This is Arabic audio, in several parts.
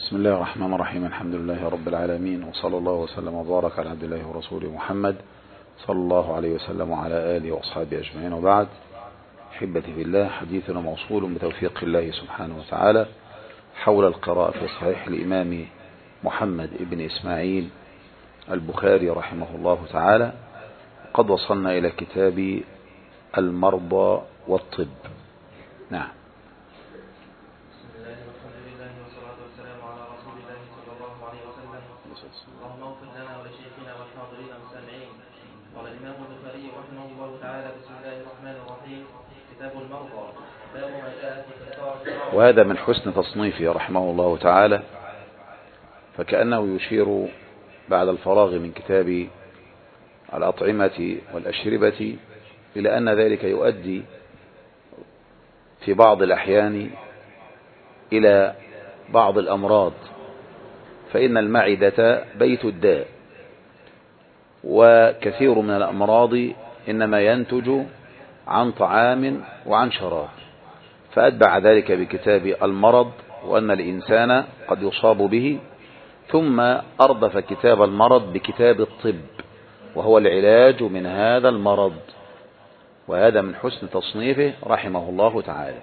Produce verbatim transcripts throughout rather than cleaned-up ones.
بسم الله الرحمن الرحيم. الحمد لله رب العالمين، وصلى الله وسلم وبارك على عبد الله ورسوله محمد صلى الله عليه وسلم وعلى آله وأصحابه أجمعين، وبعد. أحبتي في الله، حديثنا موصول بتوفيق الله سبحانه وتعالى حول القراءة في صحيح الإمام محمد بن إسماعيل البخاري رحمه الله تعالى. قد وصلنا إلى كتاب المرضى والطب. نعم. اللهم اغفر لنا ولشيخنا والحاضرين والسامعين. قال الإمام البخاري رحمه الله تعالى: بسم الله الرحمن الرحيم. كتاب المرضى، باب ما جاء في كفارة. وهذا من حسن تصنيفه رحمه الله تعالى، فكأنه يشير بعد الفراغ من كتاب الأطعمة والأشربة إلى أن ذلك يؤدي في بعض الأحيان إلى بعض الأمراض، فإن المعدة بيت الداء، وكثير من الأمراض إنما ينتج عن طعام وعن شراب، فأتبع ذلك بكتاب المرض وأن الإنسان قد يصاب به، ثم أردف كتاب المرض بكتاب الطب وهو العلاج من هذا المرض. وهذا من حسن تصنيفه رحمه الله تعالى.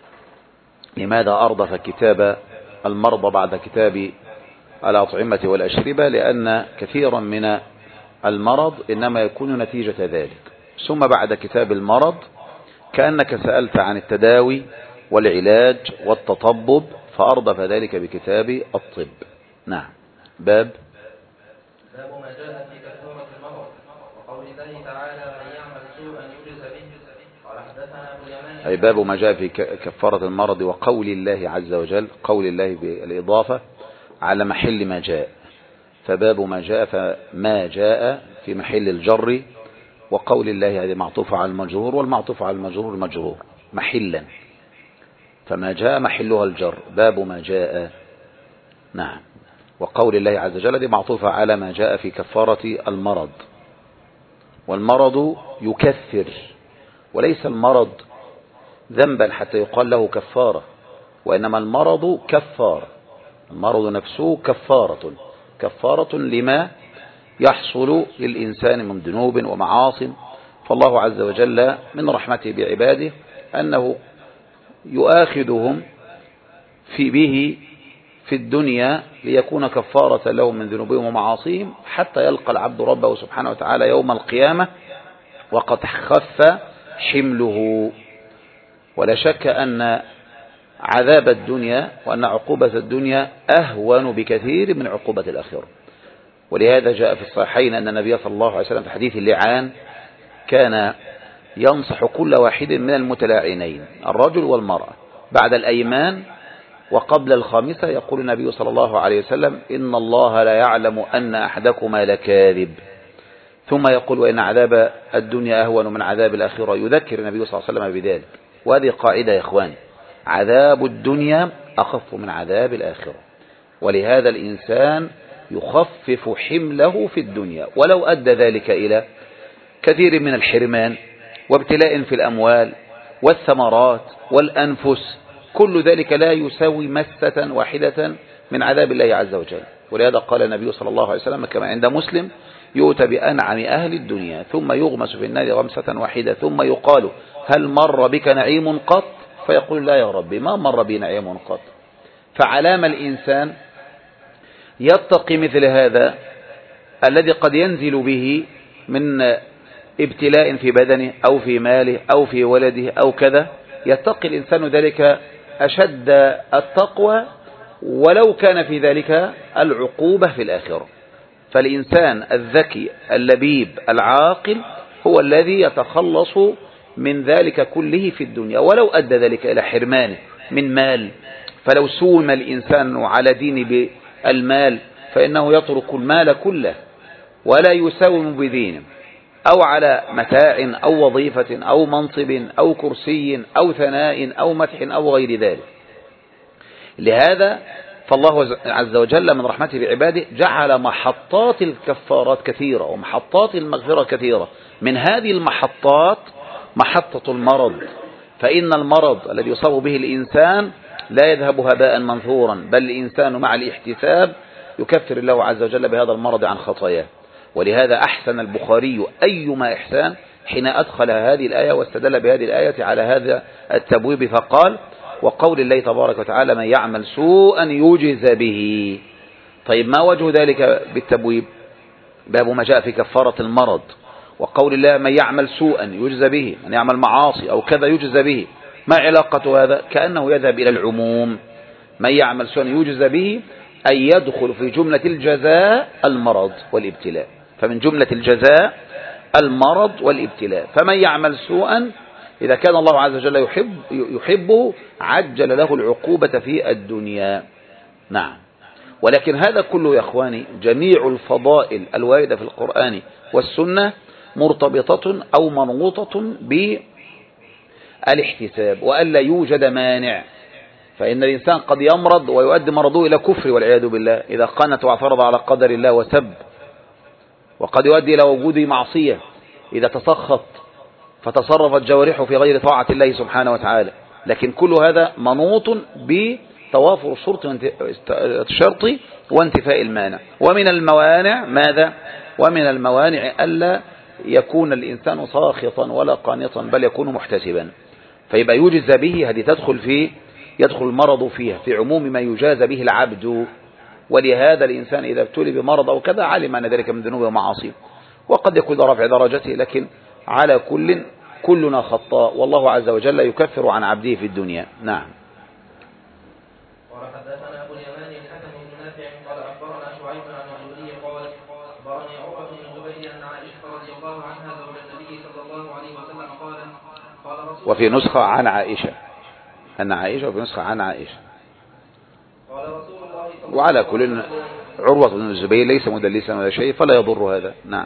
لماذا أردف كتاب المرض بعد كتاب الأطعمة والأشربة؟ لأن كثيرا من المرض إنما يكون نتيجة ذلك. ثم بعد كتاب المرض كأنك سألت عن التداوي والعلاج والتطبب، فأردف ذلك بكتاب الطب. نعم. باب باب ما جاء في كفارة المرض، وقول الله تعالى: من يعمل سوءا يجز به. قال حدثنا أبو اليمان. أي باب ما جاء في كفارة المرض وقول الله عز وجل، قول الله بالإضافة على محل ما جاء، فباب ما جاء فما جاء في محل الجر، وقول الله هذه معطوفة على المجرور، والمعطوف على المجرور مجرور محلا، فما جاء محلها الجر. باب ما جاء. نعم. وقول الله عز وجل دي معطوفة على ما جاء في كفارة المرض، والمرض يكفر، وليس المرض ذنبا حتى يقال له كفارة، وإنما المرض كفارة. المرض نفسه كفارة كفارة لما يحصل للإنسان من ذنوب ومعاصٍ. فالله عز وجل من رحمته بعباده أنه يؤاخذهم في به في الدنيا ليكون كفارة لهم من ذنوبهم ومعاصيهم، حتى يلقى العبد ربه سبحانه وتعالى يوم القيامة وقد خف حمله. ولا شك أن عذاب الدنيا وأن عقوبة الدنيا أهون بكثير من عقوبة الآخرة. ولهذا جاء في الصحيحين أن النبي صلى الله عليه وسلم في حديث اللعان كان ينصح كل واحد من المتلاعنين الرجل والمرأة بعد الأيمان وقبل الخامسة، يقول النبي صلى الله عليه وسلم: إن الله لا يعلم أن أحدكما لكاذب. ثم يقول: وإن عذاب الدنيا أهون من عذاب الآخرة. يذكر النبي صلى الله عليه وسلم بذلك. وهذه قاعدة يا إخواني: عذاب الدنيا أخف من عذاب الآخرة. ولهذا الإنسان يخفف حمله في الدنيا، ولو أدى ذلك إلى كثير من الحرمان وابتلاء في الأموال والثمرات والأنفس، كل ذلك لا يساوي مسة واحدة من عذاب الله عز وجل. ولهذا قال النبي صلى الله عليه وسلم كما عند مسلم: يؤتى بأنعم أهل الدنيا ثم يغمس في النار غمسة واحدة ثم يقال: هل مر بك نعيم قط؟ فيقول: لا يا ربي، ما مر بي نعيم قط. فعلام الإنسان يتقي مثل هذا الذي قد ينزل به من ابتلاء في بدنه أو في ماله أو في ولده أو كذا، يتقي الإنسان ذلك أشد التقوى ولو كان في ذلك العقوبة في الآخرة. فالإنسان الذكي اللبيب العاقل هو الذي يتخلص من ذلك كله في الدنيا، ولو أدى ذلك إلى حرمانه من مال. فلو سوم الإنسان على دين بالمال فإنه يترك المال كله ولا يساوم بدينه، أو على متاع أو وظيفة أو منصب أو كرسي أو ثناء أو مدح أو غير ذلك. لهذا فالله عز وجل من رحمته بعباده جعل محطات الكفارات كثيرة ومحطات المغفرة كثيرة. من هذه المحطات محطة المرض، فإن المرض الذي يصاب به الإنسان لا يذهب هباء منثورا، بل الإنسان مع الاحتساب يكفر الله عز وجل بهذا المرض عن خطاياه. ولهذا أحسن البخاري أيما إحسان حين أدخل هذه الآية واستدل بهذه الآية على هذا التبويب فقال: وقول الله تبارك وتعالى: من يعمل سوءا يجز به. طيب ما وجه ذلك بالتبويب؟ باب ما جاء في كفارة المرض. وقول الله: من يعمل سوءا يجز به، من يعمل معاصي أو كذا يجز به، ما علاقة هذا؟ كأنه يذهب إلى العموم. من يعمل سوءا يجز به أي يدخل في جملة الجزاء المرض والابتلاء، فمن جملة الجزاء المرض والابتلاء. فمن يعمل سوءا إذا كان الله عز وجل يحب يحبه عجل له العقوبة في الدنيا. نعم. ولكن هذا كله يا أخواني، جميع الفضائل الواردة في القرآن والسنة مرتبطة أو منغوطة بالاحتساب، وألا يوجد مانع. فإن الإنسان قد يمرض ويؤدي مرضه إلى كفر والعياذ بالله إذا قنت واعترض على قدر الله وسب، وقد يؤدي إلى وجود معصية إذا تسخط فتصرفت جوارحه في غير طاعة الله سبحانه وتعالى. لكن كل هذا منوط بتوافر الشرط وانتفاء المانع. ومن الموانع ماذا؟ ومن الموانع ألا يكون الإنسان ساخطا ولا قانطا، بل يكون محتسبا، فيبقى يجز به. هذه تدخل في يدخل المرض فيها في عموم ما يجاز به العبد. ولهذا الإنسان إذا ابتلي بمرض أو كذا علم أن ذلك من ذنوب ومعاصي، وقد يكون رفع درجته، لكن على كل كلنا خطاء، والله عز وجل يكفر عن عبده في الدنيا. نعم. وحدثنا أبو اليمان الحكم بن نافع قال أخبرنا شعيب عن الزهري قال أخبرني عروة بن الزبير أن عائشة رضي الله عنها زوج النبي صلى الله عليه وسلم قال قال رسول وفي نسخة عن عائشة أن عائشة، وفي نسخة عن عائشة. قال رسول الله صلى وعلى كل عروة بن الزبير ليس مدلسا ولا شيء فلا يضر هذا. نعم.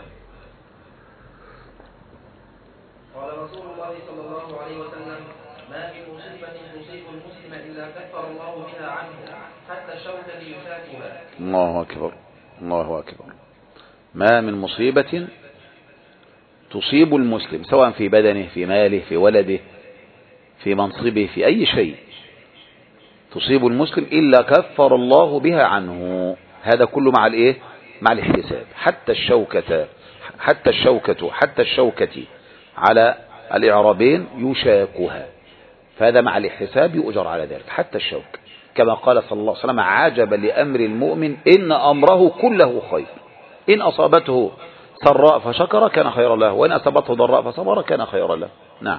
قال رسول الله صلى الله عليه وسلم ما من مصيبة تصيب المسلم إلا كفر الله بها عنه حتى الشوكة يشاكها. الله أكبر، الله أكبر. ما من مصيبة تصيب المسلم سواء في بدنه، في ماله، في ولده، في منصبه، في أي شيء تصيب المسلم إلا كفر الله بها عنه. هذا كله مع الإيه؟ مع الاحتساب. حتى الشوكة حتى الشوكة حتى الشوكة على الإعرابين يشاكها، فهذا مع الاحتساب يؤجر على ذلك حتى الشوكة، كما قال صلى الله عليه وسلم: عجبا لأمر المؤمن إن أمره كله خير، إن أصابته سراء فشكر كان خيرا له، وإن أصابته ضراء فصبر كان خيرا له. نعم.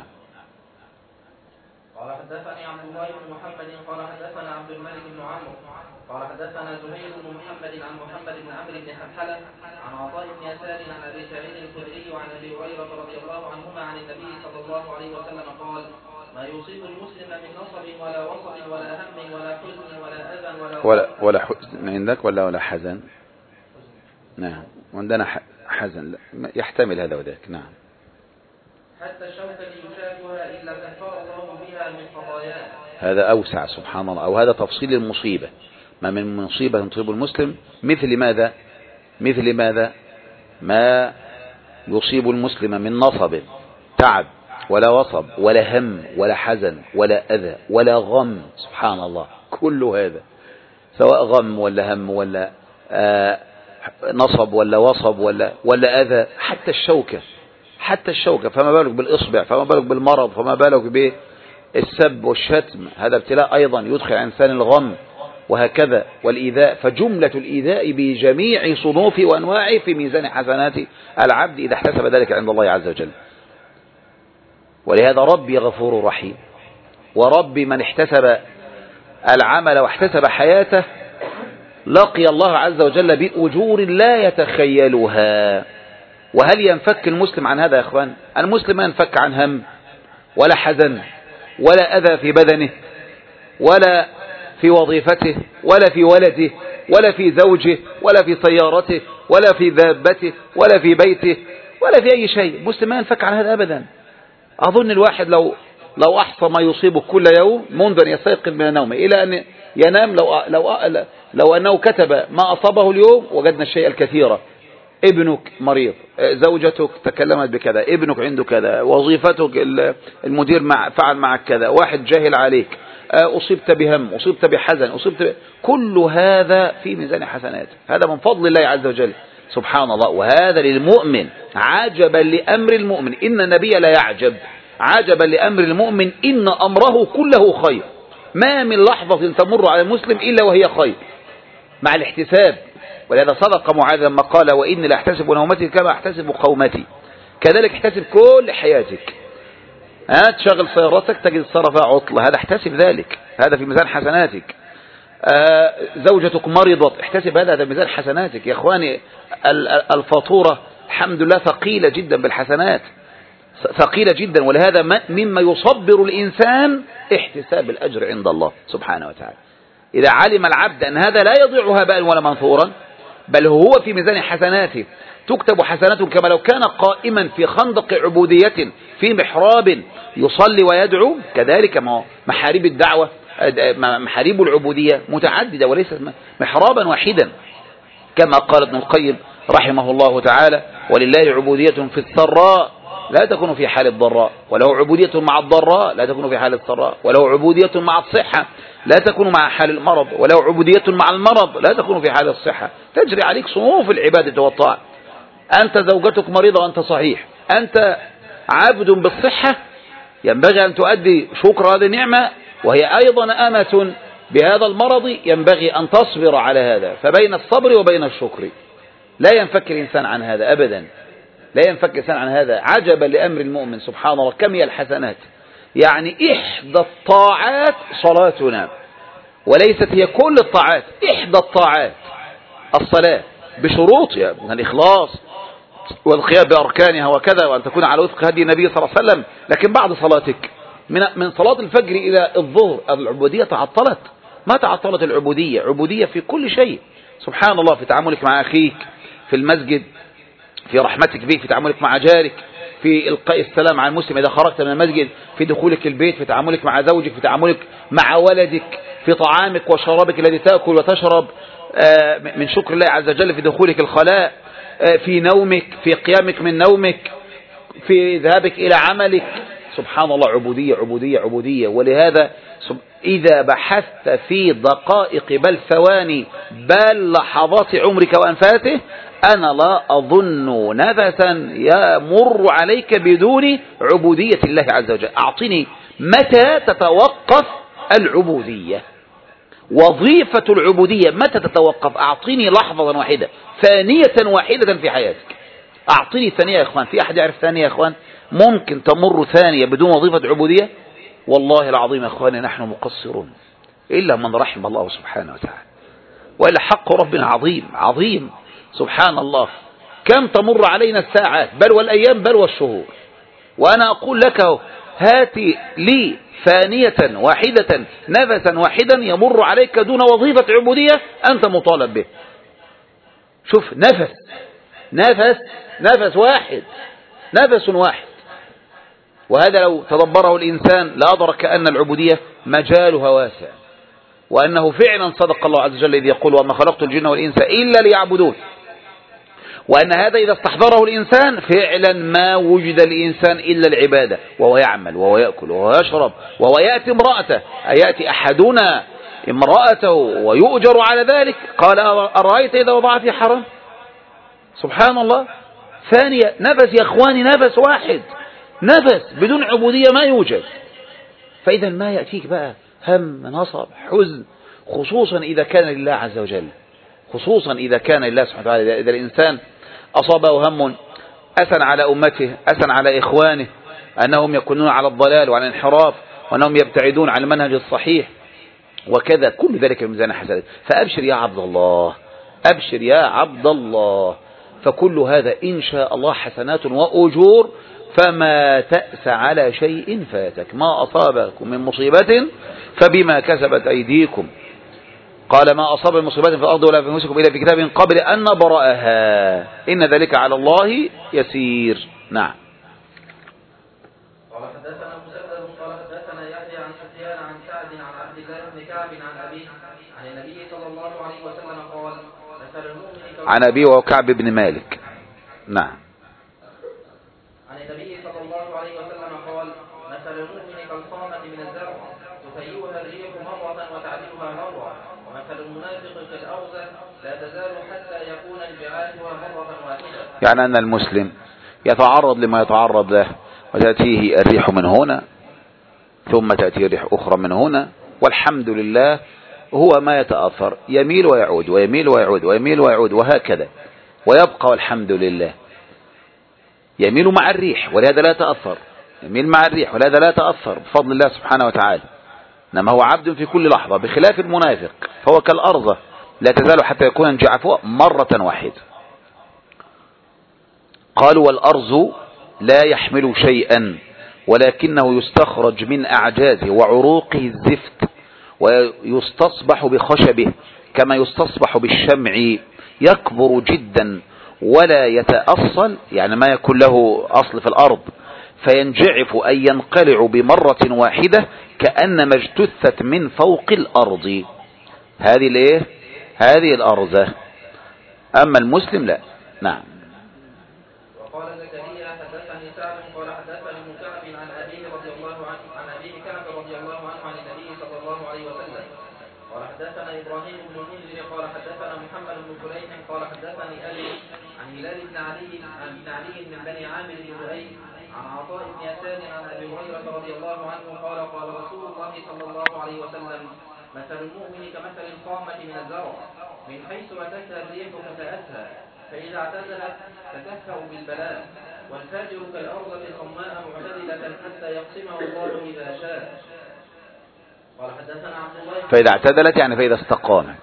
قال حدثني عبد الله بن محمد قال حدثنا عبد الملك بن عمرو قال حدثنا زهير بن محمد عن محمد بن عمرو بن حنحلة عن عطاء بن يسار عن ابي سعيد الخدري وعن ابي هريره رضي الله عنهما عن النبي صلى الله عليه وسلم قال: ما يصيب المسلم من نصب ولا وصب ولا هم ولا حزن ولا اذى ولا ولا ولا حزن عندك ولا ولا حزن. نعم. وعندنا حزن يحتمل هذا وذاك. نعم. حتى الشوكة يشاكها إلا كفر الله بها من خطاياه. هذا أوسع سبحان الله، أو هذا تفصيل المصيبة. ما من مصيبة تصيب المسلم مثل ماذا؟ مثل ماذا؟ ما يصيب المسلم من نصب، تعب، ولا وصب، ولا هم، ولا حزن، ولا أذى، ولا غم. سبحان الله، كل هذا سواء غم ولا هم ولا آه نصب ولا وصب ولا ولا أذى، حتى الشوكة حتى الشوكة، فما بالك بالإصبع، فما بالك بالمرض، فما بالك بالسب والشتم. هذا ابتلاء أيضا يدخل عن إنسان الغم، وهكذا والإيذاء. فجملة الإيذاء بجميع صنوفه وأنواعه في ميزان حسنات العبد إذا احتسب ذلك عند الله عز وجل. ولهذا ربي غفور رحيم، وربي من احتسب العمل واحتسب حياته لقي الله عز وجل بأجور لا يتخيلها. وهل ينفك المسلم عن هذا يا اخوان؟ المسلم ما ينفك عن هم ولا حزن ولا أذى في بدنه ولا في وظيفته ولا في ولده ولا في زوجه ولا في سيارته ولا في دابته ولا في بيته ولا في أي شيء. المسلم ما ينفك عن هذا أبدا. أظن الواحد لو لو أحصى ما يصيبه كل يوم منذ أن يستيقظ من نومه إلى أن ينام، لو لو لو أنه كتب ما أصابه اليوم وجدنا الشيء الكثير. ابنك مريض، زوجتك تكلمت بكذا، ابنك عنده كذا، وظيفتك المدير مع فعل معك كذا، واحد جاهل عليك، أصبت بهم، أصبت بحزن، أصبت ب... كل هذا في ميزان حسنات. هذا من فضل الله عز وجل سبحان الله. وهذا للمؤمن عجبا لأمر المؤمن، إن النبي لا يعجب عجبا لأمر المؤمن إن أمره كله خير. ما من لحظة تمر على المسلم إلا وهي خير مع الاحتساب. ولهذا صدق معاذ لما قال وإني لا أحتسب نومتي كما أحتسب قومتي. كذلك احتسب كل حياتك. ها تشغل سيارتك تجد السيارة فيها عطلة، هذا احتسب ذلك، هذا في ميزان حسناتك. آه زوجتك مرضت، احتسب هذا هذا ميزان حسناتك. يا اخواني الفاتورة الحمد لله ثقيلة جدا بالحسنات، ثقيلة جدا. ولهذا مما يصبر الإنسان احتساب الأجر عند الله سبحانه وتعالى. إذا علم العبد أن هذا لا يضيع هباء ولا منثورا، بل هو في ميزان حسناته، تكتب حسناته كما لو كان قائما في خندق عبودية في محراب يصلي ويدعو. كذلك محاريب الدعوة محاريب العبودية متعددة وليست محرابا واحدا، كما قال ابن القيم رحمه الله تعالى ولله عبودية في السراء لا تكون في حال الضراء، وله عبودية مع الضراء لا تكون في حال السراء، وله عبودية مع الصحة لا تكون مع حال المرض، وله عبودية مع المرض لا تكون في حال الصحة. تجري عليك صنوف العبادة والطاعة. أنت زوجتك مريضة وأنت صحيح، أنت عبد بالصحة ينبغي أن تؤدي شكر هذه النعمة، وهي أيضا أمة بهذا المرض ينبغي أن تصبر على هذا. فبين الصبر وبين الشكر لا ينفك الإنسان عن هذا أبدا، لا ينفك الإنسان عن هذا. عجبا لأمر المؤمن سبحان الله. كم هي الحسنات؟ يعني إحدى الطاعات صلاتنا، وليست هي كل الطاعات، إحدى الطاعات الصلاة بشروطها من الإخلاص والقيام بأركانها وكذا، وأن تكون على وفق هدي النبي صلى الله عليه وسلم. لكن بعد صلاتك من من صلاة الفجر إلى الظهر العبودية تعطلت. ما تعطلت العبودية؟ عبودية في كل شيء سبحان الله، في تعاملك مع أخيك في المسجد، في رحمتك به، في تعاملك مع جارك، في إلقاء السلام على المسلم إذا خرجت من المسجد، في دخولك البيت، في تعاملك مع زوجك، في تعاملك مع ولدك، في طعامك وشرابك الذي تأكل وتشرب، من شكر الله عز وجل في دخولك الخلاء، في نومك، في قيامك من نومك، في ذهابك إلى عملك. سبحان الله عبودية عبودية عبودية. ولهذا إذا بحثت في دقائق بل ثواني بل لحظات عمرك وأنفاته، أنا لا أظن نفسا يمر عليك بدون عبودية الله عز وجل. أعطني متى تتوقف العبودية، وظيفة العبودية متى تتوقف؟ أعطيني لحظة واحدة، ثانية واحدة في حياتك. أعطيني ثانية يا إخوان. في أحد يعرف ثانية يا إخوان؟ ممكن تمر ثانية بدون وظيفة عبودية؟ والله العظيم يا إخواني نحن مقصرون إلا من رحم الله سبحانه وتعالى، وإلا حق ربنا عظيم عظيم سبحان الله. كم تمر علينا الساعات بل والأيام بل والشهور، وأنا أقول لك هاتي لي ثانية واحدة نفسا واحدا يمر عليك دون وظيفة عبودية أنت مطالب به. شوف نفس نفس نفس واحد نفس واحد. وهذا لو تدبره الإنسان لأدرك أن العبودية مجالها واسع، وأنه فعلا صدق الله عز وجل إذ يقول وما خلقت الجن والإنس إلا ليعبدون. وأن هذا إذا استحضره الإنسان فعلا ما وجد الإنسان إلا العبادة، وهو يعمل وهو يأكل وهو يشرب وهو يأتي امرأته، أيأتي أحدنا امرأته ويؤجر على ذلك؟ قال أرأيت إذا وضع في حرام؟ سبحان الله. ثانية نفس يا أخواني، نفس واحد، نفس بدون عبودية ما يوجد. فإذا ما يأتيك بقى هم نصب حزن، خصوصا إذا كان لله عز وجل، خصوصا إذا كان لله سبحانه وتعالى. إذا الإنسان أصابه هم أثن على أمته، أثن على إخوانه أنهم يكونون على الضلال وعلى الانحراف، وأنهم يبتعدون عن المنهج الصحيح وكذا، كل ذلك الميزان حسنات. فأبشر يا عبد الله، أبشر يا عبد الله، فكل هذا إن شاء الله حسنات وأجور. فما تأس على شيء فاتك، ما أصابكم من مصيبة فبما كسبت أيديكم. قال ما أصاب من مصيبة في الأرض ولا في أنفسكم إلا في كتاب من قبل أن نبرأها إن ذلك على الله يسير. نعم. قال حدثنا مسدد قال حدثنا يحيى عن سفيان عن سعد عن عبد الله بن كعب عن أبيه عن النبي صلى الله عليه وسلم قال مثل المؤمن عن أبيه وكعب بن مالك. نعم. عن النبي صلى الله عليه وسلم قال مثل المؤمن كالصامة من الزرع تثيرها الريح لا تزال حتى يكون انبعاثها مرة واحدة. يعني أن المسلم يتعرض لما يتعرض له، وتأتيه الريح من هنا ثم تأتيه الريح أخرى من هنا، والحمد لله هو ما يتأثر، يميل ويعود ويميل ويعود ويميل ويعود وهكذا، ويبقى والحمد لله يميل مع الريح ولهذا لا يتأثر، يميل مع الريح ولهذا لا يتأثر بفضل الله سبحانه وتعالى. إنما هو عبد في كل لحظة، بخلاف المنافق فهو كالأرض لا تزال حتى يكون انجعافها مرة واحدة. قالوا والأرز لا يحمل شيئا ولكنه يستخرج من أعجازه وعروقه الزفت، ويستصبح بخشبه كما يستصبح بالشمع، يكبر جدا ولا يتأصل، يعني ما يكون له أصل في الأرض، فينجعف أي ينقلع بمرة واحدة كأنما اجتثت من فوق الأرض. هذه الايه؟ هذه الأرزة. أما المسلم لا. نعم. وقال زكريا حدثني سعد قال حدثني ابن كعب عن أبيه رضي الله عنه عن أبيه كعب رضي الله عنه عن النبي صلى الله عليه وسلم قال حدثنا إبراهيم بن المنذر قال حدثنا محمد بن فليح قال حدثني أبي عن هلال بن علي عن بن علي من بني عامر بن لؤي عن عطاء بن يسار عن أبي هريرة رضي الله عنه قال قال رسول الله صلى الله عليه وسلم مثل المؤمن كمثل القامة من الزرع من حيث أتتها الريح فتأتها فإذا اعتزلت تكفأ بالبلاء، والفاجر كالأرض الصماء معتدلة حتى يقسمه الله إذا شاء. قال حدثنا عبد الله. فإذا اعتدلت يعني فإذا استقامت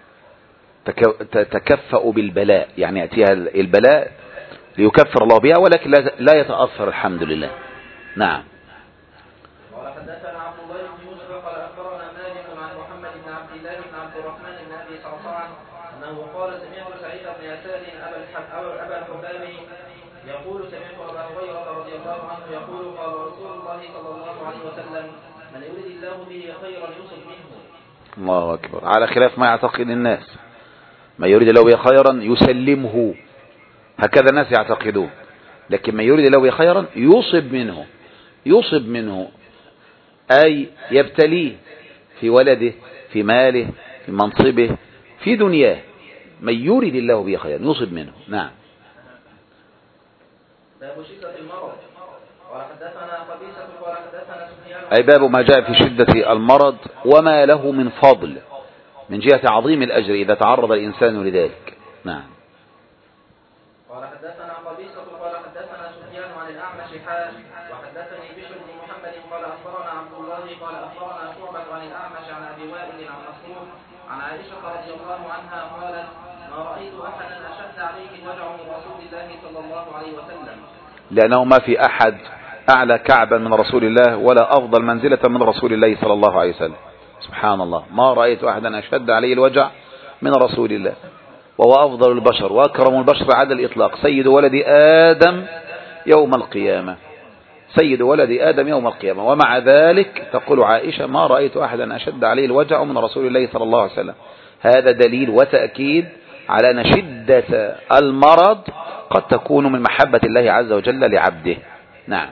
تكفأ بالبلاء، يعني يأتيها البلاء ليكفر الله بها ولكن لا يتأثر الحمد لله. نعم. قال حدثنا عبد الله بن يوسف قال أخبرنا مالك عن محمد بن عبد الله بن عبد الرحمن بن أبي صعصاع أنه قال سمعت سعيد بن يسار أبا أبا الحباب يقول سمعت أبا هريرة رضي الله عنه يقول قال رسول الله صلى الله عليه وسلم من يريد الله به خيرا يصب منه. الله أكبر. على خلاف ما يعتقد الناس، من يريد الله به خيرا يسلمه، هكذا الناس يعتقدون، لكن من يريد الله به خيرا يصب منه، يصب منه أي يبتليه في ولده في ماله في منصبه في دنياه. من يريد الله به خيرا يصب منه. نعم. باب شدة المرض قال حدثنا قبيصة قال حدثنا سفيان أي باب ما جاء في شدة المرض وما له من فضل من جهة عظيم الأجر إذا تعرض الإنسان لذلك. نعم. قال حدثنا قبيصة قال حدثنا سفيان عن الأعمش حال وحدثني بشر بن محمد قال أخبرنا عبد الله قال أخبرنا شعبة عن الأعمش عن أبي وائل عن مسعود عن عائشة رضي الله عنها قالت ما رأيت أحدا أشد عليه الوجع من رسول الله صلى الله عليه وسلم، لأنه ما في أحد أعلى كعبا من رسول الله ولا أفضل منزلة من رسول الله صلى الله عليه وسلم. سبحان الله، ما رأيت أحدا أشد عليه الوجع من رسول الله، وهو أفضل البشر وأكرم البشر على الإطلاق، سيد ولد آدم يوم القيامة، سيد ولد آدم يوم القيامة. ومع ذلك تقول عائشة ما رأيت أحدا أشد عليه الوجع من رسول الله صلى الله عليه وسلم. هذا دليل وتأكيد على أن شدة المرض قد تكون من محبة الله عز وجل لعبده. نعم.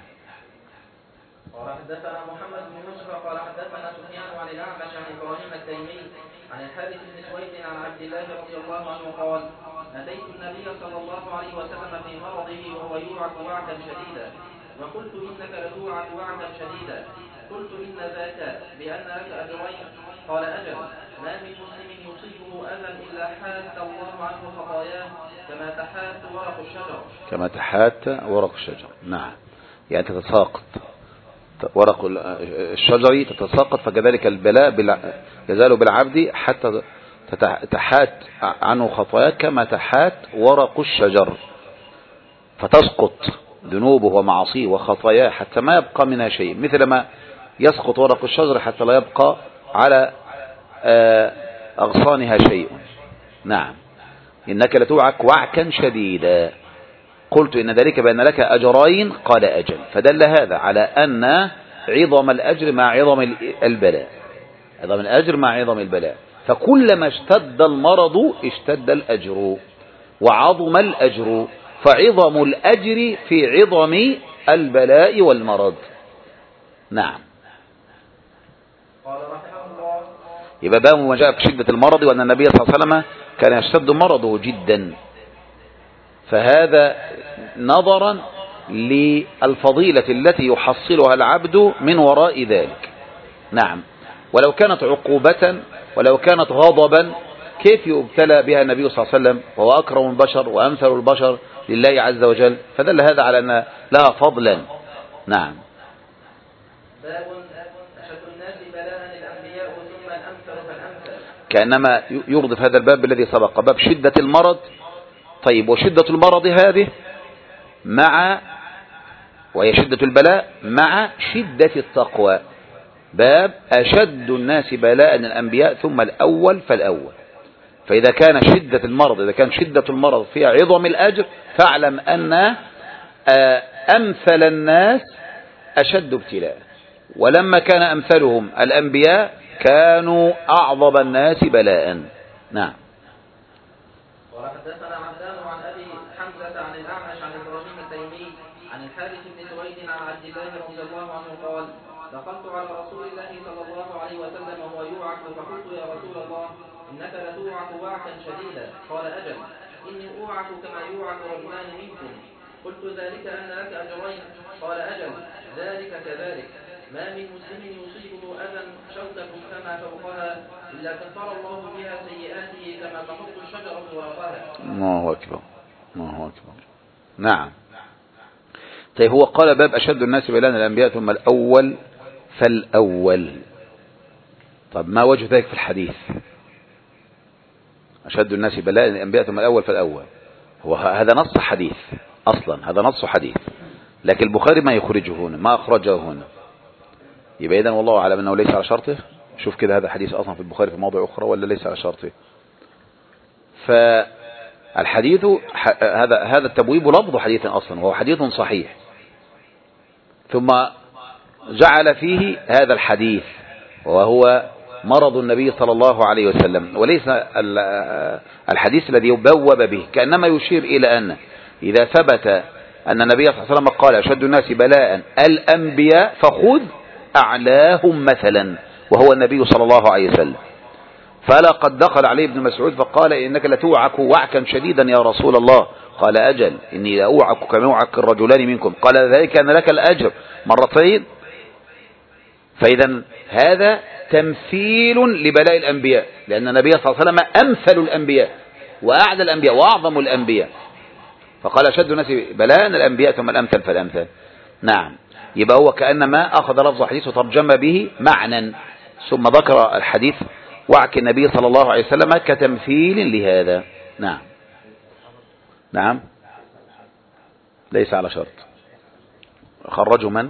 قال حدثنا محمد بن يوسف قال حدثنا سفيان عن الأعمش عن إبراهيم التيمي عن الحارث بن سويد عن عبد الله رضي الله عنه قال أتيت النبي صلى الله عليه وسلم في مرضه وهو يوعك وعكا شديدا وقلت إنك لتوعك وعكا شديدا، قلت إن ذاك بأن لك أجرين، قال أجل ما من مسلم يصيبه أذى إلا حات الله عنه خطاياه كما تحات ورق الشجر. كما تحات ورق الشجر. نعم، يعني تتساقط ورق الشجر تتساقط، فكذلك البلاء يزال بالعبد حتى تحات عنه خطاياه كما تحات ورق الشجر، فتسقط ذنوبه ومعاصيه وخطاياه حتى ما يبقى منها شيء، مثل ما يسقط ورق الشجر حتى لا يبقى على أغصانها شيء. نعم. إنك لتوعك وعكا شديدا، قلت إن ذلك بأن لك أجرين، قال أجل، فدل هذا على أن عظم الأجر مع عظم البلاء، عظم الأجر مع عظم البلاء، فكلما اشتد المرض اشتد الأجر وعظم الأجر، فعظم الأجر في عظم البلاء والمرض. نعم. قال رحمه الله يبقى باب ما جاء في شدة المرض، وأن النبي صلى الله عليه وسلم كان يشتد مرضه جدا، فهذا نظرا للفضيلة التي يحصلها العبد من وراء ذلك. نعم. ولو كانت عقوبة ولو كانت غضبا كيف يبتلى بها النبي صلى الله عليه وسلم وهو أكرم البشر وأمثل البشر لله عز وجل؟ فدل هذا على أن لها فضلا. نعم. باب أشد الناس بلاء الأنبياء ثم الأمثل فالأمثل. كأنما يرضف هذا الباب الذي سبق، باب شدة المرض. طيب، وشدة المرض هذه مع وهي شدة البلاء مع شدة التقوى. باب أشد الناس بلاء الأنبياء ثم الأول فالأول. فإذا كان شدة المرض إذا كان شدة المرض فيها عظم الأجر، فاعلم أن أمثل الناس أشد ابتلاء، ولما كان أمثلهم الأنبياء كانوا أعظم الناس بلاء. نعم. وحدثنا عبدان عن أبي حمزة عن الأعمش عن إبراهيم التيمي عن الحارث بن سويد عن عبد الله رضي الله عنه قال: دخلت على رسول الله صلى الله عليه وسلم وهو يوعك فقلت: يا رسول الله، إنك لتوعك وعكا شديدا. قال: أجل، إني أوعك كما يوعك رجلان منكم. قلت: ذلك أن لك أجرين. قال: أجل، ذلك كذلك. ما من مسلم يصيبه أذى شوكة كما فوقها إلا كفر الله بها سيئاته كما تحط الشجرة ورقها. الله أكبر، الله أكبر. نعم. طيب، هو قال باب أشد الناس بلاء الأنبياء ثم الأول فالأول. طب ما وجه ذلك في الحديث؟ أشد الناس بلاء الأنبياء ثم الأول فالأول، هو هذا نص حديث أصلا، هذا نص حديث، لكن البخاري ما يخرجه هنا، ما أخرجه هنا. يبقى إذن والله أعلم أنه ليس على شرطه. شوف كده، هذا حديث أصلا في البخاري في موضع أخرى ولا ليس على شرطه؟ فالحديث هذا هذا التبويب لفظ حديث أصلا وهو حديث صحيح، ثم جعل فيه هذا الحديث وهو مرض النبي صلى الله عليه وسلم، وليس الحديث الذي يبوب به، كأنما يشير إلى أن إذا ثبت أن النبي صلى الله عليه وسلم قال أشد الناس بلاء الأنبياء فخذ أعلاهم مثلا وهو النبي صلى الله عليه وسلم. فلا قد دخل عليه ابن مسعود فقال: إنك لتوعك وعكا شديدا يا رسول الله. قال: أجل، إني لأوعك كما يوعك الرجلان منكم. قال: ذلك أن لك الأجر مرتين. فإذا هذا تمثيل لبلاء الأنبياء، لأن النبي صلى الله عليه وسلم أمثل الأنبياء وأعلى الأنبياء وأعظم الأنبياء، فقال: أشد الناس بلاء الأنبياء ثم الأمثل فالأمثل. نعم. يبقى هو كأنما أخذ لفظ حديث وترجم به معنى، ثم ذكر الحديث وعك النبي صلى الله عليه وسلم كتمثيل لهذا. نعم. نعم، ليس على شرط. خرجوا من؟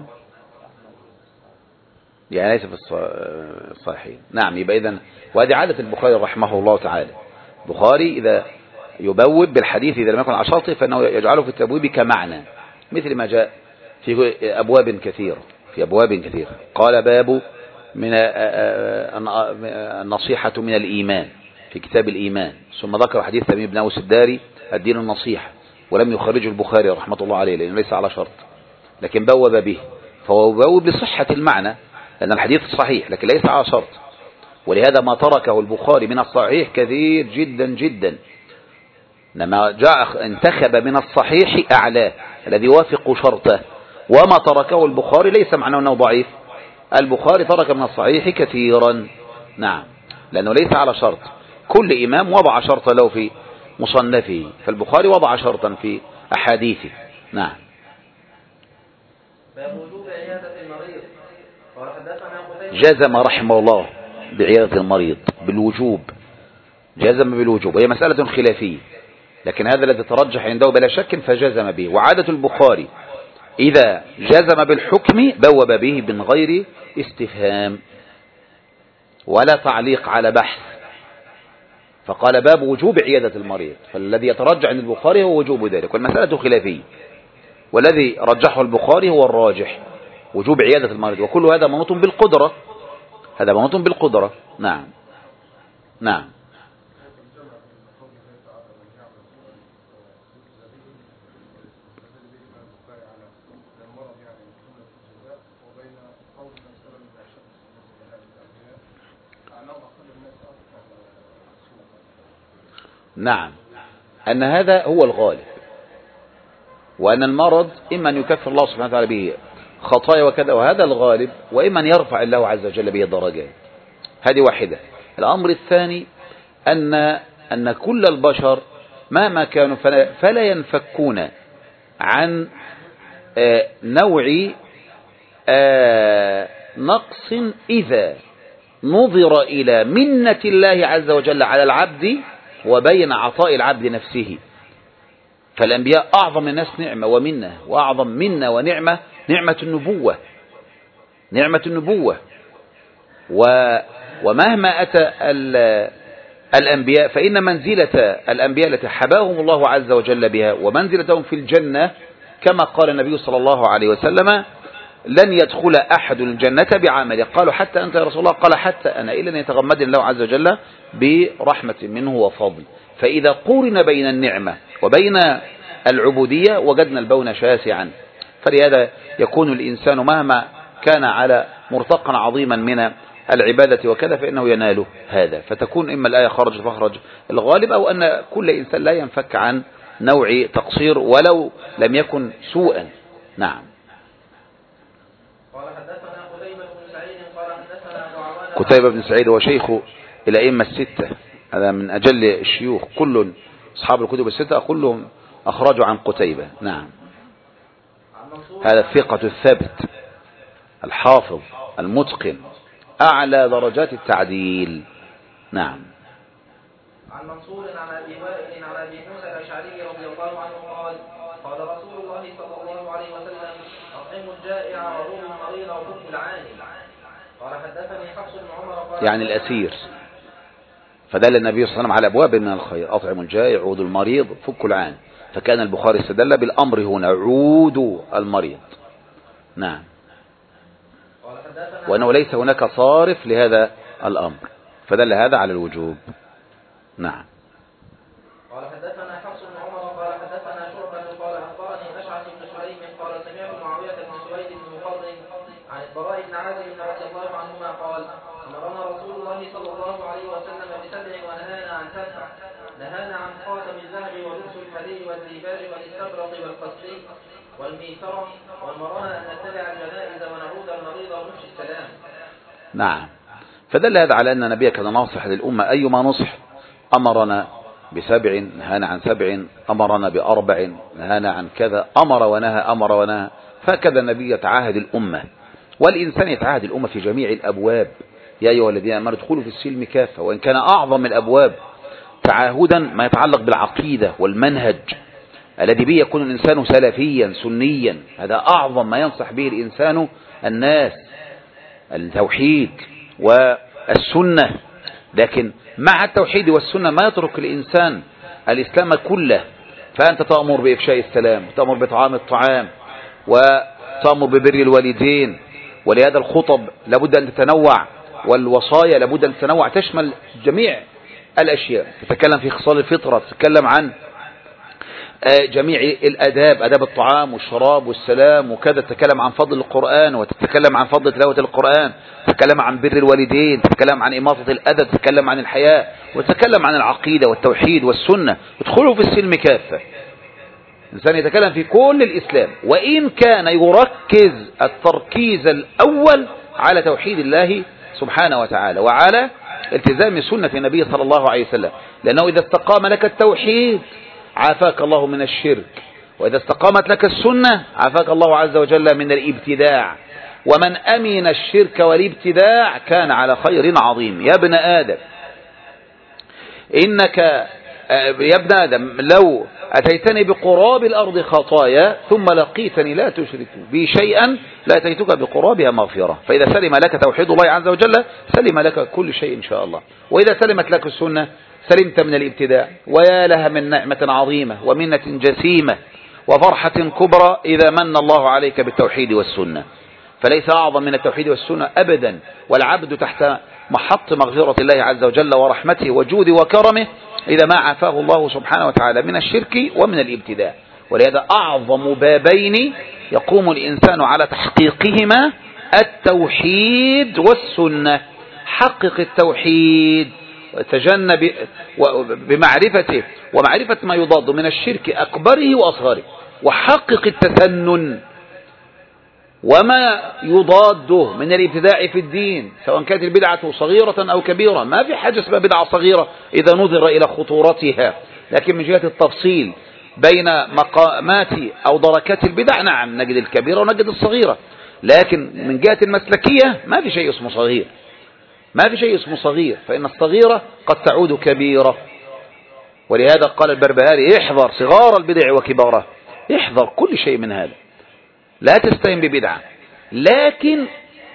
يعني ليس في الصحيح. نعم. يبقى إذن وهذه عادة البخاري رحمه الله تعالى. البخاري إذا يبوب بالحديث إذا لم يكن على شرطه فإنه يجعله في التبويب كمعنى، مثل ما جاء في أبواب كثيرة في أبواب كثيرة. قال: باب من النصيحة من الإيمان في كتاب الإيمان، ثم ذكر حديث تميم بن أوس الداري الدين النصيحة، ولم يخرجه البخاري رحمة الله عليه لأنه ليس على شرط، لكن بوب به، فهو بوب بصحة المعنى لأن الحديث صحيح لكن ليس على شرط. ولهذا ما تركه البخاري من الصحيح كثير جدا جدا، لما جاء انتخب من الصحيح أعلاه الذي يوافق شرطه، وما تركه البخاري ليس معناه أنه ضعيف. البخاري ترك من الصحيح كثيرا. نعم، لأنه ليس على شرط. كل إمام وضع شرطا له في مصنفه، فالبخاري وضع شرطا في أحاديثه. نعم. باب وجوب عيادة المريض. جزم رحمه الله بعيادة المريض بالوجوب، جزم بالوجوب، وهي مسألة خلافية، لكن هذا الذي ترجح عنده بلا شك فجزم به. وعادة البخاري إذا جزم بالحكم بوب به من غير استفهام ولا تعليق على بحث، فقال: باب وجوب عيادة المريض. فالذي يترجح عند البخاري هو وجوب ذلك، والمسألة خلافية، والذي رجحه البخاري هو الراجح وجوب عيادة المريض، وكل هذا منوط بالقدرة، هذا منوط بالقدرة. نعم. نعم. نعم، أن هذا هو الغالب، وأن المرض إما أن يكفر الله سبحانه وتعالى به خطايا وكذا، وهذا الغالب، وإما أن يرفع الله عز وجل به درجات. هذه واحدة. الأمر الثاني أن أن كل البشر مهما كانوا فلا, فلا ينفكون عن آه نوع آه نقص إذا نظر إلى منة الله عز وجل على العبد وبين عطاء العبد نفسه. فالأنبياء أعظم الناس نعمة ومنة، وأعظم منة ونعمة نعمة النبوة، نعمة النبوة. ومهما أتى الأنبياء فإن منزلة الأنبياء التي حباهم الله عز وجل بها ومنزلتهم في الجنة كما قال النبي صلى الله عليه وسلم: لن يدخل أحد الجنة بعمله. قالوا: حتى أنت يا رسول الله؟ قال: حتى أنا، إلا أن يتغمدني الله عز وجل برحمة منه وفضل. فإذا قورن بين النعمة وبين العبودية وجدنا البون شاسعا. فلهذا يكون الإنسان مهما كان على مرتقا عظيما من العبادة وكذا فإنه ينال هذا. فتكون إما الآية خرج فخرج الغالب، أو أن كل إنسان لا ينفك عن نوع تقصير ولو لم يكن سوءا. نعم. قتيبة بن سعيد هو شيخ الأئمة الستة، هذا من أجل الشيوخ، كل أصحاب الكتب الستة كلهم أخرجوا عن قتيبة. نعم. هذا الثقة الثبت الحافظ المتقن أعلى درجات التعديل. نعم. عن منصور عن أبي وائل عن أبي موسى الأشعري رضي الله عنه قال: قال رسول الله صلى الله عليه وسلم: أطعموا الجائع ورووا المريض وفكوا العاني. قال: حدثني حفص بن عمر قال: يعني الأسير. فدل النبي صلى الله عليه وسلم على أبواب من الخير: أطعموا الجائع، عودوا المريض، فكوا العاني. فكان البخاري استدل بالأمر هنا: عودوا المريض. نعم. وأنه ليس هناك صارف لهذا الأمر، فدل هذا على الوجوب. نعم. قال: حدثنا حفص بن عمر قال: حدثنا شعبة قال: أخبرني أشعث بن سليم قال: سمعت معاوية بن سويد بن مقرن عن البراء بن عازب رضي الله عنهما قال: أمرنا رسول الله صلى الله عليه وسلم بسبع ونهانا عن سبع، نهانا عن خاتم الذهب ولبس الحرير والديباج والاستبرق والقسي والميسرة، وأمرنا أن نتبع الجنائز ونعود المريض ونفشي السلام. نعم. فدل هذا على أن النبي كان ناصح للأمة، أيما نصح: أمرنا بسبع نهانا عن سبع، أمرنا بأربع نهانا عن كذا، أمر ونهى أمر ونهى. فكذا النبي يتعاهد الأمة، والإنسان يتعاهد الأمة في جميع الأبواب. يا أيها الذين آمنوا ادخلوا في السلم كافة. وإن كان أعظم الأبواب تعاهدا ما يتعلق بالعقيدة والمنهج الذي به يكون الإنسان سلفيا سنيا، هذا أعظم ما ينصح به الإنسان الناس، التوحيد والسنة. لكن مع التوحيد والسنة ما يترك الإنسان الإسلام كله. فأنت تأمر بإفشاء السلام، وتأمر بطعام الطعام، وتأمر ببر الوالدين. ولهذا الخطب لابد أن تتنوع، والوصايا لابد أن تتنوع، تشمل جميع الأشياء. تتكلم في خصال الفطرة، تتكلم عن جميع الأداب، أداب الطعام والشراب والسلام وكذا، تتكلم عن فضل القرآن، وتتكلم عن فضل تلاوة القرآن، تتكلم عن بر الوالدين، تتكلم عن إماطة الأذى، تتكلم عن الحياة، وتتكلم عن العقيدة والتوحيد والسنة. ادخلوا في السلم كافة. الإنسان يتكلم في كل الإسلام، وإن كان يركز التركيز الأول على توحيد الله سبحانه وتعالى وعلى التزام سنة النبي صلى الله عليه وسلم. لأنه إذا استقام لك التوحيد عافاك الله من الشرك، وإذا استقامت لك السنة عافاك الله عز وجل من الابتداع. ومن أمن الشرك والابتداع كان على خير عظيم. يا ابن آدم إنك يا ابن آدم لو أتيتني بقراب الأرض خطايا ثم لقيتني لا تشرك بي شيئا لأتيتك بقرابها مغفرة. فإذا سلم لك توحيد الله عز وجل سلم لك كل شيء إن شاء الله. وإذا سلمت لك السنة سلمت من الابتداء. ويا لها من نعمة عظيمة ومنة جسيمة وفرحة كبرى إذا من الله عليك بالتوحيد والسنة. فليس أعظم من التوحيد والسنة أبدا، والعبد تحت محط مغفرة الله عز وجل ورحمته وجوده وكرمه إذا ما عافاه الله سبحانه وتعالى من الشرك ومن الابتداء. ولهذا أعظم بابين يقوم الإنسان على تحقيقهما التوحيد والسنة. حقق التوحيد وتجنب بمعرفته ومعرفة ما يضاد من الشرك أكبره وأصغره، وحقق التثنن وما يضاده من الابتداع في الدين، سواء كانت البدعة صغيرة أو كبيرة. ما في حاجة اسمها بدعة صغيرة إذا نظر إلى خطورتها، لكن من جهة التفصيل بين مقامات أو دركات البدع نعم نجد الكبيرة ونجد الصغيرة، لكن من جهة المسلكية ما في شيء اسمه صغير، ما في شيء اسمه صغير، فإن الصغيرة قد تعود كبيرة. ولهذا قال البربهاري احذر صغار البدع وكبارها، احذر كل شيء من هذا، لا تستهين ببدعة، لكن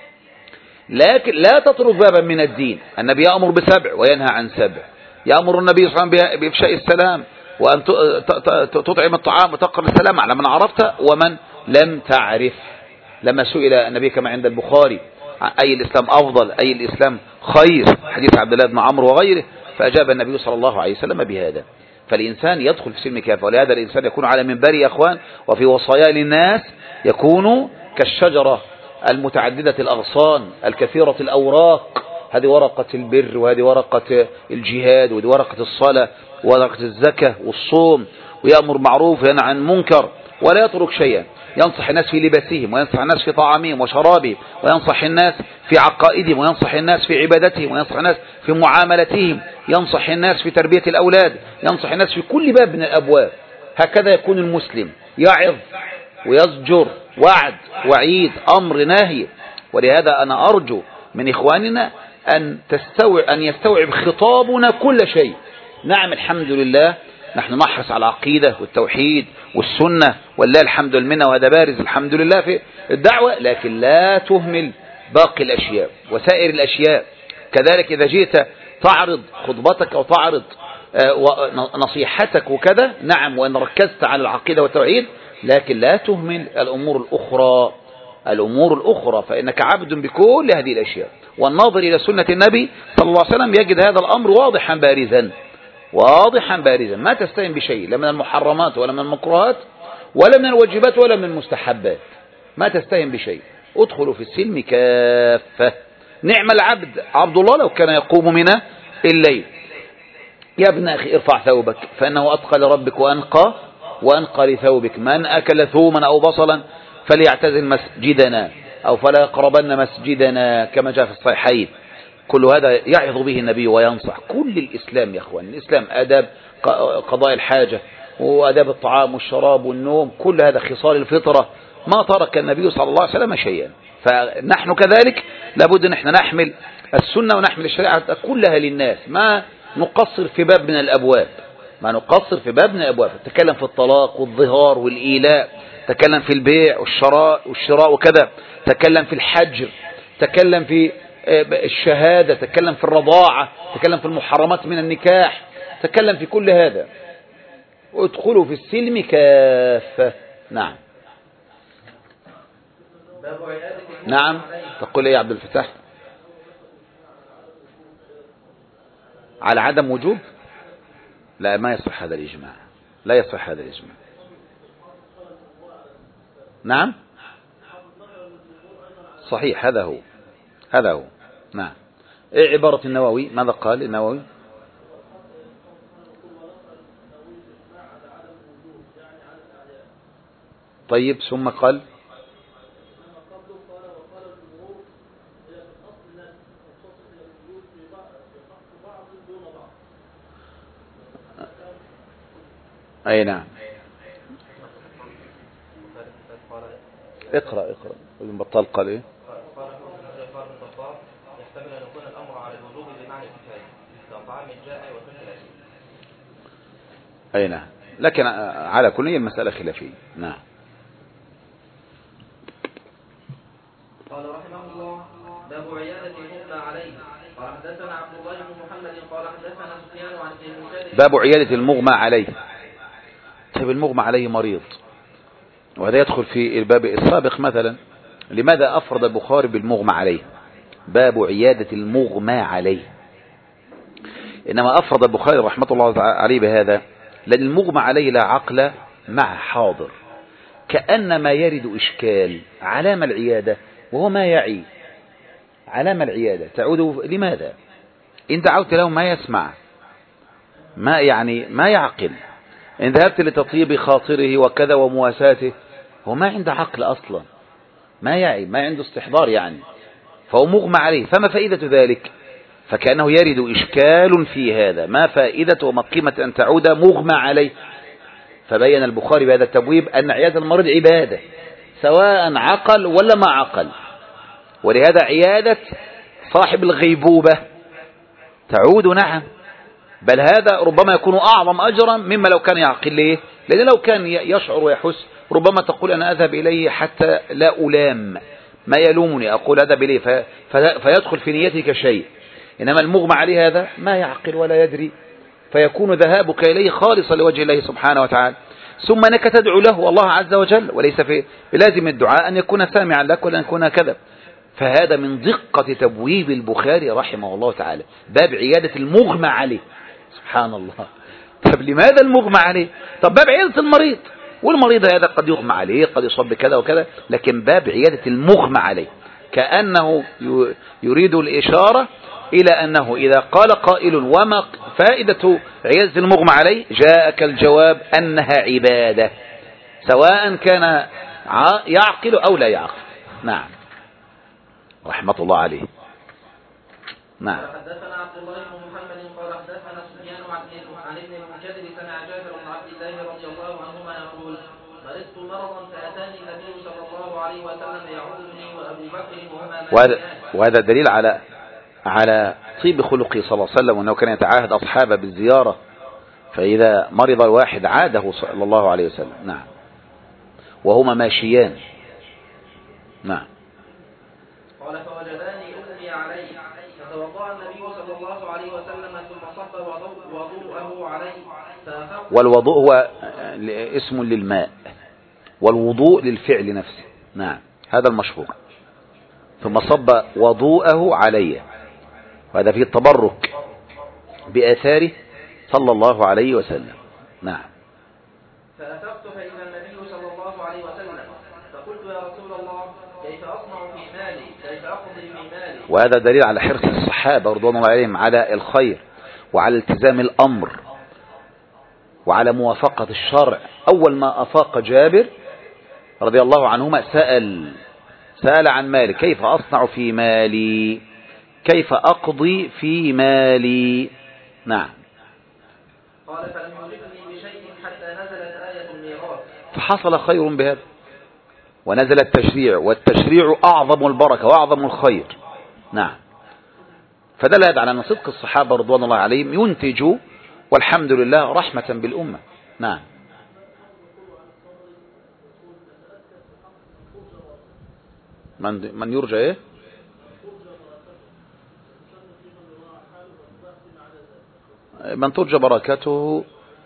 لكن لا تترك بابا من الدين. النبي يأمر بسبع وينهى عن سبع، يأمر النبي صلى الله عليه وسلم بإفشاء السلام وأن تطعم الطعام وتقر السلام على من عرفت ومن لم تعرف. لما سئل النبي كما عند البخاري أي الإسلام أفضل، أي الإسلام خير، حديث عبد الله بن عمرو وغيره، فأجاب النبي صلى الله عليه وسلم بهذا. فالإنسان يدخل في سلم كافة، ولهذا الإنسان يكون على منبر يا أخوان وفي وصايا للناس يكون كالشجرة المتعددة الأغصان الكثيرة الأوراق، هذه ورقة البر وهذه ورقة الجهاد وهذه ورقة الصلاة ورقة الزكاة والصوم، ويأمر معروف وينهى عن منكر ولا يترك شيئا، ينصح الناس في لباسهم وينصح الناس في طعامهم وشرابهم، وينصح الناس في عقائدهم وينصح الناس في عبادتهم وينصح الناس في معاملتهم، ينصح الناس في تربية الأولاد، ينصح الناس في كل باب من الأبواب. هكذا يكون المسلم يعظ ويزجر، وعد وعيد أمر ناهي. ولهذا أنا أرجو من إخواننا أن تستوعب أن يستوعب خطابنا كل شيء. نعم الحمد لله نحن نحرص على العقيدة والتوحيد والسنة والله الحمد لله، وهذا بارز الحمد لله في الدعوة، لكن لا تهمل باقي الأشياء وسائر الأشياء. كذلك إذا جئت تعرض خطبتك أو تعرض نصيحتك وكذا، نعم وإن ركزت على العقيدة والتوحيد، لكن لا تهمل الأمور الأخرى الأمور الأخرى فإنك عبد بكل هذه الأشياء. والناظر إلى سنة النبي صلى الله عليه وسلم يجد هذا الأمر واضحا بارزا واضحا بارزا، ما تستهين بشيء، لا من المحرمات ولا من المكروهات ولا من الواجبات ولا من المستحبات، ما تستهين بشيء. ادخلوا في السلم كافة. نعم العبد عبد الله لو كان يقوم من الليل. يا ابن أخي ارفع ثوبك فإنه أتقى لربك وأنقى وأنقى لثوبك، من أكل ثوما أو بصلا فليعتزل مسجدنا أو فلا يقربن مسجدنا كما جاء في الصحيحين. كل هذا يعظ به النبي وينصح. كل الإسلام يا أخوان، الإسلام آداب قضاء الحاجة وآداب الطعام والشراب والنوم، كل هذا خصال الفطرة، ما ترك النبي صلى الله عليه وسلم شيئا. فنحن كذلك لابد أن احنا نحمل السنة ونحمل الشريعة كلها للناس، ما نقصر في باب من الأبواب ما نقصر في باب من الأبواب. تكلم في الطلاق والظهار والإيلاء، تكلم في البيع والشراء والشراء وكذا، تكلم في الحجر، تكلم في الشهادة، تكلم في الرضاعة، تكلم في المحرمات من النكاح، تكلم في كل هذا. وادخلوا في السلم كافة. نعم نعم تقول ايه يا عبد الفتاح؟ على عدم وجوب؟ لا ما يصح هذا الإجماع، لا يصح هذا الإجماع. نعم صحيح، هذا هو هذا هو نعم. ايه عبارة النووي؟ ماذا قال النووي؟ طيب ثم قال أي نعم. اقرأ اقرأ ابن بطال قال ايه؟ يحتمل أن يكون الأمر على الوجوب بمعنى الكفاية كطعام الجائع وكل الأشياء. أي نعم، لكن على كل المسألة خلافية. نعم. قال رحمه الله: باب عيادة المغمى عليه. قال حدثنا عبد الله بن محمد قال حدثنا سفيان عن ابن باب عيادة المغمى عليه. طيب المغمى عليه مريض، وهذا يدخل في الباب السابق مثلا. لماذا أفرد البخاري بالمغمى عليه؟ باب عيادة المغمى عليه، إنما أفرد البخاري رحمة الله عليه بهذا لأن المغمى عليه لا عقل مع حاضر، كأنما يرد إشكال علامة العيادة وهو ما يعي. علامة العيادة تعود لماذا؟ إن دعوت له ما يسمع، ما يعني ما يعقل. إن ذهبت لتطيب خاطره وكذا ومواساته، هو ما عنده عقل أصلا، ما يعي، ما عنده استحضار يعني، فهو مغمى عليه. فما فائدة ذلك؟ فكأنه يرد إشكال في هذا، ما فائدة وما قيمة أن تعود مغمى عليه. فبين البخاري بهذا التبويب أن عيادة المريض عبادة سواء عقل ولا ما عقل. ولهذا عيادة صاحب الغيبوبة تعود نعم، بل هذا ربما يكون أعظم أجرا مما لو كان يعقل. ليه؟ لأن لو كان يشعر ويحس ربما تقول أنا أذهب إليه حتى لا ألام، ما يلومني أقول أذهب إليه في فيدخل في نيتك شيء. إنما المغمى عليه هذا ما يعقل ولا يدري، فيكون ذهابك إليه خالصا لوجه الله سبحانه وتعالى، ثم أنك تدعو له الله عز وجل، وليس في بلازم الدعاء أن يكون سامعا لك ولا أن يكون كذا. فهذا من دقة تبويب البخاري رحمه الله تعالى، باب عيادة المغمى عليه. سبحان الله. طب لماذا المغمى عليه؟ طب باب عيادة المريض، والمريض هذا قد يغمى عليه قد يصاب بكذا وكذا، لكن باب عيادة المغمى عليه كأنه يريد الإشارة إلى أنه إذا قال قائل وما فائدة عيادة المغمى عليه، جاءك الجواب أنها عبادة سواء كان يعقل أو لا يعقل. نعم رحمة الله عليه. نعم. حدثنا عبد الله بن محمد قال حدثنا سفيان عن ابن المنكدر سمع جابر بن عبد الله رضي الله عنهما يقول مرضت مرضا فأتاني النبي صلى الله عليه وسلم يعودني وأبو بكر وهما وهذا, وهذا دليل على على طيب خلقه صلى الله عليه وسلم، وأنه كان يتعاهد أصحابه بالزيارة، فإذا مرض الواحد عاده صلى الله عليه وسلم. نعم. وهما ماشيان. نعم. قال فوجداني أغمي علي فتوضأ النبي صلى الله عليه وسلم ثم صب وضوءه علي. والوضوء هو اسم للماء، والوضوء للفعل نفسه. نعم هذا المشهور. ثم صب وضوءه علي، وهذا فيه التبرك بآثاره صلى الله عليه وسلم. نعم. فأفقت فإذا النبي صلى الله عليه وسلم فقلت يا رسول الله كيف أصنع في مالي، كيف أقضي في مالي. وهذا دليل على حرص الصحابة رضوان الله عليهم على الخير وعلى التزام الأمر وعلى موافقة الشرع. أول ما أفاق جابر رضي الله عنهما سأل سأل عن مالي، كيف أصنع في مالي، كيف أقضي في مالي. نعم. قال فلم يجبني بشيء حتى نزلت آية الميراث، فحصل خير بهذا ونزل التشريع، والتشريع أعظم البركة وأعظم الخير. نعم. فدل هذا على أن صدق الصحابة رضوان الله عليهم ينتج والحمد لله رحمة بالأمة. نعم. من من يرجى إيه؟ من ترجى بركته،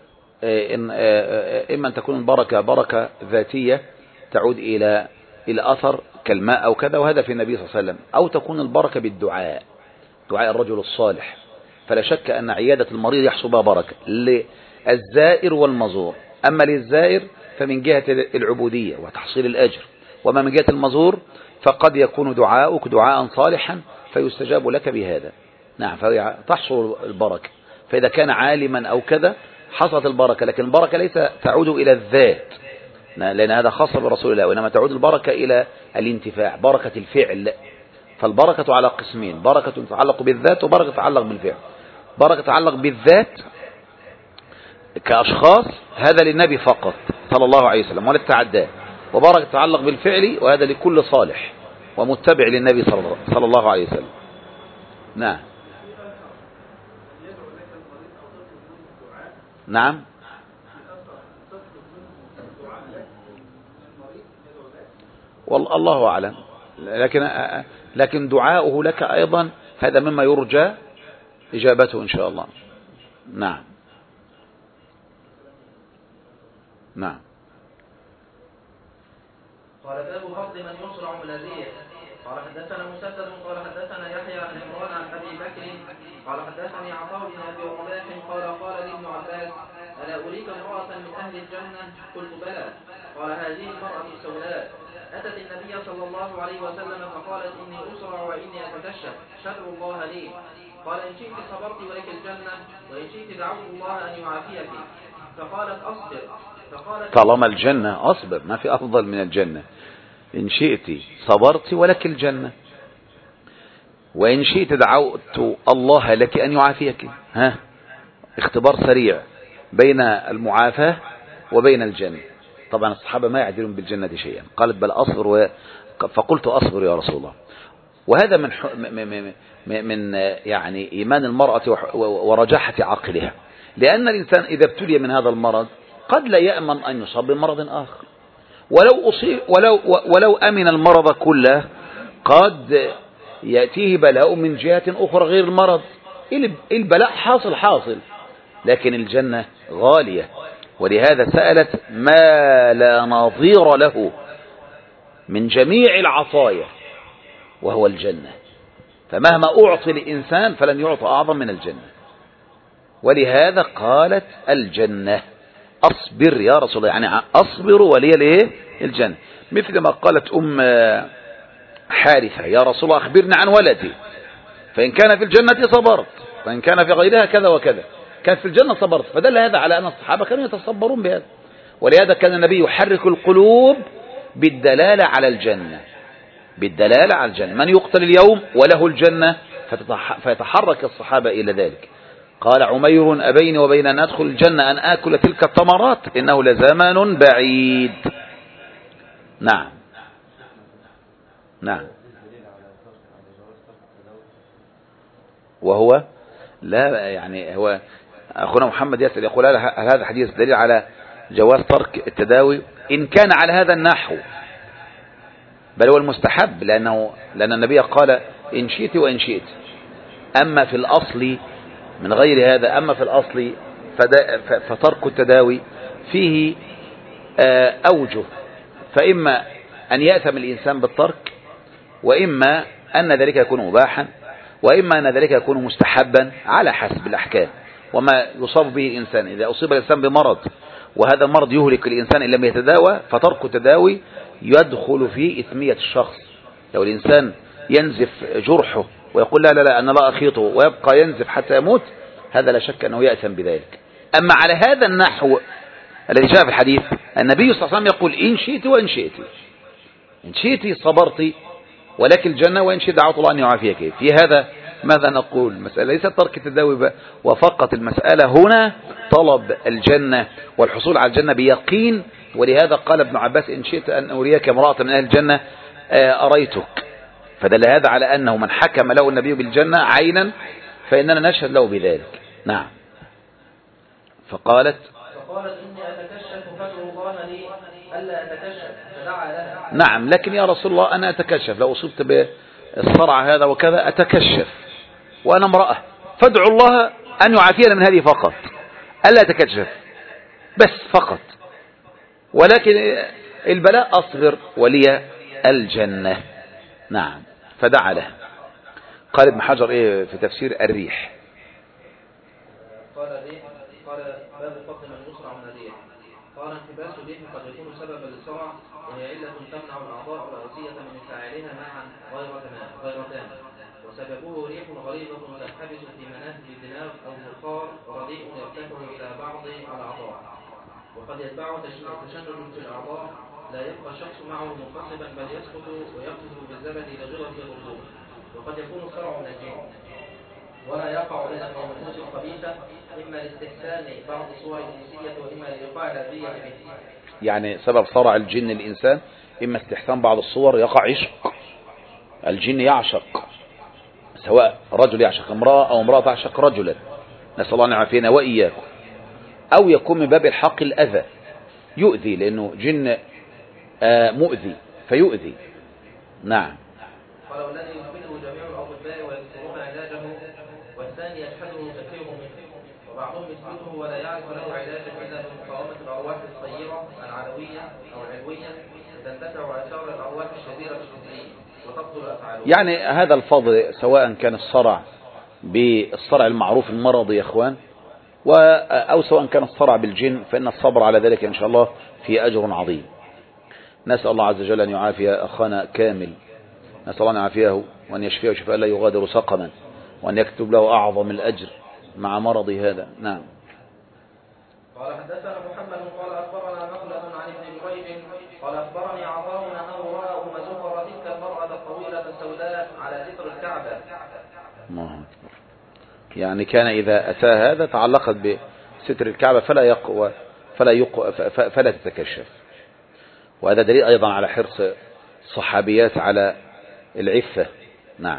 إما أن تكون البركة بركة ذاتية تعود إلى إلى أثر كالماء أو كذا، وهذا في النبي صلى الله عليه وسلم، أو تكون البركة بالدعاء، دعاء الرجل الصالح. فلا شك أن عيادة المريض يحصل بها بركة للزائر والمزور. أما للزائر فمن جهة العبودية وتحصيل الأجر، وما من جهة المزور فقد يكون دعاؤك دعاء صالحا فيستجاب لك بهذا. نعم. فتحصل البركة. فإذا كان عالما أو كذا حصلت البركة، لكن البركة ليس تعود إلى الذات، لأن هذا خاص برسول الله، وإنما تعود البركة إلى الانتفاع، بركة الفعل. فالبركة على قسمين، بركة تتعلق بالذات وبركة تتعلق بالفعل. بركة تتعلق بالذات كأشخاص هذا للنبي فقط صلى الله عليه وسلم ولا تتعداه، وبركة تتعلق بالفعل وهذا لكل صالح ومتبع للنبي صلى الله عليه وسلم. نعم. نعم. والله أعلم، لكن لكن دعاؤه لك أيضا هذا مما يرجى إجابته إن شاء الله. نعم. نعم. قال باب فضل من يصرع ملازيه. قال حدثنا مسدد قال حدثنا يحيى عن عمران عن ابي بكر قال حدثني عطاء بن ابي رباح قال قال لي ابن عباس الا اريك امراه من اهل الجنه؟ قلت بلى. قال هذه المراه السوداء اتت النبي صلى الله عليه وسلم فقالت اني اسرع واني اتكشف شر الله لي. قال إن شئت صبرت ولك الجنة وإن شئت دعوت الله أن يعافيك. فقالت أصبر. فقالت طالما الجنة أصبر، ما في أفضل من الجنة. إن شئت صبرت ولك الجنة وإن شئت دعوت الله لك أن يعافيك. ها، اختبار سريع بين المعافاة وبين الجنة. طبعا الصحابة ما يعدلون بالجنة شيئا. قالت بل أصبر و... فقلت أصبر يا رسول الله. وهذا من ح... من من يعني إيمان المرأة ورجاحة عقلها، لأن الإنسان إذا ابتلي من هذا المرض قد لا يأمن أن يصاب بمرض آخر، ولو أصيب ولو ولو أمن المرض كله قد يأتيه بلاء من جهة أخرى غير المرض. البلاء حاصل حاصل، لكن الجنة غالية، ولهذا سألت ما لا نظير له من جميع العطايا وهو الجنة. فمهما أعطي الإنسان فلن يعطى أعظم من الجنة، ولهذا قالت الجنة. أصبر يا رسول الله، يعني أصبر ولي ليه الجنة. مثل ما قالت أم حارثة يا رسول الله أخبرني عن ولدي، فإن كان في الجنة صبرت وإن كان في غيرها كذا وكذا. كان في الجنة صبرت، فدل هذا على أن الصحابة كانوا يتصبرون بهذا. ولهذا كان النبي يحرك القلوب بالدلالة على الجنة، بالدلالة على الجنة. من يقتل اليوم وله الجنة، فيتحرك الصحابة إلى ذلك. قال عمير أبين وبين أن أدخل الجنة أن آكل تلك التمرات إنه لزمان بعيد. نعم نعم. وهو لا يعني هو أخونا محمد يسأل يقول هل هذا حديث دليل على جواز ترك التداوي؟ إن كان على هذا النحو بل هو المستحب، لأنه لأن النبي قال إن شئت وإن شئت. أما في الأصل من غير هذا، أما في الأصل فترك التداوي فيه أوجه، فإما أن يأثم الإنسان بالترك، وإما أن ذلك يكون مباحا، وإما أن ذلك يكون مستحبا على حسب الأحكام وما يصاب به الإنسان. إذا أصيب الإنسان بمرض وهذا المرض يهلك الإنسان إن لم يتداوى، فترك التداوي يدخل في إثمية الشخص. لو الإنسان ينزف جرحه ويقول لا لا لا أنا لا أخيطه ويبقى ينزف حتى يموت، هذا لا شك أنه يأثم بذلك. أما على هذا النحو الذي جاء في الحديث، النبي صلى الله عليه وسلم يقول إن شئت وإن شئت. إن شئت صبرت ولك الجنة وإن شئت دعوت الله أن يعافيك. في هذا ماذا نقول؟ مسألة ليست ترك التداوي وفقط، المسألة هنا طلب الجنة والحصول على الجنة بيقين. ولهذا قال ابن عباس إن شئت أن أريك امرأة من أهل الجنة أريتك. فدل هذا على أنه من حكم له النبي بالجنة عينا فإننا نشهد له بذلك. نعم. فقالت فقالت إني أتكشف فادعو الله لي ألا أتكشف، فدعا لها. نعم، لكن يا رسول الله أنا أتكشف، لو أصبت بالصرع هذا وكذا أتكشف وأنا امرأة، فادعو الله أن يعافينا من هذه فقط، ألا أتكشف بس فقط. ولكن البلاء أصبر ولي الجنة. نعم. فدعا له. قال ابن حجر إيه في تفسير الريح؟ قال الريح قال باب فضل من يصرع من الريح. قال انحباس الريح قد يكون سببا للصرع، وهي علة تمنع الأعضاء الرئيسية من فاعلها معا غيرتان، وسببه ريح غريبة تنحبس في منافذ الدماغ أو الفقار رديء يرتفع إلى بعض الأعضاء، وقد يتبعه تشنج في الأعضاء لا يبقى الشخص معه منقصبا بل يسقط ويقفز بالزبد إلى غرف الغضون. وقد يكون الصرع من الجن ولا يقع إلا من النفوس الخبيثة، إما لاستحسان بعض صور الجنسية وإما لإيقاع الأذية به. يعني سبب صرع الجن الإنسان إما استحسان بعض الصور، يقع عشق الجن، يعشق سواء رجل يعشق امرأة أو امرأة تعشق رجلا، نسأل الله أن يعافينا وإياكم. أو يكون من باب الحق الأذى، يؤذي لأنه جن مؤذي فيؤذي. نعم. قال والذي يقبله جميع الأطباء ويذكرون علاجه، والثاني يجحده كثير منه، وبعضهم يثبته ولا يعرف له علاجا إلا بمقاومة الأرواح الصغيرة العلوية أو العلوية، تندفع آثار الأرواح الشريرة بالشرير وتبطل أفعاله. يعني هذا الفضل سواء كان الصرع بالصرع المعروف المرضي يا إخوان، أو سواء كان الصرع بالجن، فإن الصبر على ذلك إن شاء الله في أجر عظيم. نسأل الله عز وجل أن يعافي أخانا كامل، نسأل الله أن يعافيه وأن يشفيه شفاء لا يغادر سقما، وأن يكتب له أعظم الأجر مع مرض هذا. نعم. قال حدثنا محمد قال أخبرنا مخلد عن ابن جريج قال أخبرني عطاء أنه رأى أم زفر تلك المرأة الطويلة السوداء على ستر الكعبة. الله أكبر. يعني كان إذا أتى هذا تعلقت بستر الكعبة فلا يقوى فلا يقوى فلا تتكشف. وهذا دليل أيضا على حرص الصحابيات على العفة. نعم.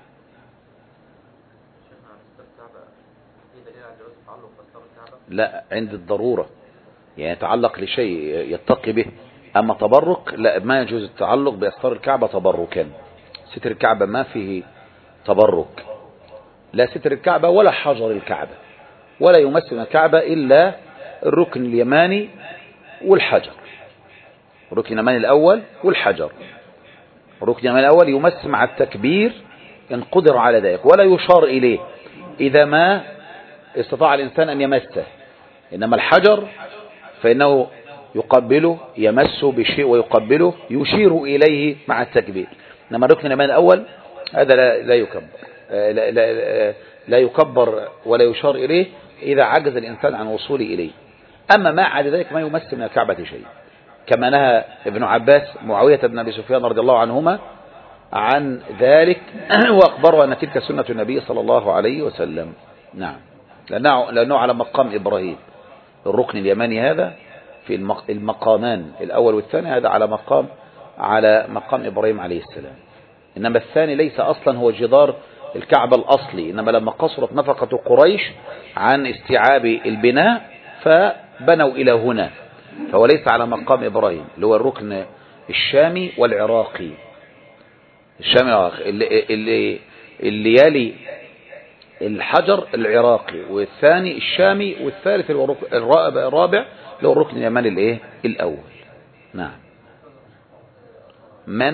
لا، عند الضرورة، يعني يتعلق لشيء يتقي به. أما تبرك لا، ما يجوز التعلق بأستار الكعبة تبركا. ستر الكعبة ما فيه تبرك، لا ستر الكعبة ولا حجر الكعبة، ولا يمثل الكعبة إلا الركن اليماني والحجر. الركن اليماني الأول والحجر. الركن اليماني الأول يمس مع التكبير إن قدر على ذلك، ولا يشار إليه إذا ما استطاع الإنسان أن يمسه. إنما الحجر فإنه يقبله، يمسه بشيء ويقبله، يشير إليه مع التكبير. إنما الركن اليماني الأول هذا لا, لا يكبر لا, لا, لا, لا يكبر ولا يشار إليه إذا عجز الإنسان عن وصوله إليه. أما ما عدا ذلك ما يمس من الكعبة شيء، كما نهى ابن عباس معاوية بن أبي سفيان رضي الله عنهما عن ذلك، وأخبره أن تلك سنة النبي صلى الله عليه وسلم. نعم. لأنه, لأنه على مقام إبراهيم. الركن اليماني هذا في المقامان الأول والثاني، هذا على مقام على مقام إبراهيم عليه السلام. إنما الثاني ليس أصلا هو جدار الكعبة الأصلي، إنما لما قصرت نفقة قريش عن استيعاب البناء فبنوا إلى هنا، فهو ليس على مقام إبراهيم اللي هو الركن الشامي والعراقي. الشامي والعراقي اللي, اللي, اللي يلي الحجر العراقي، والثاني الشامي، والثالث الرابع اللي هو الركن اليماني الايه الاول. نعم. من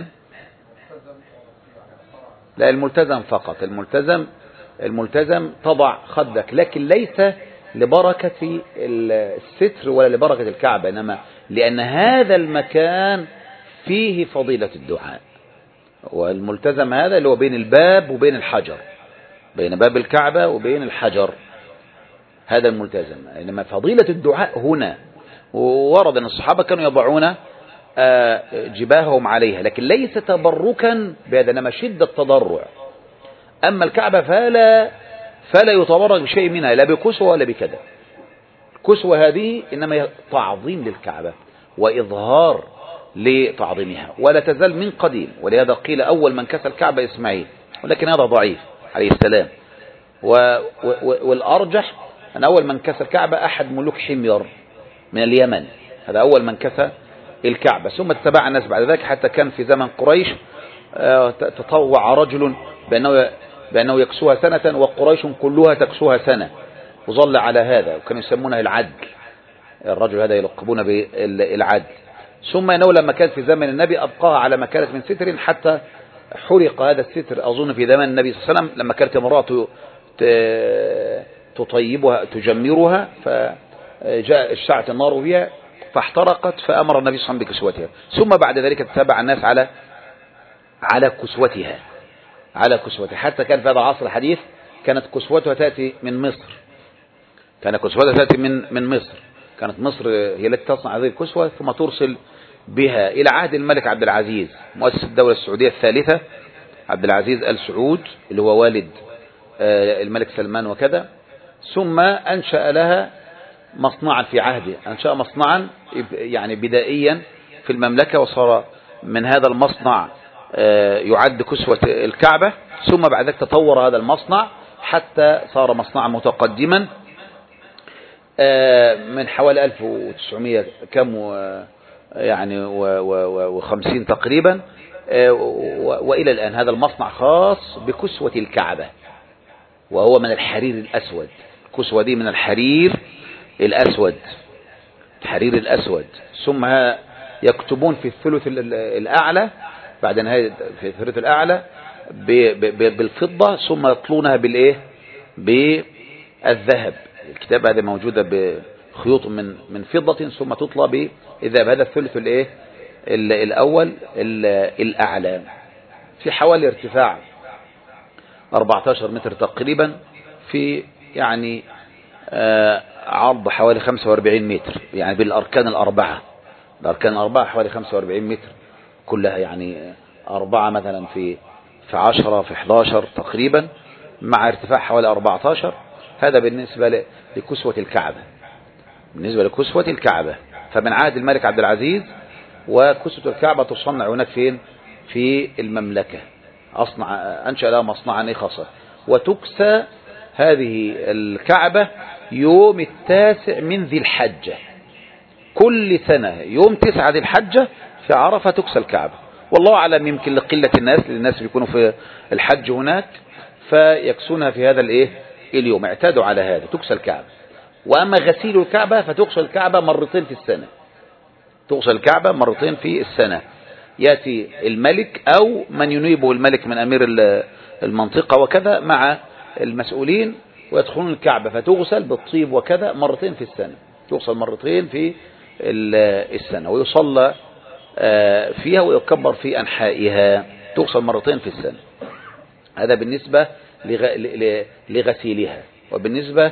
لا، الملتزم فقط. الملتزم الملتزم تضع خدك، لكن ليس لبركة الستر ولا لبركة الكعبة، إنما لأن هذا المكان فيه فضيلة الدعاء. والملتزم هذا اللي هو بين الباب وبين الحجر، بين باب الكعبة وبين الحجر، هذا الملتزم. إنما فضيلة الدعاء هنا، وورد أن الصحابة كانوا يضعون جباههم عليها، لكن ليس تبركا بهذا، إنما شدة تضرع. أما الكعبة فلا فلا يتبرك بشيء منها، لا بكسوة ولا بكذا. الكسوة هذه إنما تعظيم للكعبة وإظهار لتعظيمها، ولا تزال من قديم. ولهذا قيل أول من كسى الكعبة إسماعيل، ولكن هذا ضعيف عليه السلام. والأرجح أن أول من كسى الكعبة أحد ملوك حمير من اليمن، هذا أول من كسى الكعبة. ثم اتبع الناس بعد ذلك، حتى كان في زمن قريش تطوع رجل بأنه, بأنه يكسوها سنة، وقريش كلها تكسوها سنة، وظل على هذا، وكانوا يسمونه العدل. الرجل هذا يلقبون بالعدل. ثم أنه لما كان في زمن النبي أبقاها على ما كانت من ستر، حتى حرق هذا الستر أظن في زمن النبي صلى الله عليه وسلم، لما كانت امرأة تطيبها تجمرها، فجاء اشتعت النار بها فاحترقت، فأمر النبي صلى الله عليه وسلم بكسوتها. ثم بعد ذلك تتابع الناس على على كسوتها على كسوتها حتى كان في هذا العصر الحديث كانت كسوتها تأتي من مصر كانت كسوتها تأتي من من مصر كانت مصر هي التي تصنع هذه الكسوة، ثم ترسل بها إلى عهد الملك عبد العزيز مؤسس الدولة السعودية الثالثة، عبد العزيز آل سعود اللي هو والد الملك سلمان وكذا. ثم أنشأ لها مصنعا في عهده، أنشأ مصنعا يعني بدائيا في المملكة، وصار من هذا المصنع يعد كسوة الكعبة. ثم بعد ذلك تطور هذا المصنع حتى صار مصنعا متقدما من حوالي ألف وتسعمائة كم يعني وخمسين تقريبا، وإلى الآن هذا المصنع خاص بكسوة الكعبة، وهو من الحرير الأسود. الكسوة دي من الحرير الأسود الحرير الأسود. ثم يكتبون في الثلث الأعلى، بعد نهاية في الثلث الأعلى بالفضة، ثم يطلونها بالإيه بالذهب. الكتابة هذه موجودة بخيوط من من فضة، ثم تطلى بالذهب. هذا الثلث الإيه الأول الأعلى في حوالي ارتفاع أربعتاشر متر تقريبا، في يعني آه عرض حوالي خمسة وأربعين متر، يعني بالأركان الأربعة، الأركان الأربعة حوالي خمسة وأربعين متر كلها، يعني أربعة مثلا في في عشرة في حداشر تقريبا، مع ارتفاع حوالي أربعتاشر. هذا بالنسبة لكسوة الكعبة، بالنسبة لكسوة الكعبة. فمن عهد الملك عبد العزيز، وكسوة الكعبة تصنع هناك فين؟ في المملكة، أصنع أنشأ لها مصنعا خاصة، وتكسى هذه الكعبة يوم التاسع من ذي الحجة، كل سنة يوم تسعة ذي الحجة في عرفة تكسى الكعبة. والله أعلم، يمكن لقلة الناس، الناس بيكونوا في الحج هناك فيكسونها في هذا الايه اليوم، اعتادوا على هذا، تكسى الكعبة. وأما غسيل الكعبة فتغسل الكعبة مرتين في السنة، تغسل الكعبة مرتين في السنة، يأتي الملك أو من ينيبه الملك من أمير المنطقة وكذا مع المسؤولين، ويدخلون الكعبة فتغسل بالطيب وكذا مرتين في السنة، تغسل مرتين في السنة، ويصلى فيها ويكبر في أنحائها، تغسل مرتين في السنة. هذا بالنسبة لغسيلها، وبالنسبة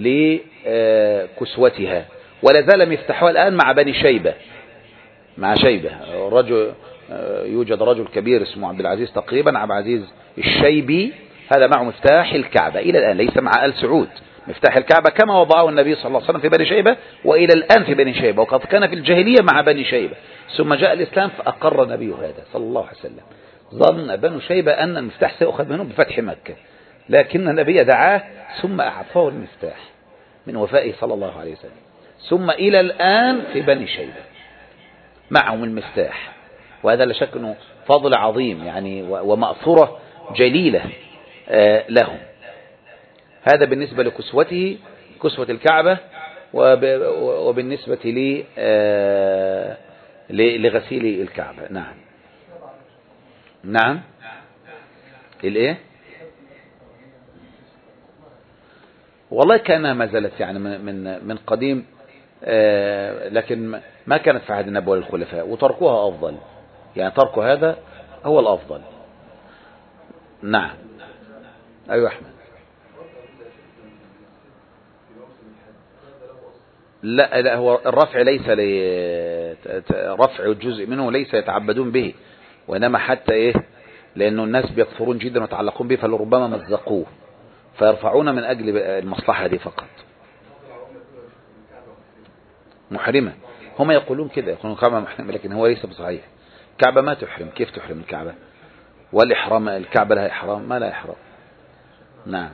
لكسوتها. ولا زال مفتاحها الآن مع بني شيبة، مع شيبة رجل، يوجد رجل كبير اسمه عبد العزيز تقريبا، عبد العزيز الشيبي، هذا معه مفتاح الكعبة إلى الآن، ليس مع آل سعود، مفتاح الكعبة كما وضعه النبي صلى الله عليه وسلم في بني شيبة، وإلى الآن في بني شيبة، وقد كان في الجاهلية مع بني شيبة، ثم جاء الإسلام فأقر النبي هذا صلى الله عليه وسلم. ظن بنو شيبة أن المفتاح سيأخذ منهم بفتح مكة، لكن النبي دعاه ثم أعطاه المفتاح من وفائه صلى الله عليه وسلم، ثم إلى الآن في بني شيبة معهم المفتاح. وهذا لا شك أنه فضل عظيم يعني، ومأثورة جليلة لهم. هذا بالنسبة لكسوته، كسوة الكعبة. وبالنسبة لي لغسيل الكعبة. نعم نعم الايه والله كانها ما زالت يعني من من قديم، لكن ما كانت في عهد النبي والخلفاء، وتركوها أفضل، يعني ترك هذا هو الأفضل. نعم. أيوة أحمد. لا لا هو الرفع ليس لي رفع جزء منه ليس يتعبدون به، وإنما حتى إيه، لأنه الناس بيكفرون جدا ويتعلقون به، فلربما مزقوه فيرفعون من أجل المصلحة دي فقط. محرمة، هم يقولون كده، يقولون الكعبة محرمة، لكن هو ليس بصحيح. الكعبة ما تحرم، كيف تحرم الكعبة؟ والإحرام الكعبة لها إحرام؟ ما لها إحرام. نعم.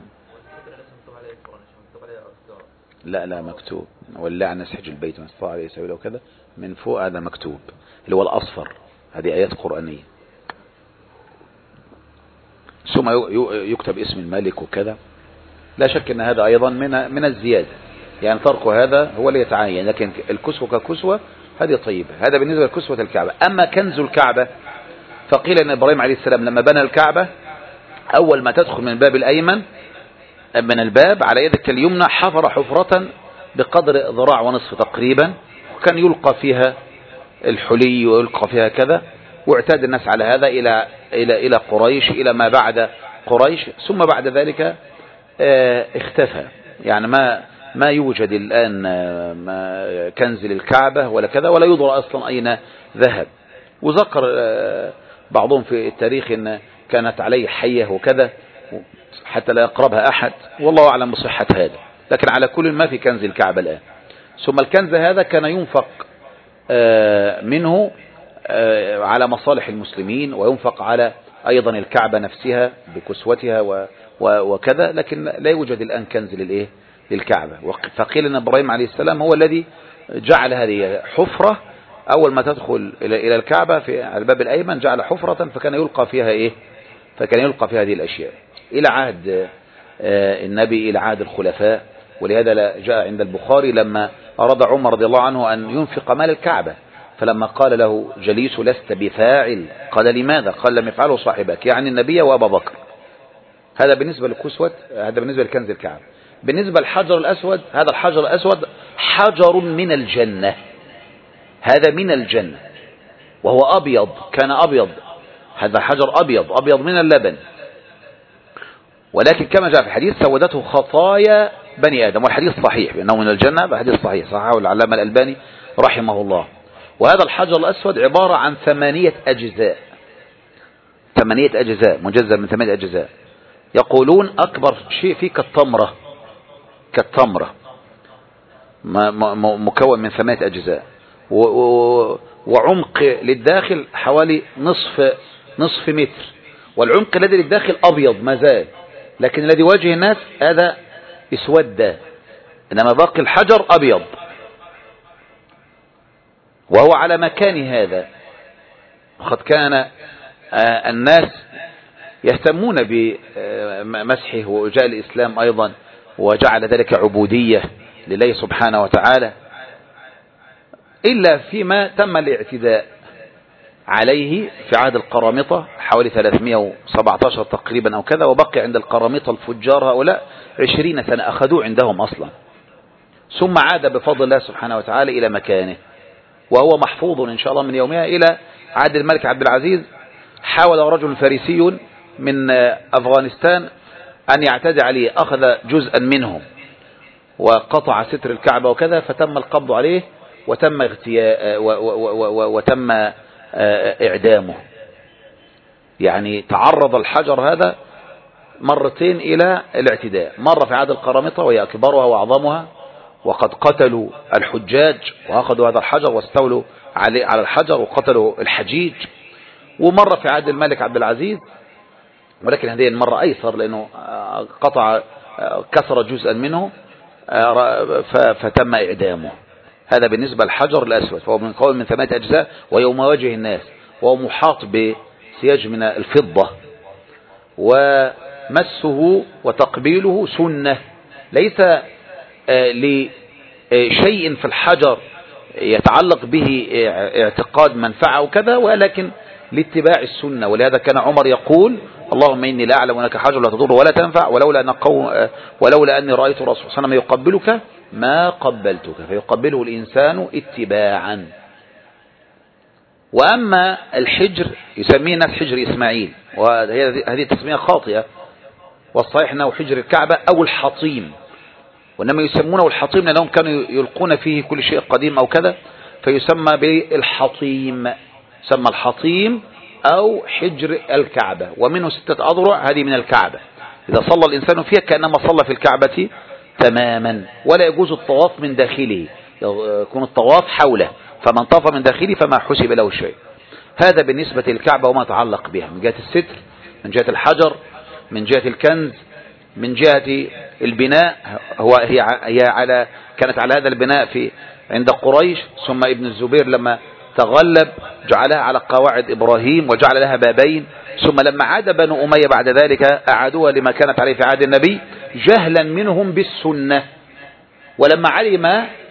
لا لا مكتوب، واللعنة سحج البيت من استطاع عليه سبيلا وكذا، من فوق هذا مكتوب اللي هو الأصفر، هذه آيات قرآنية. ثم يكتب اسم الملك وكذا. لا شك أن هذا أيضا من من الزيادة، يعني ترك هذا هو اللي يتعين، لكن الكسوة ككسوة هذه طيبة. هذا بالنسبة لكسوة الكعبة. أما كنز الكعبة فقيل أن إبراهيم عليه السلام لما بنى الكعبة، أول ما تدخل من الباب الأيمن من الباب على يدك اليمنى حفر حفرة بقدر ذراع ونصف تقريبا، وكان يلقى فيها الحلي ويلقى فيها كذا، واعتاد الناس على هذا إلى إلى إلى قريش، إلى ما بعد قريش، ثم بعد ذلك اختفى، يعني ما ما يوجد الآن ما كنز للكعبة ولا كذا، ولا يدرى أصلا أين ذهب. وذكر بعضهم في التاريخ أن كانت عليه حية وكذا حتى لا يقربها أحد، والله أعلم بصحة هذا، لكن على كل ما في كنز الكعبة الآن. ثم الكنز هذا كان ينفق منه على مصالح المسلمين، وينفق على أيضا الكعبة نفسها بكسوتها وكذا، لكن لا يوجد الآن كنز للإيه للكعبة. فقيل أن إبراهيم عليه السلام هو الذي جعل هذه حفرة أول ما تدخل إلى الكعبة في الباب الأيمن، جعل حفرة فكان يلقى فيها إيه فكان يلقى فيها هذه الأشياء إلى عهد النبي، إلى عهد الخلفاء. ولهذا جاء عند البخاري لما أراد عمر رضي الله عنه أن ينفق مال الكعبة، فلما قال له جليس لست بفاعل، قال لماذا؟ قال لم يفعله صاحبك، يعني النبي وأبا بكر. هذا بالنسبة لكسوة، هذا بالنسبة لكنز الكعبة. بالنسبة للحجر الأسود، هذا الحجر الأسود حجر من الجنة، هذا من الجنة، وهو أبيض، كان أبيض، هذا حجر أبيض أبيض من اللبن، ولكن كما جاء في الحديث سودته خطايا بني آدم، والحديث صحيح بأنه من الجنة، بحديث صحيح صححه العلامة الألباني رحمه الله. وهذا الحجر الأسود عبارة عن ثمانية أجزاء، ثمانية أجزاء مجزء من ثمانية أجزاء. يقولون أكبر شيء فيه كالتمرة، كالتمرة مكون من ثمانية أجزاء، وعمق للداخل حوالي نصف نصف متر، والعمق الذي للداخل أبيض ما زال، لكن الذي واجه الناس هذا اسود، إنما باقي الحجر أبيض، وهو على مكان هذا. وقد كان الناس يهتمون بمسحه، وجاء الإسلام أيضا وجعل ذلك عبودية لله سبحانه وتعالى، إلا فيما تم الاعتداء عليه في عهد القرامطة حوالي ثلاثمائة وسبعة عشر تقريبا أو كذا، وبقي عند القرامطة الفجار هؤلاء عشرين سنة أخذوه عندهم أصلا، ثم عاد بفضل الله سبحانه وتعالى إلى مكانه، وهو محفوظ إن شاء الله من يومها إلى عهد الملك عبد العزيز. حاول رجل فارسي من أفغانستان أن يعتدي عليه، أخذ جزءا منه وقطع ستر الكعبة وكذا، فتم القبض عليه وتم اغتياء وتم إعدامه. يعني تعرض الحجر هذا مرتين إلى الاعتداء، مرة في عهد القرامطة وهي أكبرها وأعظمها، وقد قتلوا الحجاج وأخذوا هذا الحجر واستولوا عليه على الحجر وقتلوا الحجيج، ومرة في عهد الملك عبد العزيز، ولكن هذه المرة أيسر لأنه قطع كسر جزءا منه فتم إعدامه. هذا بالنسبة للحجر الأسود، فهو من قول من ثمانية أجزاء، ويوم واجه الناس، وهو محاط بسياج من الفضة، ومسه وتقبيله سنة، ليس لشيء في الحجر يتعلق به اعتقاد منفعة وكذا، ولكن لاتباع السنة. ولهذا كان عمر يقول: اللهم إني لا أعلم أنك حجر لا تضر ولا تنفع، ولولا أن قوم ولولا أني رأيت الرسول صلى الله عليه وسلم يقبلك ما قبلتك، فيقبله الإنسان اتباعا. وأما الحجر يسميه الناس حجر إسماعيل، وهذه التسمية خاطئة، والصحيح أنه حجر الكعبة أو الحطيم، وإنما يسمونه الحطيم لأنهم كانوا يلقون فيه كل شيء قديم أو كذا، فيسمى بالحطيم، سمى الحطيم أو حجر الكعبة، ومنه ستة أضرع، هذه من الكعبة، إذا صلى الإنسان فيها كأنما صلى في الكعبة تماما. ولا يجوز الطواف من داخله، يكون الطواف حوله، فمن طاف من داخله فما حسب له شيء. هذا بالنسبة للكعبة وما يتعلق بها من جهة الستر، من جهة الحجر، من جهة الكنز، من جهة البناء. هو هي هي على كانت على هذا البناء في عند قريش، ثم ابن الزبير لما تغلب جعلها على قواعد إبراهيم وجعل لها بابين، ثم لما عاد بنو أمية بعد ذلك أعادوها لما كانت عليه في عهد النبي جهلا منهم بالسنة. ولما علم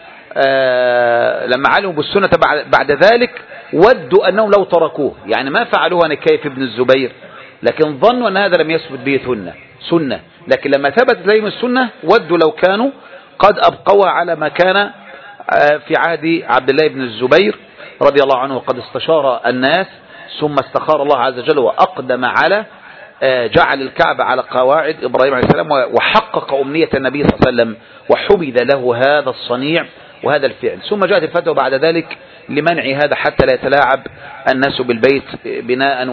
آه لما علموا بالسنة بعد ذلك ودوا أنهم لو تركوه، يعني ما فعلوها نكيف ابن الزبير، لكن ظنوا أن هذا لم يثبت به سنة سنة لكن لما ثبتت لهم السنة ودوا لو كانوا قد أبقوا على ما كان آه في عهد عبد الله بن الزبير رضي الله عنه، وقد استشار الناس ثم استخار الله عز وجل وأقدم على جعل الكعبة على قواعد إبراهيم عليه السلام، وحقق أمنية النبي صلى الله عليه وسلم، وحمد له هذا الصنيع وهذا الفعل. ثم جاءت الفتوى بعد ذلك لمنع هذا حتى لا يتلاعب الناس بالبيت بناء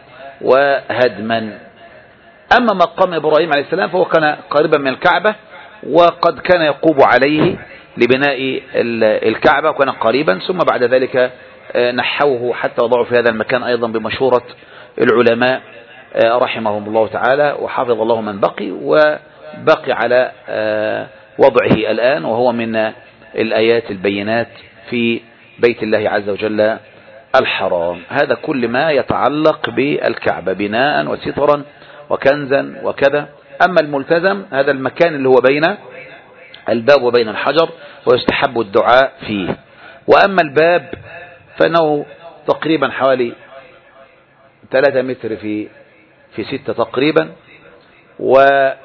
وهدما. أما مقام إبراهيم عليه السلام فهو كان قريبا من الكعبة، وقد كان يقوب عليه لبناء الكعبة، وكان قريبا، ثم بعد ذلك نحوه حتى وضعوا في هذا المكان أيضا بمشورة العلماء رحمهم الله تعالى، وحافظ الله من بقي وبقي على وضعه الآن، وهو من الآيات البينات في بيت الله عز وجل الحرام. هذا كل ما يتعلق بالكعبة بناء وسترا وكنزا وكذا. أما الملتزم هذا المكان اللي هو بين الباب وبين الحجر، ويستحب الدعاء فيه. وأما الباب فإنه تقريبا حوالي ثلاثة متر في في ستة تقريبا، وبهذا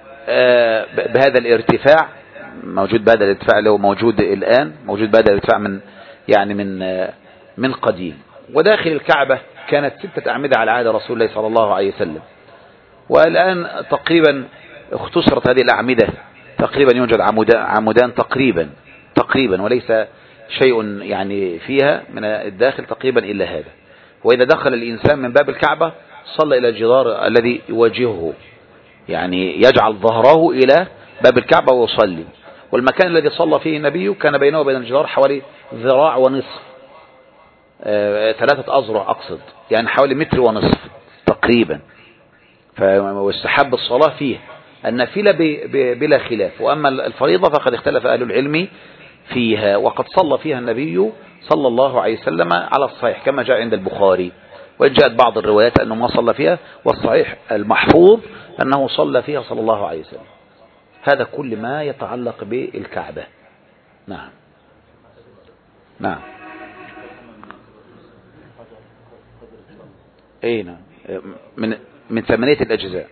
الارتفاع موجود، بهذا الارتفاع اللي هو موجود الآن، موجود بهذا الارتفاع من يعني من من قديم. وداخل الكعبة كانت ستة أعمدة على عهد رسول الله صلى الله عليه وسلم، والآن تقريبا اختصرت هذه الأعمدة، تقريبا يوجد عمودان, عمودان تقريبا تقريبا وليس شيء يعني فيها من الداخل تقريبا إلا هذا. وإذا دخل الإنسان من باب الكعبة صلى إلى الجدار الذي يواجهه، يعني يجعل ظهره إلى باب الكعبة ويصلي. والمكان الذي صلى فيه النبي كان بينه وبين الجدار حوالي ذراع ونصف، آه ثلاثة أذرع أقصد، يعني حوالي متر ونصف تقريبا. فاستحب الصلاة فيه النافلة بلا خلاف، وأما الفريضة فقد اختلف أهل العلم فيها، وقد صلى فيها النبي صلى الله عليه وسلم على الصحيح كما جاء عند البخاري، وإن جاءت بعض الروايات أنه ما صلى فيها، والصحيح المحفوظ أنه صلى فيها صلى الله عليه وسلم. هذا كل ما يتعلق بالكعبة. نعم نعم اي نعم، من من ثمانية الأجزاء.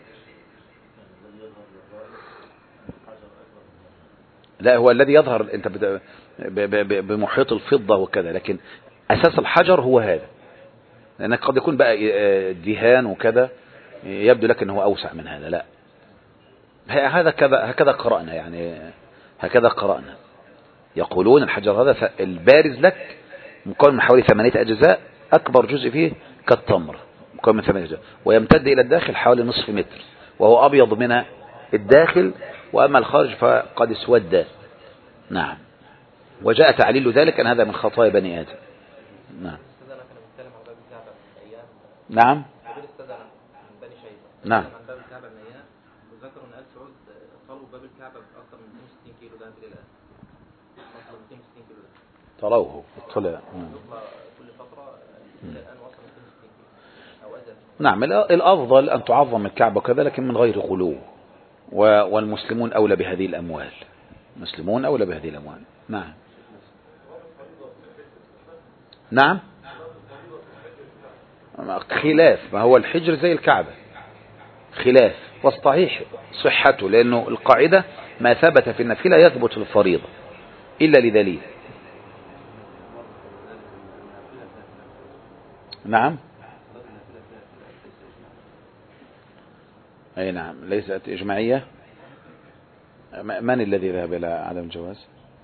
لا، هو الذي يظهر انت بمحيط الفضة وكذا، لكن أساس الحجر هو هذا، لأنك قد يكون بقى دهان وكذا يبدو لك أنه أوسع من هذا. لا، هذا كذا هكذا قرأنا، يعني هكذا قرأنا. يقولون الحجر هذا البارز لك مكون من حوالي ثمانية أجزاء، أكبر جزء فيه كالتمر مكون من ثمانية أجزاء، ويمتد إلى الداخل حوالي نصف متر، وهو أبيض من الداخل، وأما الخارج فقد اسود. نعم، وجاء تعليل ذلك أن هذا من خطايا بني آدم. نعم نعم نعم وذكروا ان آل سعود طلبوا باب الكعبة بأكثر من مئتين وستين كيلو ده انت للآن مئتين وستين كيلو ده طلوه طلع كل فترة إلى الآن وصل مئتين وستين كيلو أو أزيد. نعم، الأفضل أن تعظم الكعبة كذا، لكن من غير غلو، والمسلمون أولى بهذه الأموال، المسلمون أولى بهذه الأموال. نعم نعم خلاف، ما هو الحجر زي الكعبة خلاف، والصحيح صحته، لأنه القاعدة ما ثبت في النافلة يثبت في الفريضة إلا لدليل. نعم أي نعم، ليست إجماعية. من الذي ذهب إلى عدم الجواز؟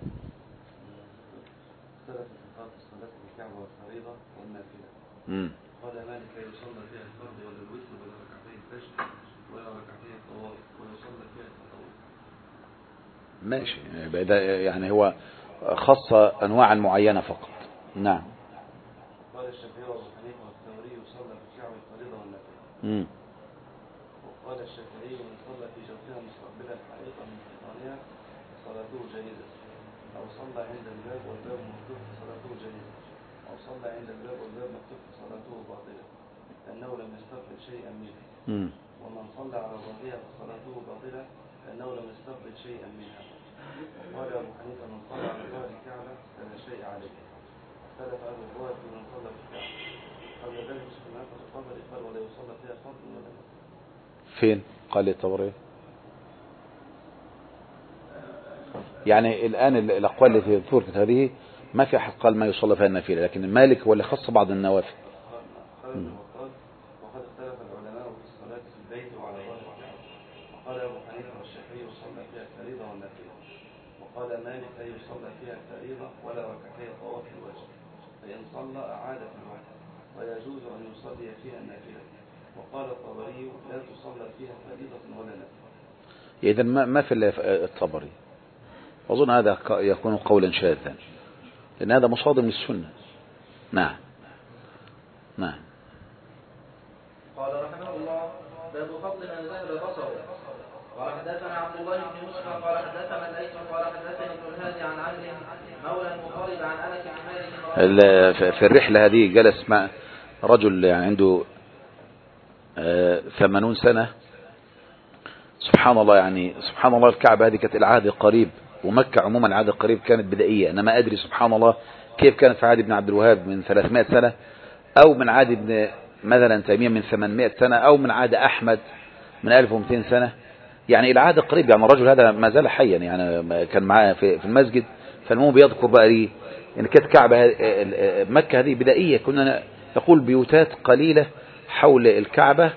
امم قال مالك لا يصلى فيها الفرض ولا الوتر ولا ركعتي الفجر ولا ركعتي الطواف ويصلى فيها التطوع. ماشي، يعني هو خص أنواعا معينة فقط. نعم. قال الشافعي وابو حنيفه والثوري يصلى في الكعبة الفريضة والنافلة. امم وقال الشافعي من صلى في جوفها مستقبلا حائطا من حيطانها صلاته جائزة، أو صلى عند الباب والباب مفتوح صلاته جائزة، أو صلى عند الباب والباب مفتوح صلاته باطلة لأنه لم يستقبل شيئا منها. امم ومن صلى على ظهرها فصلاته باطلة لأنه لم يستقبل شيئا منها. وقال أبو حنيفة من صلى على ظهر الكعبة فلا شيء عليه. اختلف أهل الرواية في من صلى في الكعبة. قبل ذلك في منافة القبر قال ولا يصلى فيها فرض ولا لا. فين قال الطبري؟ يعني الآن الأقوال التي ذكرت هذه ما في أحد قال ما يصلى فيها النافلة، لكن مالك هو اللي خص بعض النوافل. وقد اختلف العلماء في الصلاة في البيت وعلى ظهر الكعبة. وقال أبو حنيفة والشافعي يصلى فيها الفريضة والنافلة. وقال مالك لا يصلى فيها الفريضة ولا ركعتي طواف الوجه، فإن صلى أعاد في الوقت، ويجوز أن يصلي فيها النافلة. وقال الطبري لا تصلى فيها فريضة ولا نافلة. إذا ما ما في الطبري، أظن هذا يكون قولا شاذا، لأن هذا مصادم للسنة. نعم نعم. قال رحمه الله باب فضل من ذهب بصره. قال حدثنا عبد الله بن مسلم قال حدثنا الليث قال حدثني ابن الهادي عن عمرو مولى المطالب عن انس بن مالك. في الرحلة هذه جلس مع رجل يعني عنده ثمانون سنة. سبحان الله، يعني سبحان الله، الكعبة هذه كانت العهد القريب، ومكة عموما العهد القريب كانت بدائية. أنا ما أدري سبحان الله كيف كانت في عهد ابن عبد الوهاب من ثلاثمائة سنة، أو من عهد ابن مثلا تيمية من ثمانمائة سنة، أو من عهد أحمد من ألف ومئتين سنة. يعني العهد القريب، يعني الرجل هذا ما زال حيا، يعني كان معاه في المسجد. فالمهم بيذكر بقى لي يعني كانت كعبة مكة هذه بدائية، كنا نقول بيوتات قليلة حول الكعبة،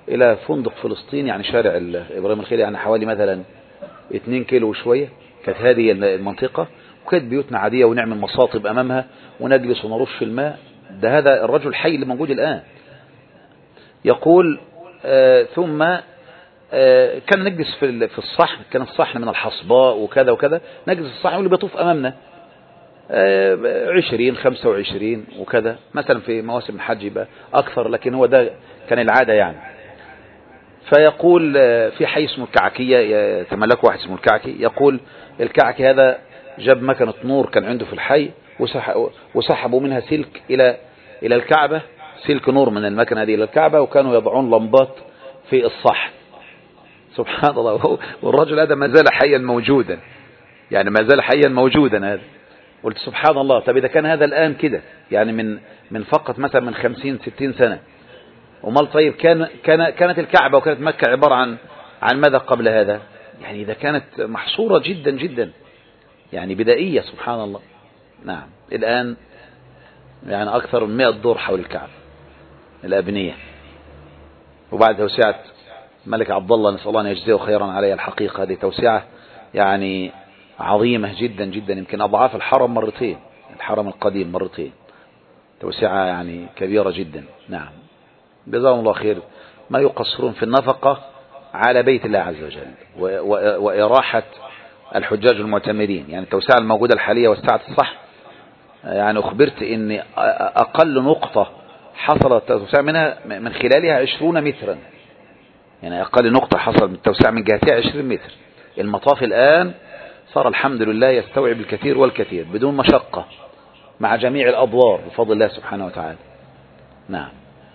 إلى فندق فلسطين، يعني شارع إبراهيم الخيل، يعني حوالي مثلا اتنين كيلو وشوية. كانت هذه المنطقة، وكانت بيوتنا عادية ونعمل مصاطب أمامها ونجلس ونرش الماء. ده هذا الرجل الحي اللي موجود الآن. يقول آه ثم آه كان نجلس في في الصحن، كان الصحن من الحصباء وكذا وكذا، نجلس في الصحن واللي بيطوف أمامنا آه عشرين خمسة وعشرين وكذا، مثلا في مواسم الحج يبقى أكثر، لكن هو ده كان العادة يعني. فيقول آه في حي اسمه الكعكية، يتملكه واحد اسمه الكعكي. يقول الكعكي هذا جاب مكنة نور كان عنده في الحي، وسحبوا منها سلك إلى إلى الكعبة، سلك نور من المكنة دي إلى الكعبة، وكانوا يضعون لمبات في الصحن. سبحان الله. والرجل هذا ما زال حيا موجودا، يعني ما زال حيا موجودا هذا. قلت سبحان الله. طب إذا كان هذا الآن كده، يعني من من فقط مثلا من خمسين ستين سنة، ومال طيب كان كان كانت الكعبة وكانت مكة عبارة عن عن ماذا قبل هذا؟ يعني إذا كانت محصورة جدا جدا، يعني بدائية. سبحان الله. نعم. الآن يعني أكثر من مئة دور حول الكعبة الأبنية، وبعد توسعة الملك عبد الله، نسأل الله أن يجزيه خيرا عليها. الحقيقة هذه توسعة يعني عظيمة جدا جدا، يمكن أضعاف الحرم مرتين، الحرم القديم مرتين، توسعة يعني كبيرة جدا. نعم. جزاهم الله خير. ما يقصرون في النفقة على بيت الله عز وجل وإراحة الحجاج المعتمرين. يعني التوسعة الموجودة الحالية وسعة الصح، يعني أخبرت أن أقل نقطة حصلت التوسعة منها من خلالها عشرون مترا، يعني أقل نقطة حصل من التوسعة من جهتها عشرين متر. المطاف الآن صار الحمد لله يستوعب الكثير والكثير بدون مشقة، مع جميع الأدوار بفضل الله سبحانه وتعالى. نعم.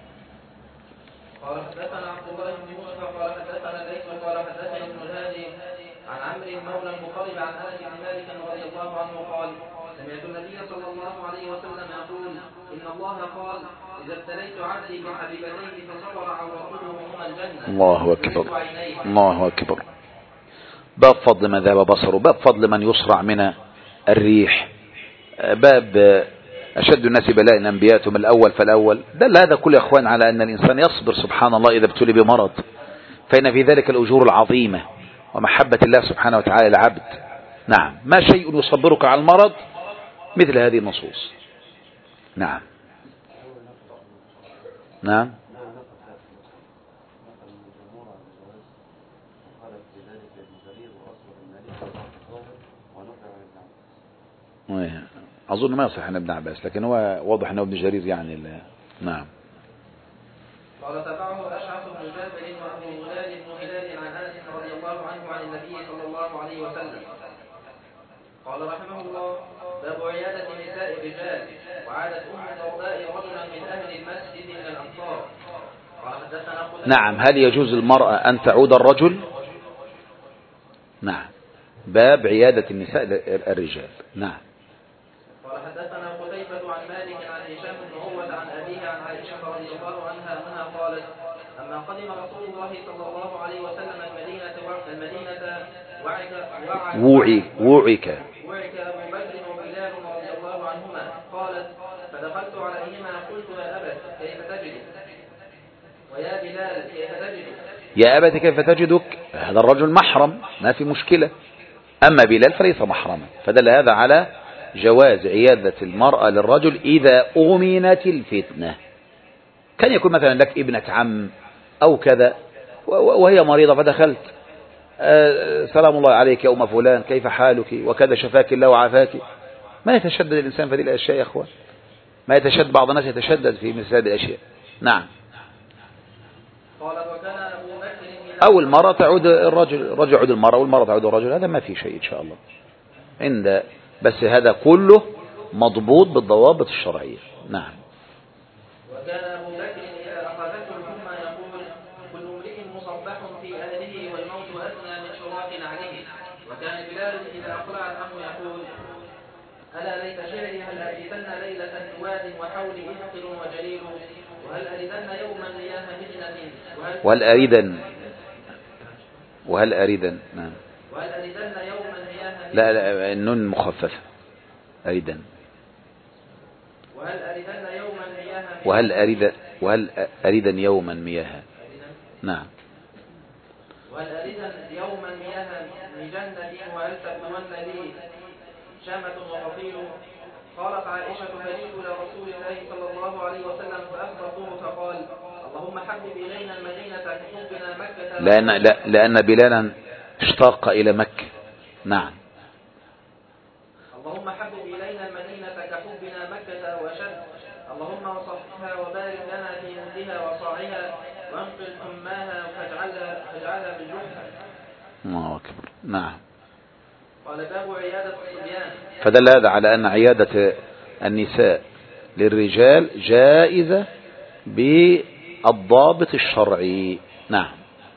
قال حدثنا عبد الله بن يوسف قال حدثنا ليث قال حدثني ابن الهادي عن عمرو مولى المطلب عن انس بن مالك رضي الله عنه قال سمعت النبي صلى الله عليه وسلم يقول ان الله قال اذا ابتليت عبدي بحبيبتيه فصبر عورته هما الجنه. الله اكبر. الله اكبر. باب فضل من ذهب بصره، باب فضل من يصرع من الريح، باب أشد الناس بلاء الأنبياء ثم الأول فالأول. دل هذا كل يا أخوان على أن الإنسان يصبر سبحان الله إذا ابتلي بمرض، فإن في ذلك الأجور العظيمة ومحبة الله سبحانه وتعالى العبد. نعم. ما شيء يصبرك على المرض مثل هذه النصوص. نعم. نعم. أظن ما يصح عن ابن عباس، لكن هو واضح أنه ابن جرير يعني ال... نعم. قال تبعه أشعث بن جابر وأبو غلال بن هلال عن أنس رضي الله عنه عن النبي صلى الله عليه وسلم قال رحمه الله باب عيادة نساء الرجال. وعادت أم الدرداء رجلا من أهل المسجد من الأنصار. قال حدثنا نعم. هل يجوز المرأة أن تعود الرجل؟ نعم. باب عيادة النساء الرجال. نعم. قال حدثنا قتيبة عن مالك عن هشام بن عروة عن أبيه عن عائشة رضي الله عنها أنها قالت لما قدم رسول الله صلى الله عليه وسلم المدينة المدينة وعك وعك وعك وعك أبو بكر وبلال رضي الله عنهما. قالت فدخلت عليهما قلت يا أبت كيف تجد ويا بلال كيف تجد. يا أبت كيف تجدك، هذا الرجل محرم ما في مشكلة، أما بلال فليس محرما. فدل هذا على جواز عيادة المرأة للرجل إذا أمنت الفتنة. كان يكون مثلا لك ابنة عم أو كذا وهي مريضة فدخلت آه سلام الله عليك يا أم فلان كيف حالك وكذا شفاك الله وعافاك. ما يتشدد الإنسان في هذه الأشياء يا أخوان، ما يتشدد، بعض الناس يتشدد في مثل هذه الأشياء. نعم. أو المرأة تعود الرجل، الرجل يعود المرأة والمرأة تعود الرجل، هذا ما في شيء إن شاء الله عند، بس هذا كله مضبوط بالضوابط الشرعية. نعم. وكان أبو بكر إذا أخذته الأمة يقول كل امرئ مصبح في أهله والموت أدنى من شراك عليه. وكان بلال إذا أقلع الأمر يقول ألا ليت شعري هل أردن ليلة سواد وحولي إثقل وجليل وهل أردن يوما مياه مدنة وهل أردن وهل أردن نعم وهل أردن يوما مياه لا لا النون مخففة أردن وهل أردن يوما مياه وهل أرد وهل أردن يوما مياه نعم. وهل أريد يوما مياه مجنة وهل تبلون لي شامة وفصيل. قالت عائشة فجئت إلى رسول الله صلى الله عليه وسلم فأخبرته فقال اللهم حبب إلينا المدينة كحبنا مكة. لأن, لا لأن بلالا اشتاق إلى مكة. نعم. اللهم حبب إلينا المدينة كحبنا مكة وشد. اللهم وصفها وبارك لنا في مدها وصاعها وانقل حماها فاجعلها فاجعلها بالجحفة. الله أكبر. نعم. قال باب عيادة الصبيان. فدل هذا على أن عيادة النساء للرجال جائزة بالضابط الشرعي. نعم.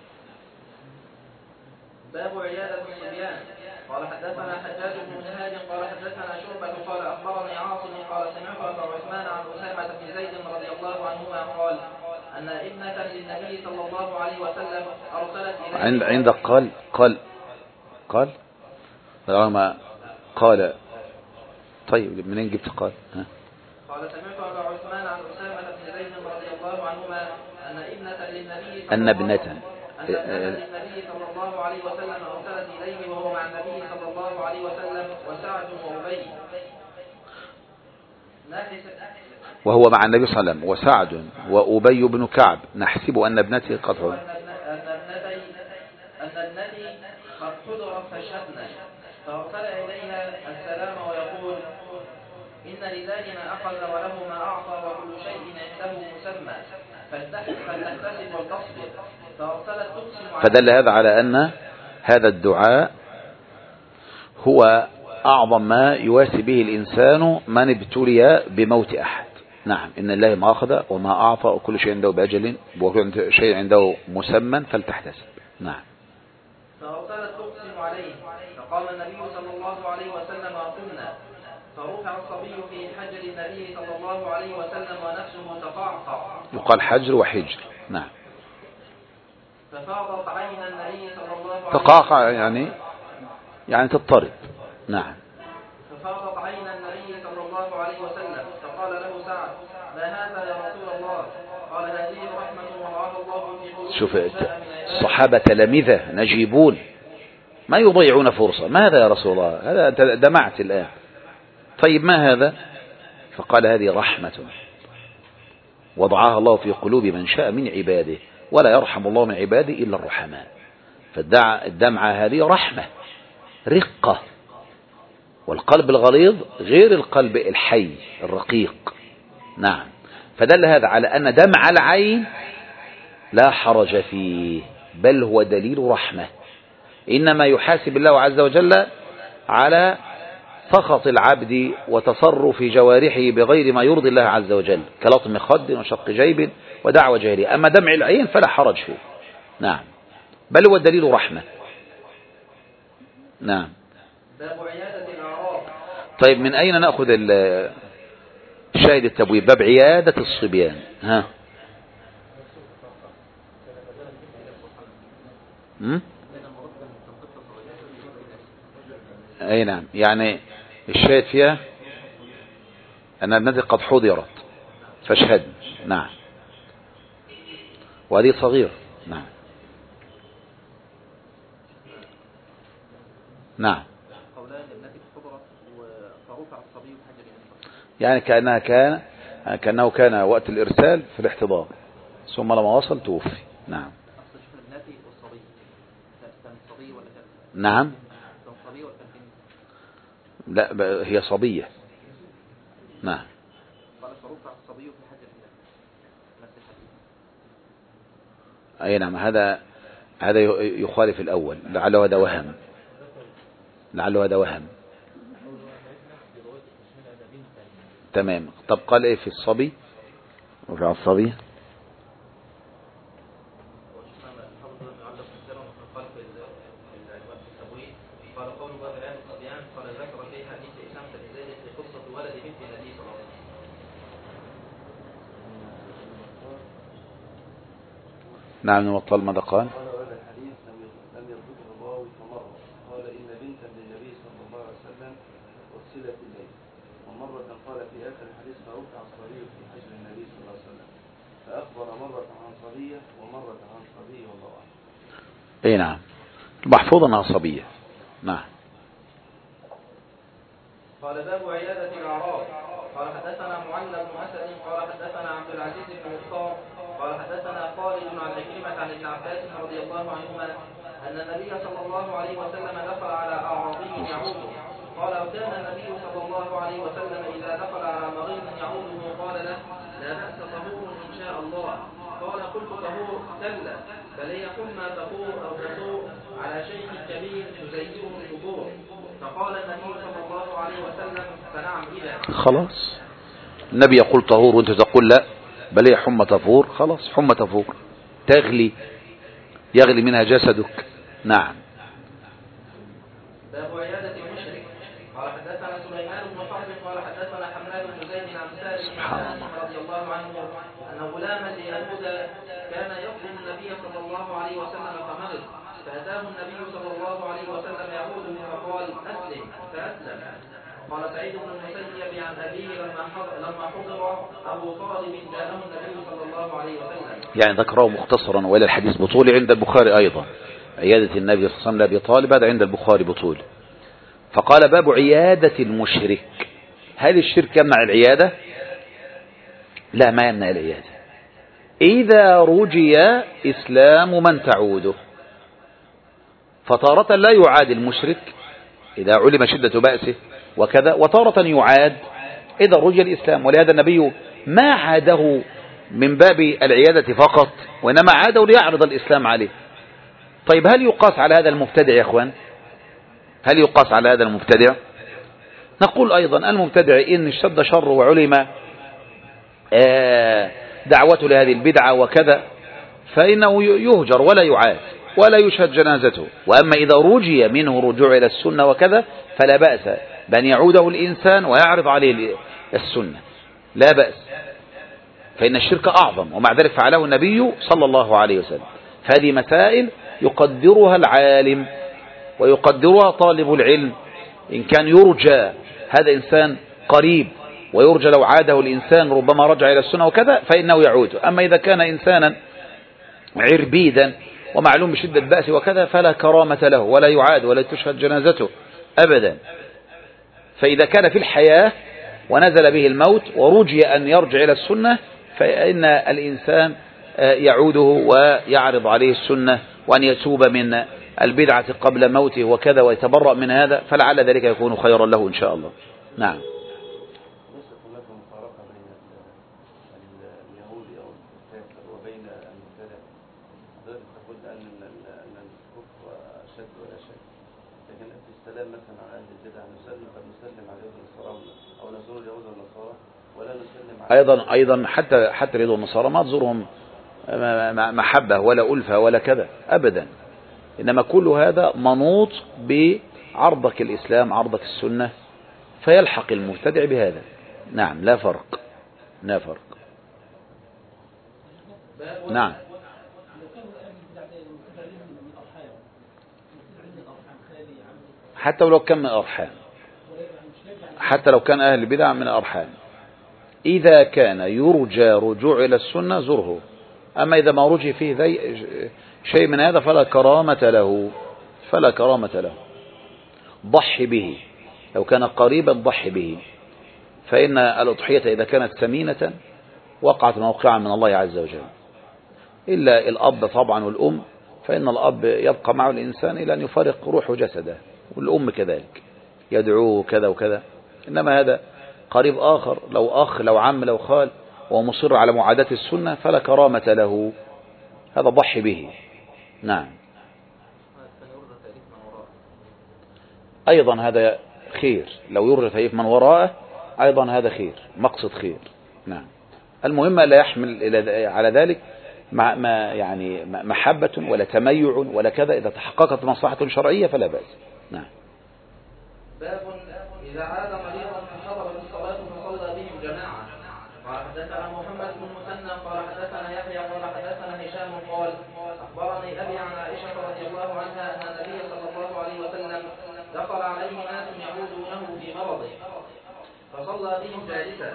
باب عيادة الصبيان. قال حدثنا حجاج بن منهاج قال حدثنا شعبة قال أخبرني عاصم قال سمعت أبا عثمان عن أسامة بن زيد رضي الله عنهما قال أن ابنة للنبي صلى الله عليه وسلم أرسلت إليه. عند عندك قال قال قال رغم قال. طيب منين جبت قال؟ ها؟ قال سمعت أبا عثمان عن أسامة بن زيد رضي الله عنهما أن ابنة للنبي أن ابنة أن للنبي صلى الله عليه وسلم أرسلت إليه وهو مع النبي صلى الله عليه وسلم وسعد وأبي وهو مع النبي صلى الله عليه وسلم وسعد وأبي بن كعب. نحسب أن ابنتي قد حضرت. أن ابنتي قد حضرت فاشهدنا فأرسل إليها السلام ويقول إن لذلنا أخذ وله ما أعطى وكل شيء عنده مسمى فلتحتسب والتصبر. فأرسلت تقسم. فدل هذا على أن هذا الدعاء هو أعظم ما يواسي به الإنسان من ابتلي بموت أحد. نعم. إن الله ما أخذ وما أعطى وكل شيء عنده بأجل وكل شيء عنده مسمى فلتحتسب. نعم. فأرسلت تقسم عليه فقام النبي صلى الله عليه وسلم وقمنا فرفع الصبي في حجر النبي صلى الله عليه وسلم ونفسه تقعقع. يقال حجر وحجر. نعم. ففاضت عين النبي صلى الله عليه وسلم. تقعقع يعني يعني تضطرب. نعم. ففاضت عين النبي صلى الله عليه وسلم فقال له سعد ما هذا يا رسول الله؟ قال هذه رحمة وضعها الله في قلوب. شوف الصحابة تلامذة نجيبون ما يضيعون فرصة. ما هذا يا رسول الله؟ هذا أنت دمعت الآن. طيب ما هذا؟ فقال هذه رحمة وضعها الله في قلوب من شاء من عباده ولا يرحم الله من عباده إلا الرحماء. فالدمعة هذه رحمة رقة. والقلب الغليظ غير القلب الحي الرقيق. نعم. فدل هذا على أن دمع العين لا حرج فيه بل هو دليل رحمة. إنما يحاسب الله عز وجل على سخط العبد وتصرف جوارحه بغير ما يرضي الله عز وجل كلطم خد وشق جيب ودعوة جاهلية. أما دمع العين فلا حرج فيه. نعم. بل هو دليل رحمة. نعم. باب عيادة الأعراب. طيب من أين نأخذ الشاهد التبويب؟ باب عيادة الصبيان. ها هم؟ أي نعم. يعني الشاهد فيها أن ابنتي قد حضرت فاشهد. نعم. وهذه صغير. نعم. نعم. يعني كأنها كان كأنه كان وقت الإرسال في الاحتضار ثم لما وصل توفي. نعم. نعم. لا هي صبية. نعم. أي نعم. هذا هذا يخالف الأول. لعله هذا وهم. لعله هذا وهم. تمام. طب قال ايه في الصبي وفي الصبي؟ قال قول باب عيادة الصبيان قال ذكر في حديث أسامة بن زيد في قصة ولد بنت النبي صلى الله عليه وسلم. نعم. وطال ماذا قال؟ فأخبر مرة عن صبية ومرة عن صبي والله أعلم. اي نعم، المحفوظ انها صبية. نعم. قال باب عيادة الأعراب. قال حدثنا معل بن أسد قال حدثنا عبد العزيز بن مختار قال حدثنا خالد عن عكرمة عن ابن عباس رضي الله عنهما أن النبي صلى الله عليه وسلم دخل على أعرابي يعوده. قال وكان النبي صلى الله عليه وسلم إذا دخل على مريض يعوده قال له لا بأس طهور إن شاء الله. قال قلت طهور كلا بل هي حمى تطور أو تطور على شيخ كبير تزينه القبور. فقال النبي صلى الله عليه وسلم فنعم إذا. خلاص النبي يقول طهور وانت تقول لا بل هي حمى تفور، خلاص حمى تفور تغلي يغلي منها جسدك. نعم. باب عيادة المشرك. قال حدثنا سليمان بن حرب قال حدثنا حماد بن زيد عن سالم بن انس رضي الله عنه ان غلاما ليهود كان يخدم النبي صلى الله عليه وسلم فمرض فاتاه النبي صلى الله عليه وسلم يعوده فقال اسلم فاسلم. قال سعيد بن المسيب عن ابيه لما حضر لما حضر ابو طالب جاءه النبي صلى الله عليه وسلم. يعني ذكره مختصرا والى الحديث بطول عند البخاري ايضا. عيادة النبي صلى الله عليه وسلم لأبي طالب هذا عند البخاري بطول. فقال باب عيادة المشرك. هل الشرك يمنع العيادة؟ لا، ما يمنع العيادة إذا رجي إسلام من تعوده. فتارة لا يعاد المشرك إذا علم شدة بأسه وكذا، وتارة يعاد إذا رجي الإسلام. ولهذا النبي ما عاده من باب العيادة فقط، وإنما عاده ليعرض الإسلام عليه. طيب هل يقاس على هذا المبتدع يا أخوان؟ هل يقاس على هذا المبتدع؟ نقول أيضا المبتدع إن اشتد شر وعلم دعوته لهذه البدعة وكذا فإنه يهجر ولا يعاد ولا يشهد جنازته. وأما إذا رجي منه رجوع إلى السنة وكذا فلا بأس بأن يعوده الإنسان ويعرض عليه السنة، لا بأس، فإن الشرك أعظم ومع ذلك فعله النبي صلى الله عليه وسلم. فهذه مسائل يقدرها العالم ويقدرها طالب العلم. إن كان يرجى هذا إنسان قريب ويرجى لو عاده الإنسان ربما رجع إلى السنة وكذا فإنه يعود. أما إذا كان إنسانا عربيدا ومعلوم بشدة بأس وكذا فلا كرامة له ولا يعاد ولا تشهد جنازته أبدا. فإذا كان في الحياة ونزل به الموت ورجي أن يرجع إلى السنة فإن الإنسان يعوده ويعرض عليه السنة وأن يتوب من البدعة قبل موته وكذا ويتبرأ من هذا، فلعل ذلك يكون خيرا له إن شاء الله. نعم. ليست هناك مفارقة بين اليهود أو الكافر وبين المبتدع. حضرتك تقول أن أن الكفر أشد ولا شك، لكن في السلام مثلا على أهل البدع نسلم قد نسلم على اليهود والنصارى أو نزور اليهود والنصارى ولا نسلم على أيضا أيضا حتى حتى اليهود والنصارى ما تزورهم محبة ولا ألفة ولا كذا أبدا، إنما كل هذا منوط بعرضك الإسلام عرضك السنة فيلحق المبتدع بهذا. نعم، لا فرق لا فرق. نعم. حتى لو كان من الأرحام، حتى لو كان أهل البدع من الأرحام، إذا كان يرجى رجوع إلى السنة زره. أما إذا ما رجي فيه شيء من هذا فلا كرامة له فلا كرامة له. ضحي به لو كان قريبا، ضحي به، فإن الأضحية إذا كانت ثمينة وقعت موقعا من الله عز وجل. إلا الأب طبعا والأم، فإن الأب يبقى مع الإنسان إلى أن يفارق روح جسده، والأم كذلك يدعوه كذا وكذا. إنما هذا قريب آخر، لو أخ لو عم لو خال ومصر على معاداة السنة فلا كرامة له، هذا ضحي به. نعم. أيضا هذا خير، لو يرجى تأييف من وراءه أيضا هذا خير، مقصد خير. نعم. المهم لا يحمل على ذلك مع ما يعني محبة ولا تميع ولا كذا. إذا تحققت مصلحة شرعية فلا بأس. نعم. باب إذا عاد مريضا فحضر الصلاة فصلى بهم جماعة. قال حدثنا محمد بن المثنى قال حدثنا يحيى قال حدثنا هشام قال أخبرني أبي عن عائشة رضي الله عنها أن النبي صلى الله عليه وسلم دخل عليه ناس يعودونه في مرضه فصلى بهم جالسا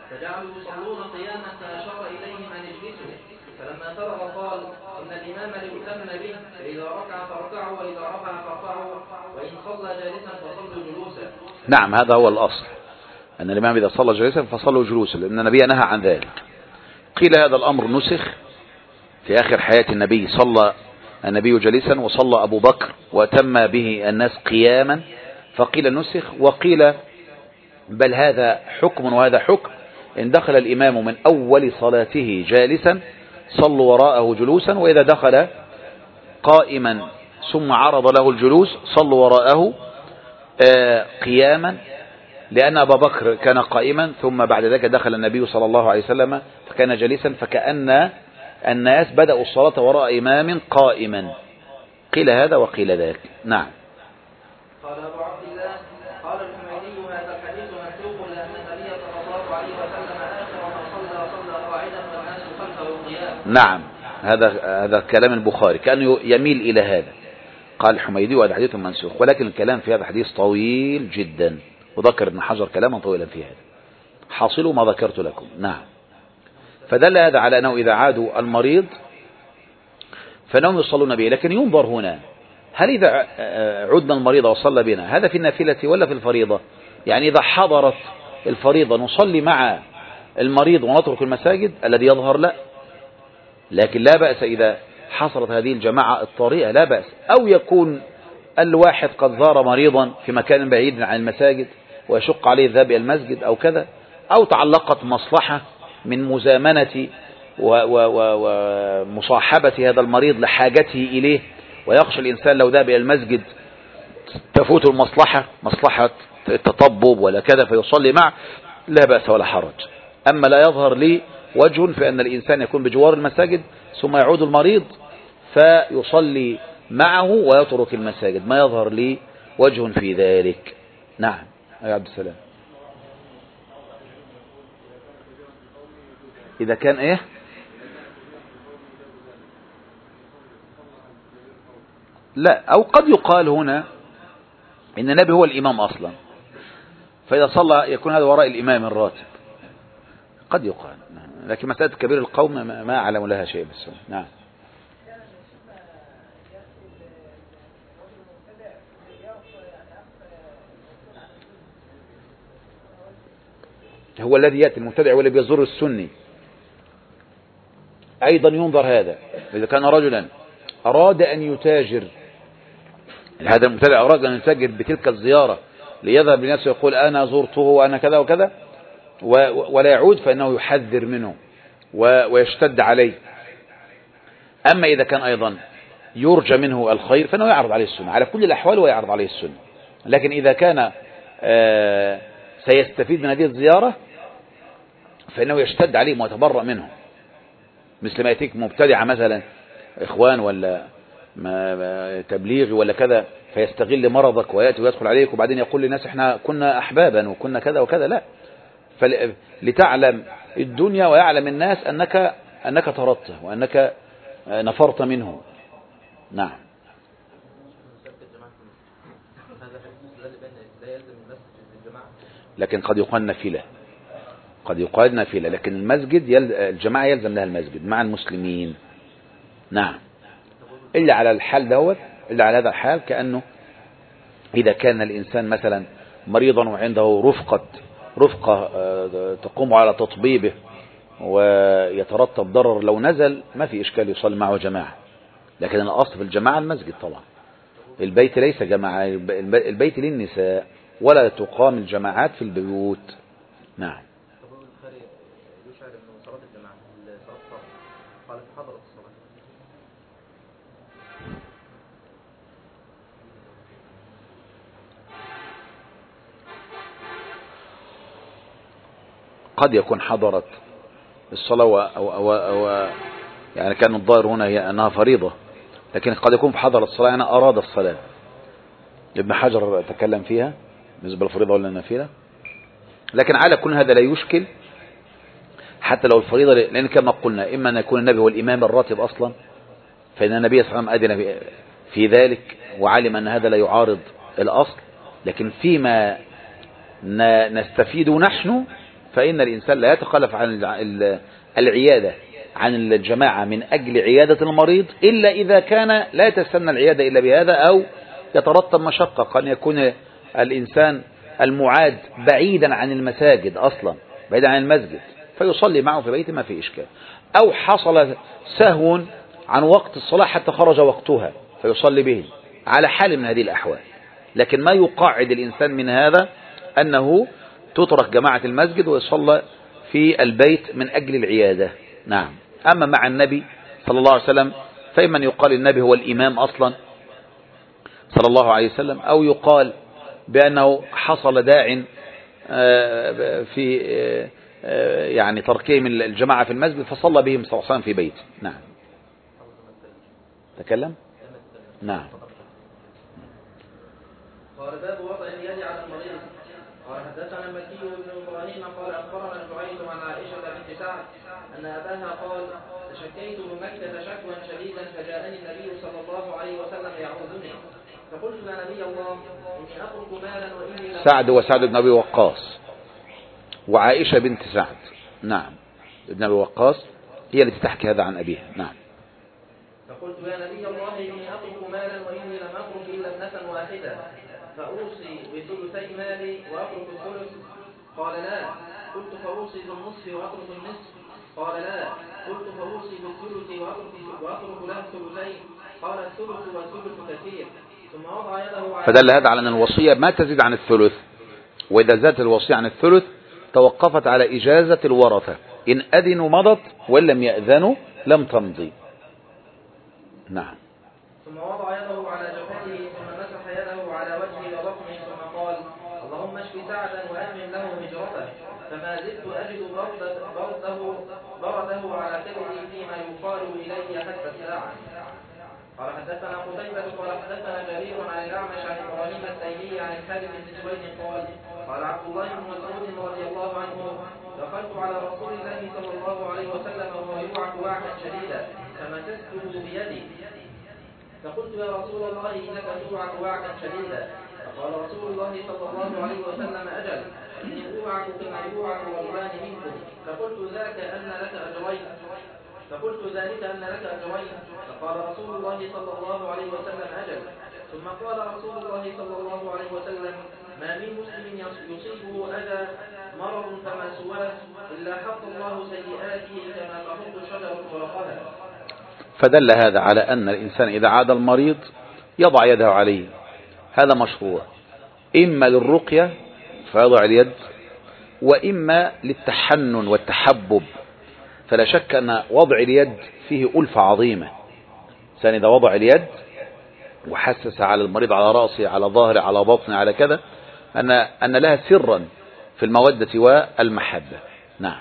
فجعلوا يصلون قياما فأشار إليهم أن اجلسوا، فلما فرغ قال إن الإمام ليؤتم به، فإذا ركع فاركعوا وإذا رفع فارفعوا، وإن صلى جالسا فصلوا جلوسا. نعم، هذا هو الأصل، أن الإمام إذا صلى جالسا فصلوا جلوسا، لأن النبي نهى عن ذلك. قيل هذا الأمر نسخ في آخر حياة النبي، صلى النبي جالسا وصلى أبو بكر وأتم به الناس قياما، فقيل نسخ، وقيل بل هذا حكم وهذا حكم، إن دخل الإمام من أول صلاته جالسا صلوا وراءه جلوسا، وإذا دخل قائما ثم عرض له الجلوس صلوا وراءه قياما، لأن أبا بكر كان قائما ثم بعد ذلك دخل النبي صلى الله عليه وسلم فكان جالسا، فكأن الناس بدأوا الصلاة وراء إمام قائما. قيل هذا وقيل ذاك. نعم. قال أبو عبد الله قال الحميدي هذا الحديث منسوخ لأن النبي صلى الله عليه وسلم آخر ما صلى صلى قاعدا والناس خلفه قيام. نعم، هذا هذا كلام البخاري كأنه يميل إلى هذا. قال الحميدي وهذا حديث منسوخ، ولكن الكلام في هذا الحديث طويل جدا، وذكر ابن حجر كلاما طويلا في هذا، حاصل ما ذكرت لكم. نعم. فدل هذا على أنه إذا عادوا المريض فإنهم يصلون به، لكن ينظر هنا هل إذا عدنا المريض وصلى بنا هذا في النافلة ولا في الفريضة؟ يعني إذا حضرت الفريضة نصلي مع المريض ونترك المساجد، الذي يظهر لا، لكن لا بأس إذا حصلت هذه الجماعة الطريقة، لا بأس. أو يكون الواحد قد زار مريضا في مكان بعيد عن المساجد ويشق عليه الذهاب إلى المسجد أو كذا، أو تعلقت مصلحة من مزامنة ومصاحبة هذا المريض لحاجته إليه، ويخشى الإنسان لو ذهب إلى المسجد تفوت المصلحة، مصلحة التطبب ولا كذا، فيصلي معه، لا بأس ولا حرج. أما لا يظهر لي وجه في أن الإنسان يكون بجوار المساجد ثم يعود المريض فيصلي معه ويترك المساجد، ما يظهر لي وجه في ذلك. نعم يا عبد السلام. إذا كان إيه؟ لا، أو قد يقال هنا إن النبي هو الإمام أصلا، فإذا صلى يكون هذا وراء الإمام الراتب، قد يقال. لكن مسألة كبير القوم ما أعلم لها شيء بس. نعم. هو الذي يأتي المبتدع والذي يزور السني أيضا ينظر هذا. إذا كان رجلا أراد أن يتاجر، هذا المبتدع أراد أن يتاجر بتلك الزيارة ليذهب لنفسه يقول أنا زرته وأنا كذا وكذا ولا يعود، فإنه يحذر منه ويشتد عليه. أما إذا كان أيضا يرجى منه الخير فإنه يعرض عليه السنة على كل الأحوال، ويعرض عليه السنة. لكن إذا كان سيستفيد من هذه الزيارة فإنه يشتد عليه ويتبرأ منه، مثل ما يأتيك مبتدعة مثلا إخوان ولا ما تبليغي ولا كذا، فيستغل مرضك ويأتي ويدخل عليك وبعدين يقول للناس احنا كنا أحبابا وكنا كذا وكذا. لا، فلتعلم الدنيا ويعلم الناس أنك أنك طردته وأنك نفرت منه. نعم. لكن قد يقال نافلة، قد يقال نافلة، لكن المسجد يل... الجماعة يلزم لها المسجد مع المسلمين. نعم. إلا على الحال دوت، إلا على هذا الحال، كأنه إذا كان الإنسان مثلا مريضا وعنده رفقة رفقة تقوم على تطبيبه ويترتب ضرر، لو نزل ما في إشكال يصلي معه جماعة، لكن الأصل في الجماعة المسجد طبعا. البيت ليس جماعة، البيت للنساء ولا تقام الجماعات في البيوت. نعم. قد يكون حضرت الصلاة أو, أو, أو يعني كان الظاهر هنا هي أنها فريضة، لكن قد يكون في حضر الصلاة أنا أراد الصلاة. ابن حجر تكلم فيها بالنسبة للفريضة ولا النافلة، لكن على كل هذا لا يشكل حتى لو الفريضة، لأن كما قلنا إما أن يكون النبي هو الإمام الراتب أصلا، فإن النبي صلى الله عليه وسلم أذن في ذلك وعلم أن هذا لا يعارض الأصل، لكن فيما نستفيد نحن فإن الإنسان لا يتخلف عن العيادة عن الجماعة من أجل عيادة المريض إلا إذا كان لا يتسنى العيادة إلا بهذا، أو يترتب مشقة، قد يكون الإنسان المعاد بعيدا عن المساجد أصلا، بعيدا عن المسجد، فيصلي معه في بيته ما في إشكال، أو حصل سهو عن وقت الصلاة حتى خرج وقتها فيصلي به، على حال من هذه الأحوال. لكن ما يقعد الإنسان من هذا أنه تترك جماعة المسجد ويصلى في البيت من أجل العيادة. نعم. أما مع النبي صلى الله عليه وسلم فإما يقال النبي هو الإمام أصلا صلى الله عليه وسلم، أو يقال بأنه حصل داع في يعني تركهم الجماعة في المسجد فصلى بهم صلى الله عليه وسلم في بيت. نعم. تكلم. نعم. قال باب وضع اليد على المريض. قال حدثنا المكي بن ابراهيم قال اخبرنا جعيد عن عائشه بنت سعد ان اباها قال تشكيت بمكه شكوى شديدا فجاءني النبي صلى الله عليه وسلم يعوذني فقلت يا نبي الله اني اترك مالا واني سعد وسعد بن ابي وقاص وعائشه بنت سعد. نعم. ابن ابي وقاص هي التي تحكي هذا عن ابيها. نعم. فقلت يا نبي الله إني أترك مالا وإني لم أترك إلا ابنة واحدة فأوصي بثلثي مالي وأترك الثلث؟ قال لا. قلت فأوصي بالنصف وأترك النصف؟ قال لا. قلت فأوصي بالثلث وأترك, وأترك له الثلثين؟ قال الثلث والثلث كثير. ثم وضع يده على فدل هذا على أن الوصية ما تزيد عن الثلث، وإذا زادت الوصية عن الثلث توقفت على إجازة الورثة، إن أذنوا مضت وإن لم يأذنوا لم تمضي. نعم. ثم وضع يده على جبهته ثم مسح يده على وجهه وبطنه ثم قال اللهم اشف سعدا وأتمم له هجرته فما زلت أجد برده برده برده على كبدي فيما يقال إليه حتى الساعة. قال حدثنا قتيبة قال حدثنا جرير عن الأعمش عن إبراهيم التيمي عن الحارث بن سويد قال قال عبد الله بن مسعود رضي الله عنه دخلت على رسول الله صلى الله عليه وسلم وهو يوعك وعكا شديدا فمسسته بيدي فقلت يا رسول الله إنك توعك وعكا شديدا فقال رسول الله صلى الله عليه وسلم أجل إني أوعك كما يوعك رجلان منكم فقلت ذاك أن لك أجرين فقلت ذلك أن لك أجرين فقال رسول الله صلى الله عليه وسلم أجل. ثم قال رسول الله صلى الله عليه وسلم ما من مسلم يصيبه أذى مرض فما سواه إلا حط الله سيئاته كما تحط الشجرة ورقها. فدل هذا على أن الإنسان إذا عاد المريض يضع يده عليه، هذا مشروع، إما للرقية فيضع اليد، وإما للتحنن والتحبب. فلا شك أن وضع اليد فيه ألفة عظيمة. الإنسان إذا وضع اليد وحسس على المريض على رأسه على ظهره على بطنه على كذا أن أن لها سرا في المودة والمحبة. نعم.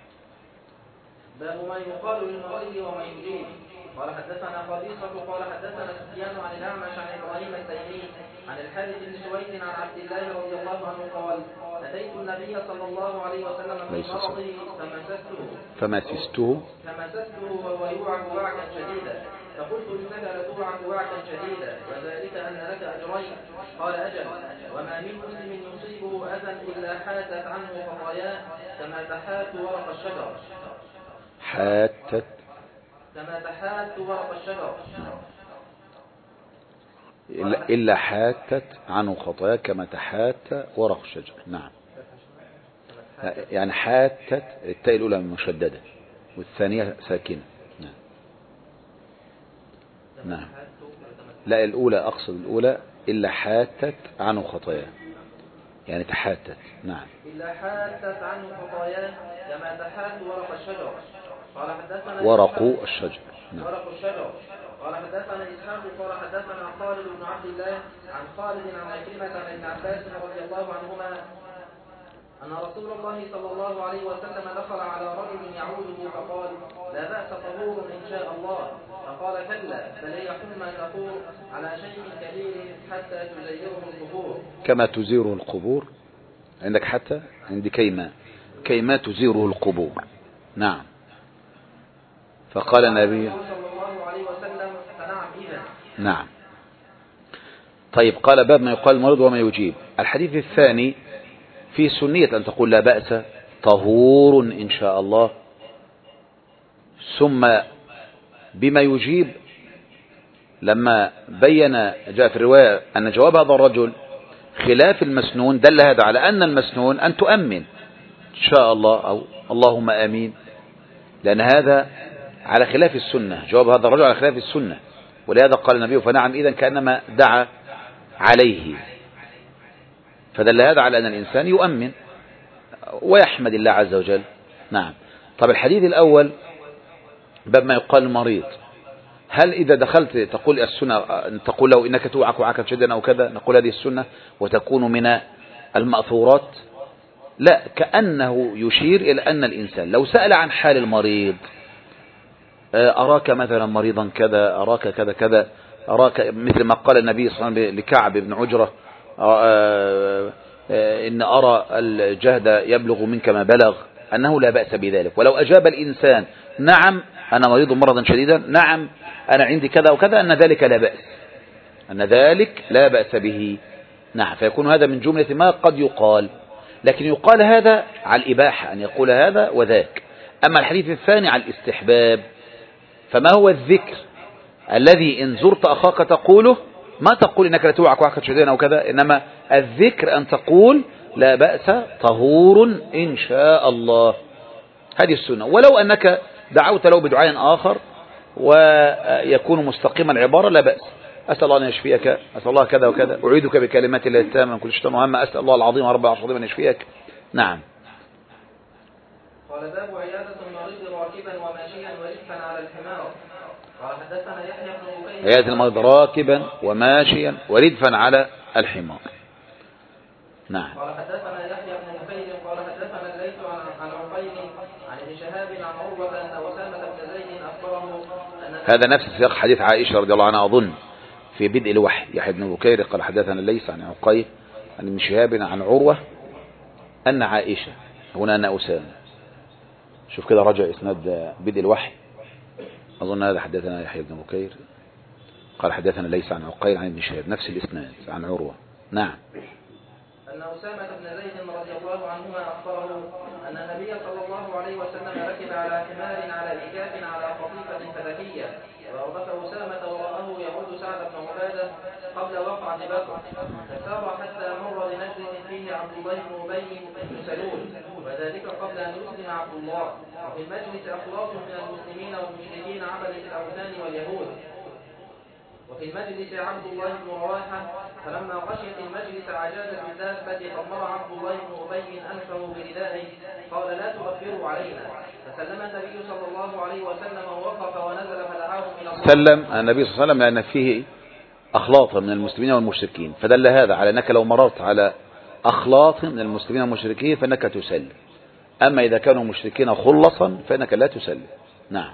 باب ما يقال للمريض وما يجيب. قال حدثنا قبيصة قال حدثنا سفيان عن الأعمش عن إبراهيم التيمي عن الحارث بن سويد عن عبد الله رضي الله عنه قال أتيت النبي صلى الله عليه وسلم في مرضه فمسسته فمسسته فمسسته وهو يوعك وعكا شديدا فقلت إنك لتوعك وعكا شديدا وذلك أن لك أجرين. قال أجل وما من مسلم يصيبه أذى إلا حاتت عنه خطاياه كما تحات ورق الشجر حاتت كما تحات ورق الشجر إلا, إلا حاتت عنه خطاياه كما تحات ورق الشجر. نعم. يعني حاتت التاء الأولى مشددة والثانية ساكنة. نعم. نعم. لا الأولى أقصد الأولى إلا حاتت عنه خطاياه يعني تحاتت. نعم. إلا حاتت عنه خطاياه كما تحات ورق الشجر. قال حدثنا ورق الشجر. نعم. ورق الشجر. قال حدثنا إسحاق قال حدثنا خالد بن عبد الله عن خالد عن عكرمة عن ابن عباس رضي الله عنهما أن رسول الله صلى الله عليه وسلم دخل على رجل يعوده فقال لا بأس طهور إن شاء الله فقال كلا بل هي حمى تقول على شيء كبير حتى تزيره القبور كما تزيره القبور. عندك حتى عندي كيما كيما تزيره القبور. نعم. فقال النبي صلى الله عليه وسلم فنعم إذا. نعم. طيب قال باب ما يقال المرض وما يجيب. الحديث الثاني في سنية أن تقول لا بأس طهور إن شاء الله. ثم بما يجيب لما بين جاء في الرواية أن جواب هذا الرجل خلاف المسنون، دل هذا على أن المسنون أن تؤمن إن شاء الله أو اللهم آمين، لأن هذا على خلاف السنة، جواب هذا الرجل على خلاف السنة، ولهذا قال النبي فنعم إذن كأنما دعا عليه، فدل هذا على أن الإنسان يؤمن ويحمد الله عز وجل. نعم. طب الحديث الأول باب ما يقال المريض، هل إذا دخلت تقول السنة تقول له إنك توعك وعكا شدنا أو كذا، نقول هذه السنة وتكون من المأثورات؟ لا، كأنه يشير إلى أن الإنسان لو سأل عن حال المريض، أراك مثلا مريضا كذا، أراك كذا كذا، أراك مثل ما قال النبي صلى الله عليه وسلم لكعب بن عجرة إن أرى الجهد يبلغ منك ما بلغ، أنه لا بأس بذلك. ولو أجاب الإنسان نعم أنا مريض مرضا شديدا، نعم أنا عندي كذا وكذا، أن ذلك لا بأس، أن ذلك لا بأس به. نعم. فيكون هذا من جملة ما قد يقال، لكن يقال هذا على الإباحة، أن يقول هذا وذاك. أما الحديث الثاني على الاستحباب، فما هو الذكر الذي إن زرت أخاك تقوله؟ ما تقول إنك لا توعك وعكا شديدا أو كذا، إنما الذكر أن تقول لا بأس طهور إن شاء الله. هذه السنة. ولو أنك دعوت له بدعاء آخر ويكون مستقيما العبارة لا بأس، أسأل الله أن يشفيك، أسأل الله كذا وكذا، أعيدك بكلمات الله التامة من كل شيطان وهمة، أسأل الله العظيم رب العرش العظيم أن يشفيك. نعم. قال باب عيادة المريض راكبا وماشيا ورفقا على الحمار. قال حدثنا يحيى بن بكير عيادة المريض راكبا وماشيا وردفا على الحمار. نعم. قال حدثنا يحيى بن بكير قال حدثنا الليث عن عقيل عن ابن شهاب عن عروة أن أسامة بن زيد أخبره أن هذا نفس سياق حديث عائشة رضي الله عنها أظن في بدء الوحي. يحيى بن بكير قال حدثنا الليث عن عقيل عن ابن شهاب عن عروة أن عائشة، هنا أن أسامة. شوف كده رجع إسناد بدء الوحي، أظن هذا حدثنا يحيى بن بكير قال حدثنا الليث عن عقيل عن ابن شهاب، نفس الإسناد عن عروة. نعم. أن أسامة بن زيد رضي الله عنهما أخبره أن النبي صلى الله عليه وسلم ركب على حمار على إيجاف على قطيفة فلكية، وأردف أسامة وراءه يعود سعد بن عبادة قبل وقعة بدر، فسار حتى مر بمجلس فيه عبد الله بن أبي بن سلول، وذلك قبل أن يسلم عبد الله، وفي المجلس أخلاص من المسلمين والمشركين عبدة الأوثان واليهود، وفي المجلس عبد الله بن رواحة، فلما خشيت المجلس عجاز بالدابة فمر عبد الله بن أبي أنفه بردائه قال لا تغفروا علينا، فسلم النبي صلى الله عليه وسلم ووقف ونزل فدعاهم إلى الله. سلم النبي صلى الله عليه وسلم لأن فيه أخلاط من المسلمين والمشركين، فدل هذا على أنك لو مررت على أخلاط من المسلمين والمشركين فإنك تسلم، أما إذا كانوا مشركين خلصا فإنك لا تسلم. نعم.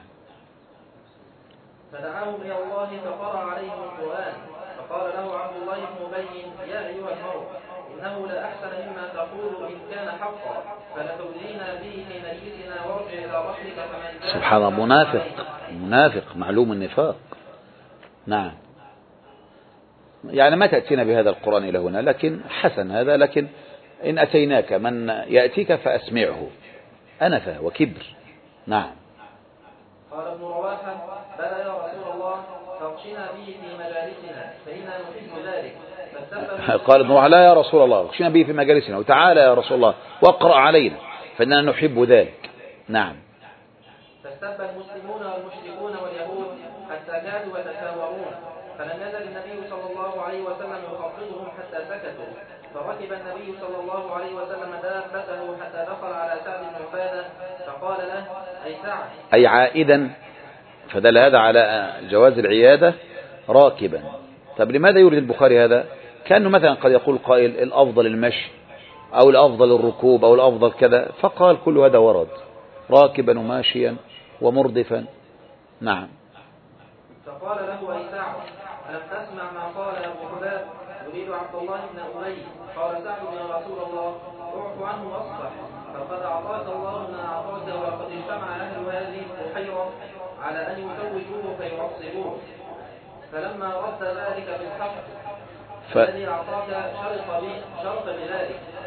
فدعاهم إلى الله فقرأ عليهم القرآن، فقال له عبد الله بن أبي يا أيها المرء إنه لا أحسن مما تقول إن كان حقا، فلتؤذينا به في مجلسنا وارجع إلى ربك فمن سبحان الله. منافق منافق معلوم النفاق. نعم. يعني ما تأتينا بهذا القرآن إلى هنا، لكن حسن هذا، لكن إن أتيناك من يأتيك فأسمعه أنفة وكبر. نعم. قال ابن رواحة بلى يا رسول الله فاغشنا به في مجالسنا فإنا نحب ذلك. قال ابن رواحة لا يا رسول الله اغشنا به في مجالسنا، وتعالى يا رسول الله واقرأ علينا فإننا نحب ذلك. نعم. فاستب المسلمون والمشركون واليهود حتى كادوا يتساورون، فلم يزل النبي صلى الله عليه وسلم يخفضهم حتى سكتوا، فركب النبي صلى الله عليه وسلم دابته حتى دخل على سعد بن عبادة فقال له أي سعد أي عائدا، فدل هذا على جواز العيادة راكبا. طب لماذا يورد البخاري هذا؟ كأنه مثلا قد يقول قائل الأفضل المشي أو الأفضل الركوب أو الأفضل كذا، فقال كل هذا ورد راكبا وماشيا ومردفا. نعم. فقال له أي سعد ألم تسمع ما قال أبو حباب يريد عبد الله بن أبي؟ قال سعد يا رسول الله اعف عنه واصفح، فقد أعطاك الله ما أعطاك، وقد اجتمع أهل هذه البحيرة على أن يزوجوه فيعصبوه، فلما رد ذلك بالحق ف... الذي أعطاك شرط به شرط بذلك،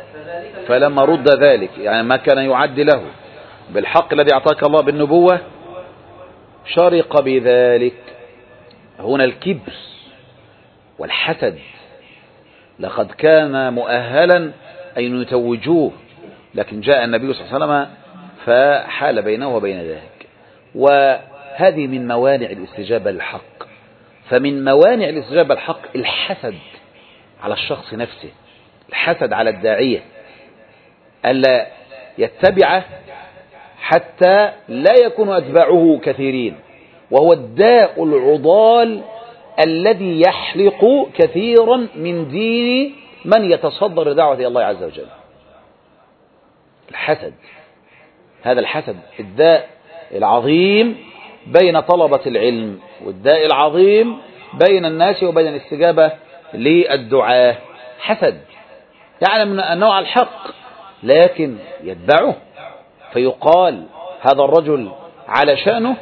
فلما رد ذلك يعني ما كان يعد له بالحق الذي أعطاك الله بالنبوة شرق بذلك. هنا الكبر والحسد لقد كان مؤهلا أن يتوجوه، لكن جاء النبي صلى الله عليه وسلم فحال بينه وبين ذلك. وهذه من موانع الاستجابة للحق. فمن موانع الاستجابة للحق الحسد على الشخص نفسه، الحسد على الداعية ألا يتبعه حتى لا يكون أتباعه كثيرين، وهو الداء العضال الذي يحلق كثيرا من دين من يتصدر دعوة إلى الله عز وجل. الحسد، هذا الحسد الداء العظيم بين طلبة العلم، والداء العظيم بين الناس وبين الاستجابة للدعاة. حسد يعلم أنه على الحق لكن يتبعه، فيقال هذا الرجل على شأنه،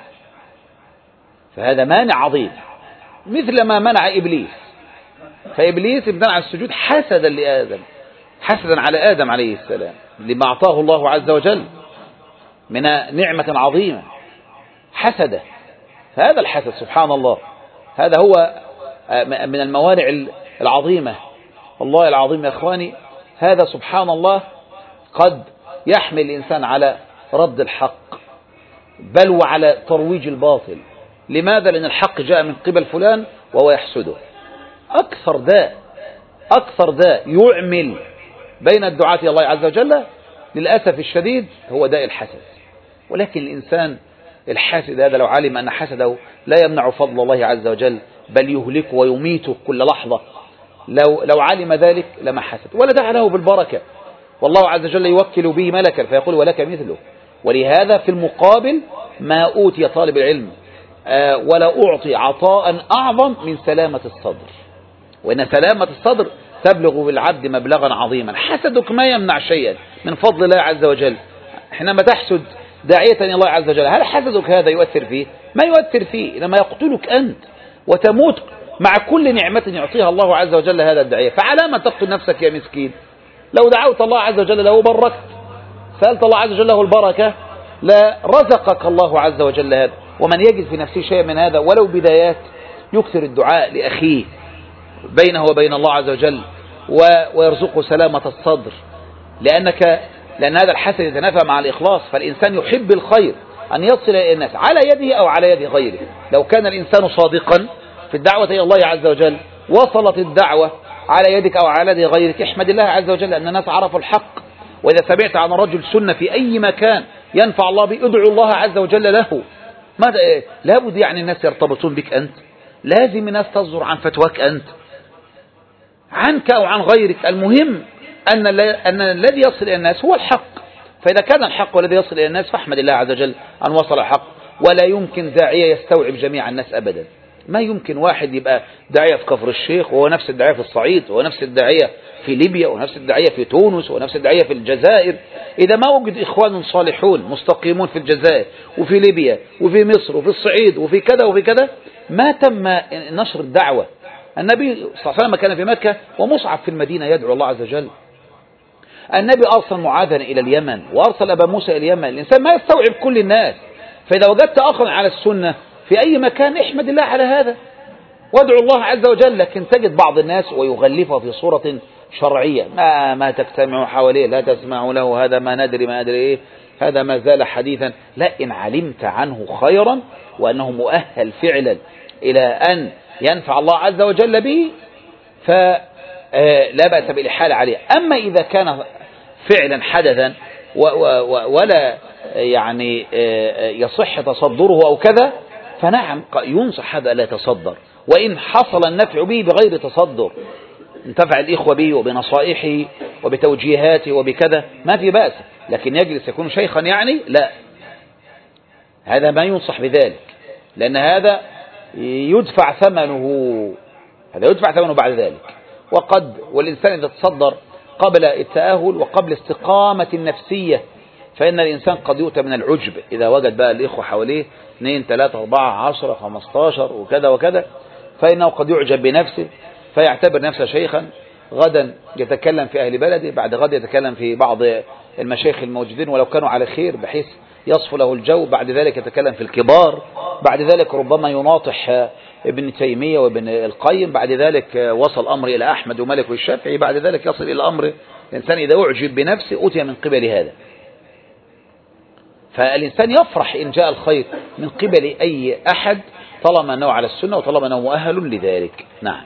فهذا مانع عظيم، مثل ما منع إبليس. فإبليس امتنع السجود حسدا لآدم، حسدا على آدم عليه السلام لما أعطاه الله عز وجل من نعمة عظيمة، حسده. هذا الحسد سبحان الله هذا هو من الموانع العظيمة. والله العظيم يا أخواني هذا سبحان الله قد يحمل الإنسان على رد الحق بل وعلى ترويج الباطل. لماذا؟ لأن الحق جاء من قبل فلان وهو يحسده. أكثر داء أكثر داء يعمل بين الدعاة إلى الله عز وجل للأسف الشديد هو داء الحسد. ولكن الإنسان الحاسد هذا لو علم أن حسده لا يمنع فضل الله عز وجل بل يهلكه ويميته كل لحظة، لو لو علم ذلك لما حسد ولا دعا له بالبركة. والله عز وجل يوكل به ملكا فيقول ولك مثله. ولهذا في المقابل ما أوتي طالب العلم آه ولا أعطي عطاء أعظم من سلامة الصدر، وإن سلامة الصدر تبلغ بالعبد مبلغا عظيما. حسدك ما يمنع شيئا من فضل الله عز وجل. حينما تحسد داعية إلى الله عز وجل هل حسدك هذا يؤثر فيه؟ ما يؤثر فيه، إنما يقتلك أنت وتموت مع كل نعمة يعطيها الله عز وجل هذا الداعية. فعلى ما تقتل نفسك يا مسكين؟ لو دعوت الله عز وجل له بركت، سألت الله عز وجل له البركة لا رزقك الله عز وجل هذا. ومن يجد في نفسه شيء من هذا ولو بدايات يكثر الدعاء لأخيه بينه وبين الله عز وجل ويرزقه سلامة الصدر، لأنك لأن هذا الحسد يتنافى مع الإخلاص. فالإنسان يحب الخير أن يصل إلى الناس على يده أو على يد غيره. لو كان الإنسان صادقا في الدعوة إلى الله عز وجل وصلت الدعوة على يدك أو على يد غيرك احمد الله عز وجل أن الناس عرفوا الحق. وإذا سمعت عن رجل سنة في أي مكان ينفع الله به ادعو الله عز وجل له. ماذا لابد يعني الناس يرتبطون بك أنت، لازم الناس تصدر عن فتواك أنت عنك أو عن غيرك. المهم أن, أن الذي يصل إلى الناس هو الحق. فإذا كان الحق والذي يصل إلى الناس فاحمد الله عز وجل أن وصل الحق. ولا يمكن داعية يستوعب جميع الناس أبدا. ما يمكن واحد يبقى داعية في كفر الشيخ وهو نفس الداعية في الصعيد وهو نفس الداعية في ليبيا ونفس الداعية في تونس ونفس الداعية في الجزائر. إذا ما وجد إخوان صالحون مستقيمون في الجزائر وفي ليبيا وفي مصر وفي الصعيد وفي كذا وفي كذا ما تم نشر الدعوة. النبي صلى الله عليه وسلم كان في مكة ومصعب في المدينة يدعو الله عز وجل. النبي أرسل معاذا إلى اليمن وأرسل أبا موسى إلى اليمن. الإنسان ما يستوعب كل الناس. فإذا وجدت أخا على السنة في أي مكان احمد الله على هذا وادعو الله عز وجل. لكن تجد بعض الناس ويغلفها في صورة شرعية ما, ما تجتمعوا حواليه لا تسمعوا له هذا ما ندري ما أدري إيه هذا ما زال حديثا. لا، إن علمت عنه خيرا وأنه مؤهل فعلا إلى أن ينفع الله عز وجل به فلا بأس بالإحالة عليه. أما إذا كان فعلا حدثا ولا يعني يصح تصدره أو كذا فنعم ينصح هذا لا يتصدر. وإن حصل النفع به بغير تصدر انتفع الإخوة به وبنصائحه وبتوجيهاته وبكذا ما في بأس. لكن يجلس يكون شيخا يعني لا، هذا ما ينصح بذلك لأن هذا يدفع ثمنه هذا يدفع ثمنه بعد ذلك. وقد والإنسان إذا تصدر قبل التأهل وقبل استقامة النفسية فإن الإنسان قد يؤتى من العجب إذا وجد بقى الإخوة حواليه اثنين ثلاثة أربعة عشرة خمستاشر وكذا وكذا فإنه قد يعجب بنفسه فيعتبر نفسه شيخا غدا يتكلم في أهل بلده، بعد غد يتكلم في بعض المشايخ الموجودين ولو كانوا على خير بحيث يصفو له الجو، بعد ذلك يتكلم في الكبار، بعد ذلك ربما يناطح ابن تيمية وابن القيم، بعد ذلك وصل الأمر إلى أحمد ومالك والشافعي، بعد ذلك يصل إلى الأمر الإنسان إذا أعجب بنفسه أوتي من قبل هذا. فالإنسان يفرح إن جاء الخير من قبل أي أحد طالما أنه على السنة وطالما أنه مؤهل لذلك. نعم.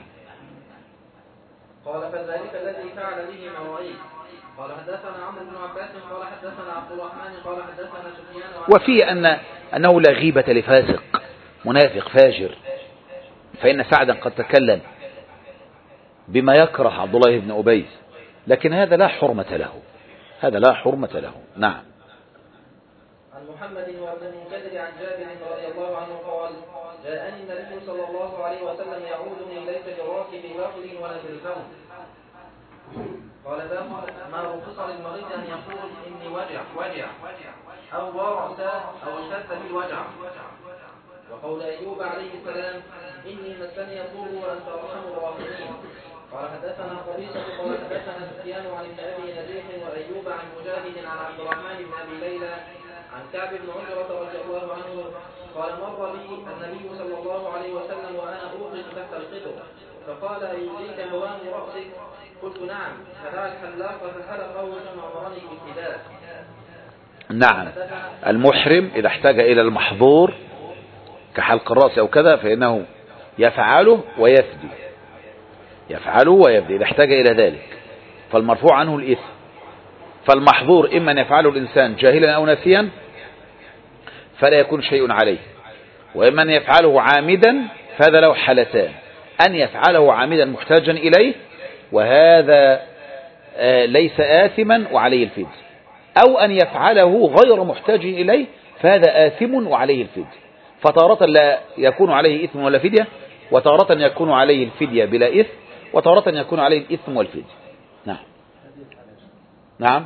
قال فذلك الذي فعل به مرائي. قال حدثنا عمرو بن عباس قال حدثنا عبد الرحمن قال حدثنا سفيان. وفي أن أنه لا غيبة لفاسق منافق فاجر، فإن سعدا قد تكلم بما يكره عبد الله بن أبي، لكن هذا لا حرمة له، هذا لا حرمة له. نعم. عن محمد وابن المنكدر عن جابر رضي الله عنه قال جاءني النبي صلى الله عليه وسلم يعودني ليس براكب بغفل ولا بالفم. قال باب ما رخص للمريض ان يقول اني وجع وجع او ورأسه او اشتد في الوجع، وقول ايوب عليه السلام اني مسني الضر وانت ارحم الراحمين. قال حدثنا قبيصة قال حدثنا سفيان عن ابن ابي نجيح وايوب عن مجاهد عن عبد الرحمن بن ابي ليلى عن كعب بن عجرة رضي الله عنه قال مر بي النبي صلى الله عليه وسلم وانا اوقف تحت القدر فقال ايؤذيك هوام رأسك؟ قلت نعم، فدعا الحلاق فحلقه ثم امرني بالفداء. نعم. المحرم إذا احتاج إلى المحظور كحلق الرأس أو كذا فإنه يفعله ويفدي، يفعله ويفدي إذا احتاج إلى ذلك، فالمرفوع عنه الإثم. فالمحظور إما أن يفعله الإنسان جاهلا أو ناسيا فلا يكون شيء عليه، وإما أن يفعله عامدا فهذا له حالتان: أن يفعله عامدا محتاجا إليه وهذا ليس آثما وعليه الفدية، أو أن يفعله غير محتاج إليه فهذا آثم وعليه الفدية. فتارة لا يكون عليه إثم ولا فدية، وتارة يكون عليه الفدية بلا إثم، وتارة يكون عليه الإثم والفدية. نعم. نعم.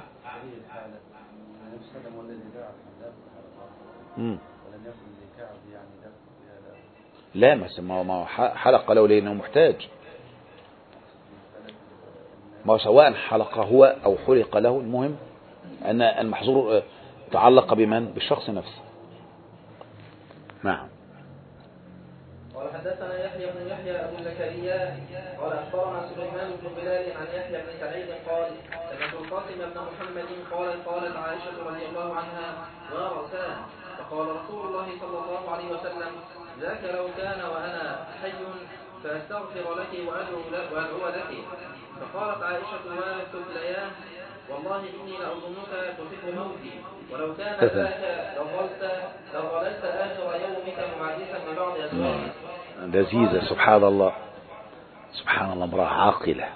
مم. لا ما ما حلق له لأنه محتاج، ما سواء حلق هو أو حلق له، المهم أن المحظور تعلق بمن؟ بالشخص نفسه. نعم. قال حدثنا يحيى بن يحيى أبو زكريا قال أخبرنا سليمان بن بلال عن يحيى بن سعيد قال سمعت القاسم بن محمد قال قالت عائشة رضي الله عنها ورأسان، فقال رسول الله صلى الله عليه وسلم ذاك لو كان وأنا حي فأستغفر لك وأدعو لك. فقالت عائشة والسفليان والله إني لأظنك تحب موتي، ولو كان ذاك لظلت لظللت آخر يومك معاجزا ببعض أزواجك. لذيذة. سبحان الله، سبحان الله، امرأة عاقلة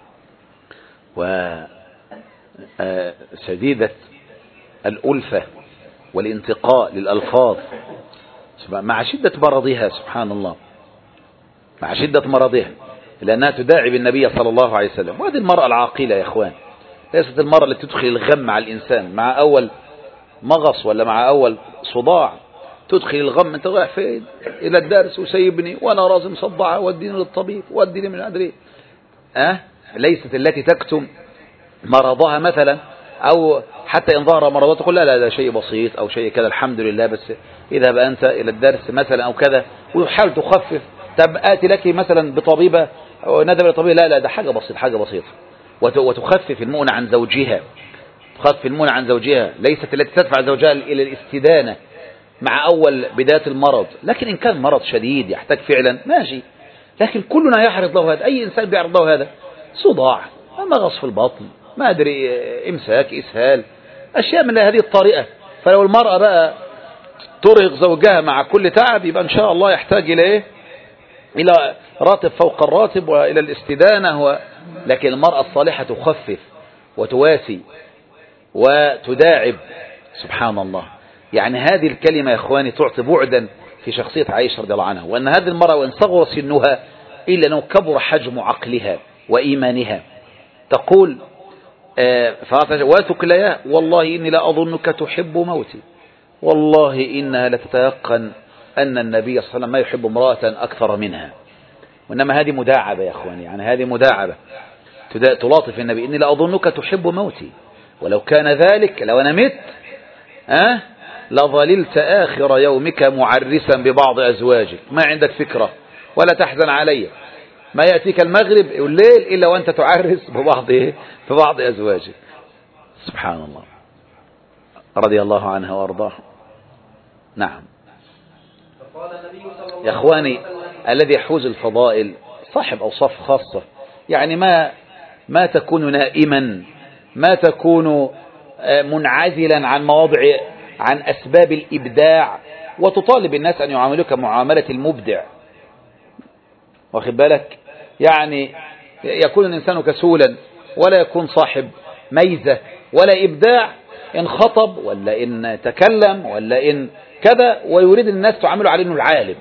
وسديدة الألفة والانتقاء للألفاظ مع شدة مرضها. سبحان الله، مع شدة مرضها، لأنها تداعب النبي صلى الله عليه وسلم. وهذه المرأة العاقلة يا إخوان، ليست المرأة التي تدخل الغم مع الإنسان مع أول مغص ولا مع أول صداع، تدخل الغم أنت رايح فين؟ إلى الدرس وسيبني وأنا رازم مصدعة وديني للطبيب وديني من أدري أه؟ ليست التي تكتم مرضها مثلا، أو حتى إن ظهر مرضها تقول لا لا ده شيء بسيط أو شيء كذا الحمد لله، بس اذهب أنت إلى الدرس مثلا أو كذا، ويحاول تخفف. طب آتي لك مثلا بطبيبة أو ندب لطبيبة، لا لا ده حاجة بسيطة حاجة بسيطة، وتخفف المؤنة عن زوجها، تخفف المؤنة عن زوجها، ليست التي تدفع زوجها إلى الاستدانة مع أول بداية المرض. لكن إن كان مرض شديد يحتاج فعلا ماشي، لكن كلنا يعرض له هذا، أي إنسان بيعرض له هذا، صداع، مغص في البطن، ما أدري إمساك، إسهال، أشياء من هذه الطريقة. فلو المرأة بقى ترهق زوجها مع كل تعب يبقى إن شاء الله يحتاج إلى إيه؟ إلى راتب فوق الراتب وإلى الاستدانة و... لكن المرأة الصالحة تخفف وتواسي وتداعب. سبحان الله. يعني هذه الكلمة يا إخواني تعطي بعدا في شخصية عائشة رضي الله عنها، وأن هذه المرأة وإن صغر سنها إلا أنه كبر حجم عقلها وإيمانها. تقول آه وتكليا والله إني لا أظنك تحب موتي، والله إنها لتتيقن أن النبي صلى الله عليه وسلم ما يحب امرأة أكثر منها. وإنما هذه مداعبة يا أخواني، يعني هذه مداعبة تلاطف النبي إني لأظنك تحب موتي ولو كان ذلك لو أنا مت أه لظللت آخر يومك معرسا ببعض أزواجك، ما عندك فكرة ولا تحزن علي، ما يأتيك المغرب والليل إلا وأنت تعرس ببعض ببعض أزواجك. سبحان الله، رضي الله عنها وأرضاها. نعم يا أخواني، الذي يحوز الفضائل صاحب أوصاف خاصة، يعني ما ما تكون نائما، ما تكون منعزلا عن مواضع عن أسباب الإبداع، وتطالب الناس أن يعاملوك معاملة المبدع، واخد بالك؟ يعني يكون الإنسان كسولا ولا يكون صاحب ميزة ولا إبداع، إن خطب ولا إن تكلم ولا إن كذا، ويريد الناس تعامله على إنه العالم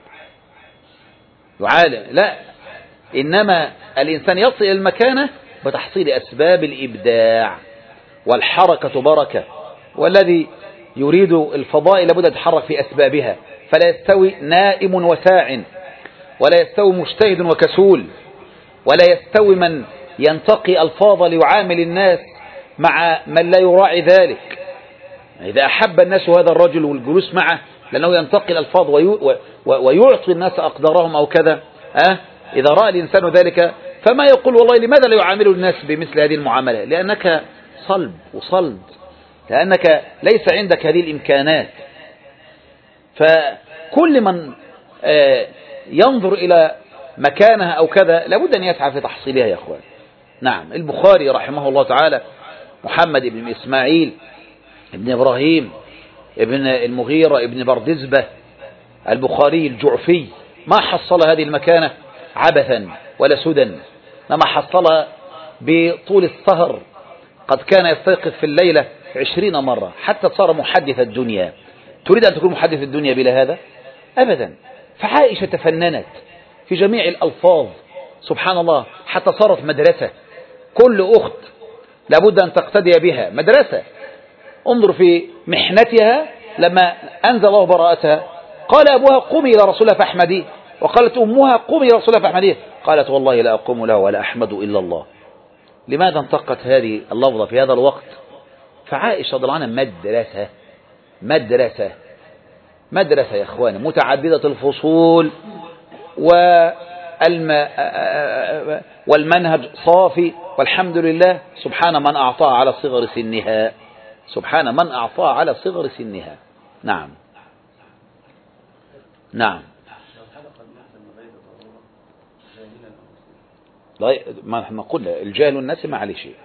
يعالم. لا، إنما الإنسان يصل إلى المكانة بتحصيل أسباب الإبداع، والحركة بركة، والذي يريد الفضائل لابد أن يتحرك في أسبابها، فلا يستوي نائم وساع، ولا يستوي مجتهد وكسول، ولا يستوي من ينتقي ألفاظ ليعامل الناس مع من لا يراعي ذلك. إذا أحب الناس هذا الرجل والجلوس معه لأنه ينتقي الألفاظ ويعطي الناس أقدارهم أو كذا، أه؟ إذا رأى الإنسان ذلك فما يقول والله لماذا لا يعامل الناس بمثل هذه المعاملة؟ لأنك صلب وصلد، لأنك ليس عندك هذه الإمكانات. فكل من ينظر إلى مكانها أو كذا لابد أن يسعى في تحصيلها يا أخوان. نعم، البخاري رحمه الله تعالى محمد بن إسماعيل ابن إبراهيم ابن المغيرة ابن بردزبة البخاري الجعفي ما حصل هذه المكانة عبثا ولا سدى، لما حصلها بطول السهر، قد كان يستيقظ في الليلة عشرين مرة حتى صار محدث الدنيا. تريد أن تكون محدث الدنيا بلا هذا؟ أبدا. فعائشة تفننت في جميع الألفاظ سبحان الله حتى صارت مدرسة، كل أخت لابد أن تقتدي بها، مدرسة. انظر في محنتها لما أنزل الله براءتها، قال أبوها قومي إلى رسول الله فاحمديه، وقالت أمها قومي إلى رسول الله فاحمديه، قالت والله لا أقوم له ولا أحمد إلا الله. لماذا انتقت هذه اللفظة في هذا الوقت؟ فعائشة رضي الله عنها مدرسة مدرسة مدرسة يا إخواني، متعددة الفصول والم... والمنهج صافي، والحمد لله. سبحان من أعطاها على صغر سنها، سبحان من أعطاها على صغر سنها. نعم نعم. لا، ما احنا قلنا الجاهل الناس ما عليه شيء،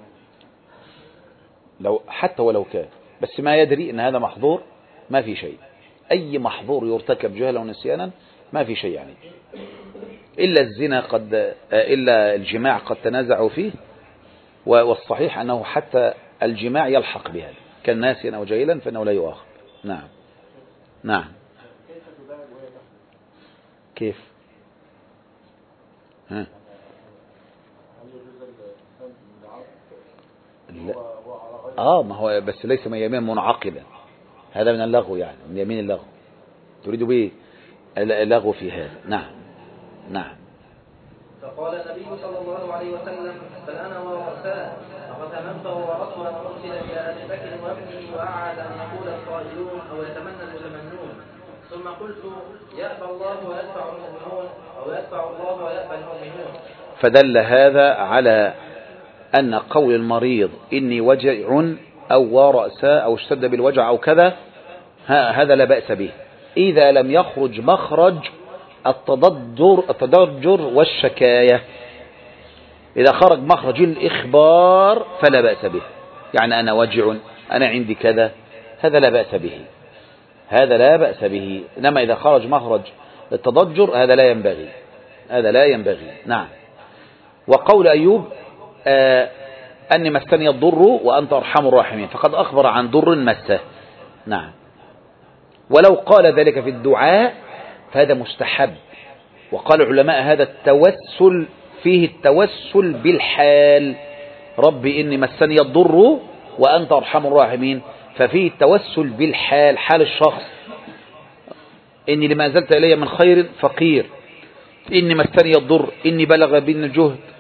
لو حتى ولو كان، بس ما يدري ان هذا محظور ما في شيء. اي محظور يرتكب جهلا ونسيانا ما في شيء يعني، الا الزنا قد الا الجماع قد تنازعوا فيه، والصحيح انه حتى الجماع يلحق بهذا، كان ناسيا او جاهلا فانه لا يؤاخذ. نعم نعم. كيف؟ ها؟ لا. آه ما هو بس ليس من يمين منعقدة، هذا من اللغو، يعني من يمين اللغو، تريد به اللغو في هذا. نعم نعم. فقال النبي صلى الله عليه وسلم بل أنا ورأساء فقد هممت وورثت أن أرسل إلى أبي بكر وابني وأعد أن يقول القائلون أو يتمنى المتمنون، ثم قلت يأبى الله ويدفع المؤمنون أو يدفع الله ويأبى المؤمنون. فدل هذا على أن قول المريض إني وجع أو ورأساء أو اشتد بالوجع أو كذا هذا لا بأس به إذا لم يخرج مخرج التضجر, التضجر والشكاية. إذا خرج مخرج الإخبار فلا بأس به، يعني أنا وجع أنا عندي كذا هذا لا بأس به، هذا لا بأس به. إنما إذا خرج مخرج التضجر هذا لا ينبغي، هذا لا ينبغي. نعم. وقول أيوب آه أني مسني الضر وأنت أرحم الراحمين، فقد أخبر عن ضر مسه. نعم. ولو قال ذلك في الدعاء فهذا مستحب، وقال العلماء هذا التوسل فيه التوسل بالحال، ربي إني مسني الضر وأنت أرحم الراحمين، ففيه التوسل بالحال، حال الشخص، إني لما أنزلت إلي من خير فقير، إني مسني الضر، إني بلغ بي الجهد،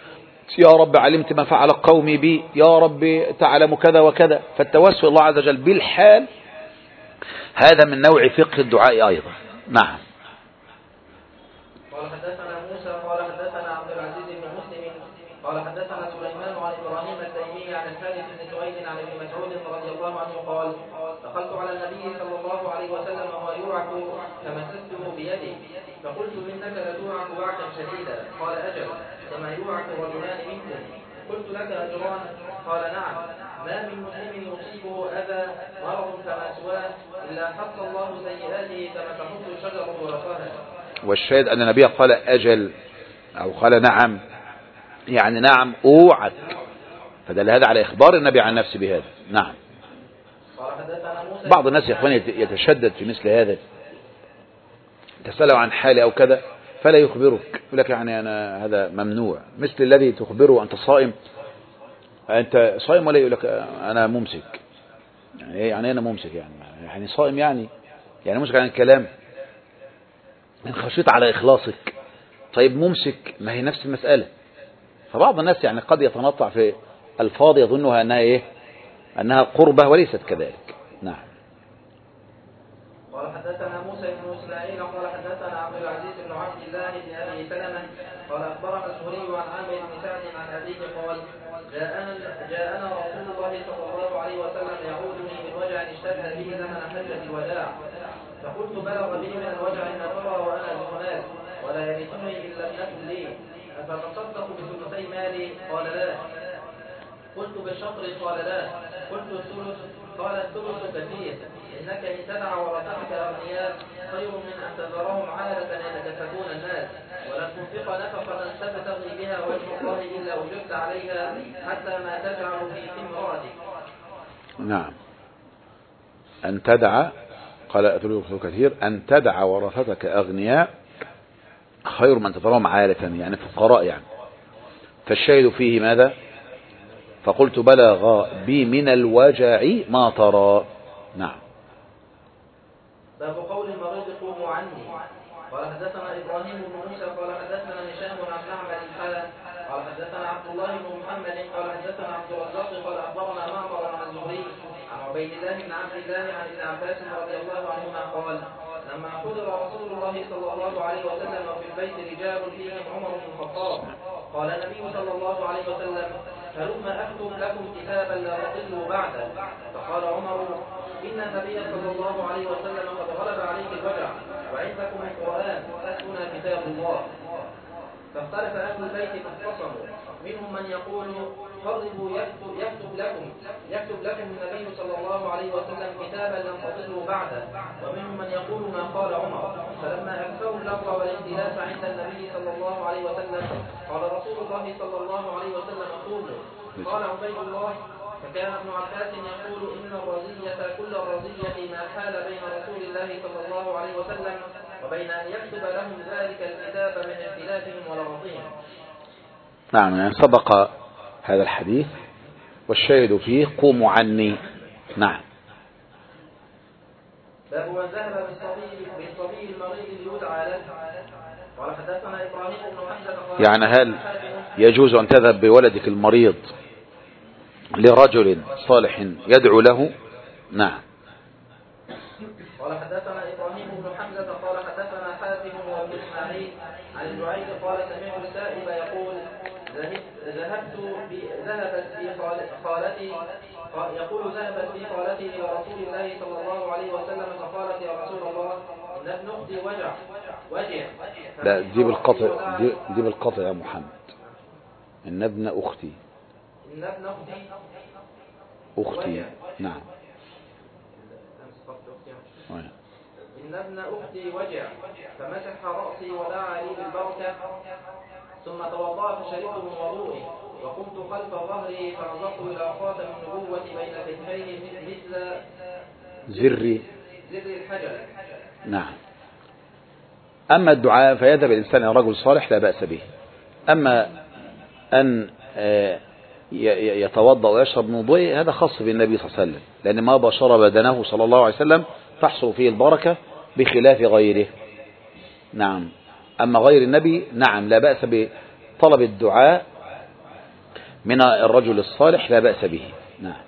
يا رب علمت ما فعل قومي بي، يا رب تعلم كذا وكذا. فالتوسل الله عز وجل بالحال هذا من نوع فقه الدعاء أيضا. نعم. قال حدثنا موسى قال حدثنا عبد العزيز بن مسلم قال حدثنا سليمان عن إبراهيم التيمي عن الحارث بن سعيد عن ابن مسعود رضي الله عنه قال دخلت على النبي صلى الله عليه وسلم وهو يوعك فمسسته بيدي فقلت إنك لتوعك وعكا شديدا قال أجل كما يوعك رجلان منكم قلت لك أجران قال نعم ما من مسلم يصيبه أذى مرض كما سواه إلا حط الله سيئاته كما تحط الشجرة ورقها. والشاهد أن النبي قال أجل أو قال نعم، يعني نعم أوعك، فدل هذا على إخبار النبي عن نفسه بهذا. نعم. بعض الناس يا إخواني يتشدد في مثل هذا، تسأله عن حالي أو كذا فلا يخبرك، يقول لك يعني أنا هذا ممنوع، مثل الذي تخبره أنت صائم، أنت صائم ولا يقول لك أنا ممسك، يعني إيه يعني أنا ممسك، يعني يعني صائم، يعني يعني ممسك عن الكلام، إن خشيت على إخلاصك. طيب ممسك، ما هي نفس المسألة. فبعض الناس يعني قد يتنطع في الفاظ يظنها أنها إيه، أنها قربة وليست كذلك. نعم. قال حدثنا موسى بن اسماعيل قال حدثنا عبد العزيز بن عبد الله بن ابي سلمه قال اخبرنا الزهري عن عامر بن سعد عن ابيه قال جاءنا جاءنا رسول الله صلى الله عليه وسلم يعودني من وجع اشتد به زمن حجه الوداع فقلت بلغ بي من الوجع ما ترى وانا بهناك ولا يرثني الا ابنه لي افتصدق بثلثي مالي قال لا قلت بالشطر قال لا قلت الثلث قال الثلث كثير إنك إن تدع ورثتك أغنياء خير من أن تذرهم عالة يتكففون الناس ولن تنفق نفقة تبتغي بها وجه الله إلا وجدت عليها حتى ما تجعل في امرأتك. نعم. أن تدع، قال الثلث كثير، أن تدع ورثتك أغنياء خير من تذرهم عالة، يعني فقراء يعني. فالشاهد فيه ماذا؟ فقلت بلغ بي من الوجع ما ترى. نعم. باب قول المريض قوموا عني. قال حدثنا ابراهيم بن موسى قال حدثنا هشام عن معمر قال قال حدثنا عبد الله بن محمد قال حدثنا عبد الرزاق قال اخبرنا معمر عن الزهري عن عبيد الله بن عبد الله عن ابن عباس رضي الله عنهما قال لما حضر رسول الله صلى الله عليه وسلم وفي البيت رجال فيهم عمر بن الخطاب قال النبي صلى الله عليه وسلم هلما اكتب لكم كتابا لا تضلوا بعده فقال عمر إن النبي صلى الله عليه وسلم قد غلب عليك الوجع وعندكم القرآن هنا كتاب الله. فاختلف أهل البيت فاختصموا منهم من يقول قربوا يكتب, يكتب لكم يكتب لكم النبي صلى الله عليه وسلم كتابا لم تضلوا بعده ومنهم من يقول ما قال عمر. فلما أكثروا اللغو والاختلاف عند النبي صلى الله عليه وسلم قال رسول الله صلى الله عليه وسلم قوموا. قال عبيد الله فكان ابن عباس يقول إن الرزية كل الرزية ما حال بين رسول الله صلى الله عليه وسلم وبين أن يكتب لهم ذلك الكتاب من اختلافهم ولغطهم. نعم، يعني سبق هذا الحديث والشاهد فيه قوموا عني. نعم. باب من ذهب بالصبي بالصبي المريض يدعى له. قال حدثنا إبراهيم بن حمزة يعني هل يجوز أن تذهب بولدك المريض لرجل صالح يدعو له؟ نعم. قال حدثنا إبراهيم بن حمزة قال حدثنا حاتم وابن إسماعيل عن الجعيد قال سمعت السائب يقول ذهبت ذهبت في خالتي يقول ذهبت في خالتي إلى رسول الله صلى الله عليه وسلم فقالت يا رسول الله إن ابن أختي وجع وجع لا دي بالقطع، دي, دي بالقطع يا محمد. إن ابن أختي إن ابن أختي أختي نعم. إن ابن أختي وجع فمسح رأسي ودعا لي بالبركة ثم توضأ فشربت من وضوئي وقمت خلف ظهري فنظرت إلى خاتم النبوة بين كتفيه مثل زر زر الحجر. نعم. أما الدعاء فيذهب الإنسان إلى رجل صالح لا بأس به. أما أن يتوضأ ويشرب من وضوئه هذا خاص بالنبي صلى الله عليه وسلم، لأن ما بشر بدنه صلى الله عليه وسلم تحصل فيه البركة بخلاف غيره. نعم. أما غير النبي نعم لا بأس بطلب الدعاء من الرجل الصالح لا بأس به. نعم.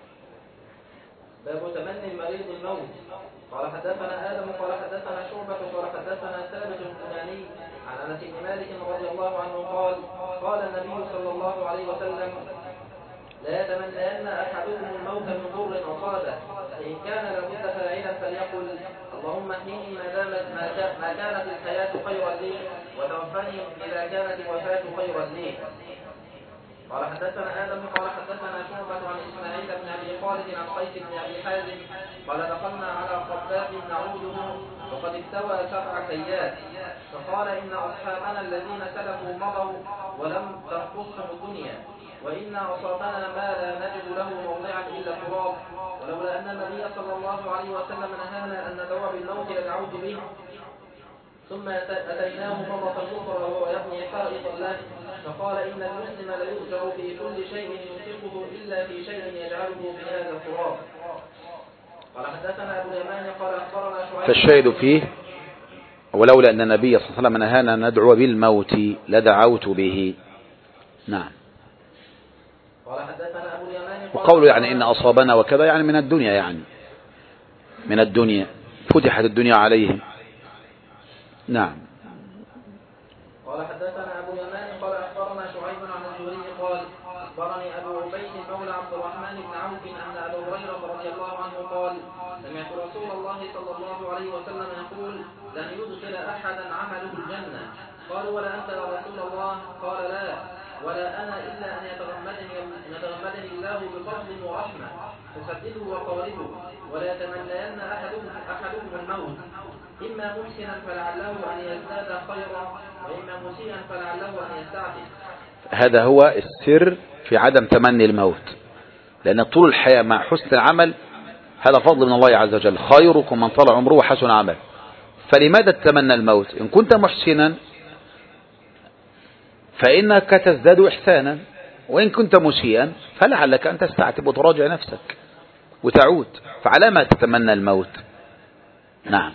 باب تمني المريض الموت. قال حدثنا آدم قال حدثنا شعبة قال حدثنا ثابت البناني عن أنس بن مالك رضي الله عنه قال قال النبي صلى الله عليه وسلم لا يتمنين أحدكم الموت من ضر أصابه فإن كان لابد فاعلا فليقل اللهم احيني ما دامت ما كانت الحياة خيرا لي وتوفني إذا كانت الوفاة خيرا لي. قال حدثنا آدم قال حدثنا شعبة عن إسماعيل بن أبي خالد عن قيس بن أبي حازم قال دخلنا على خباب نعوده وقد استوى سبع كيات فقال إن أصحابنا الذين سلفوا مضوا ولم تنقصهم الدنيا وإنا أصابنا ما لا نجد له موضعا إلا التراب ولولا أن النبي صلى الله عليه وسلم نهانا أن ندعو بالموت لدعوت به ثم أتيناه مرة أخرى وهو يبني حائطا له فقال إن المسلم ليؤجر في كل شيء ينفقه إلا في شيء يجعله في هذا التراب. قال حدثنا أبو اليمان قال أخبرنا شعيب. فالشاهد فيه ولولا أن النبي صلى الله عليه وسلم نهانا أن ندعو بالموت لدعوت به. نعم. قال حدثنا أبو اليمان وقوله يعني إن أصابنا وكذا يعني من الدنيا، يعني من الدنيا فتحت الدنيا عليهم. نعم. قال حدثنا أبو اليمان قال أخبرنا شعيب عن الزهري قال أخبرني أبو عبيد مولى عبد الرحمن بن عوف أن أبا هريرة رضي الله عنه قال سمعت رسول الله صلى الله عليه وسلم يقول لن يدخل أحدا عمله الجنة. قالوا ولا أنت يا رسول الله؟ قال لا ولا أنا إلا أن يتغمدني, يتغمدني الله بفضل ورحمة فسدده وقاربه ولا يتمنين أحدهم, أحدهم الموت إما محسنا فلعله أن يزداد خيرا وإما مسيئا فلعله أن يستعجل. هذا هو السر في عدم تمني الموت، لأن طول الحياة مع حسن العمل هذا فضل من الله عز وجل. خيركم من طال عمره وحسن عمل. فلماذا تتمنى الموت؟ إن كنت محسنا فإنك تزداد إحسانا، وإن كنت مسيئا فلعلك أن تستعتب وتراجع نفسك وتعود. فعلى ما تتمنى الموت؟ نعم.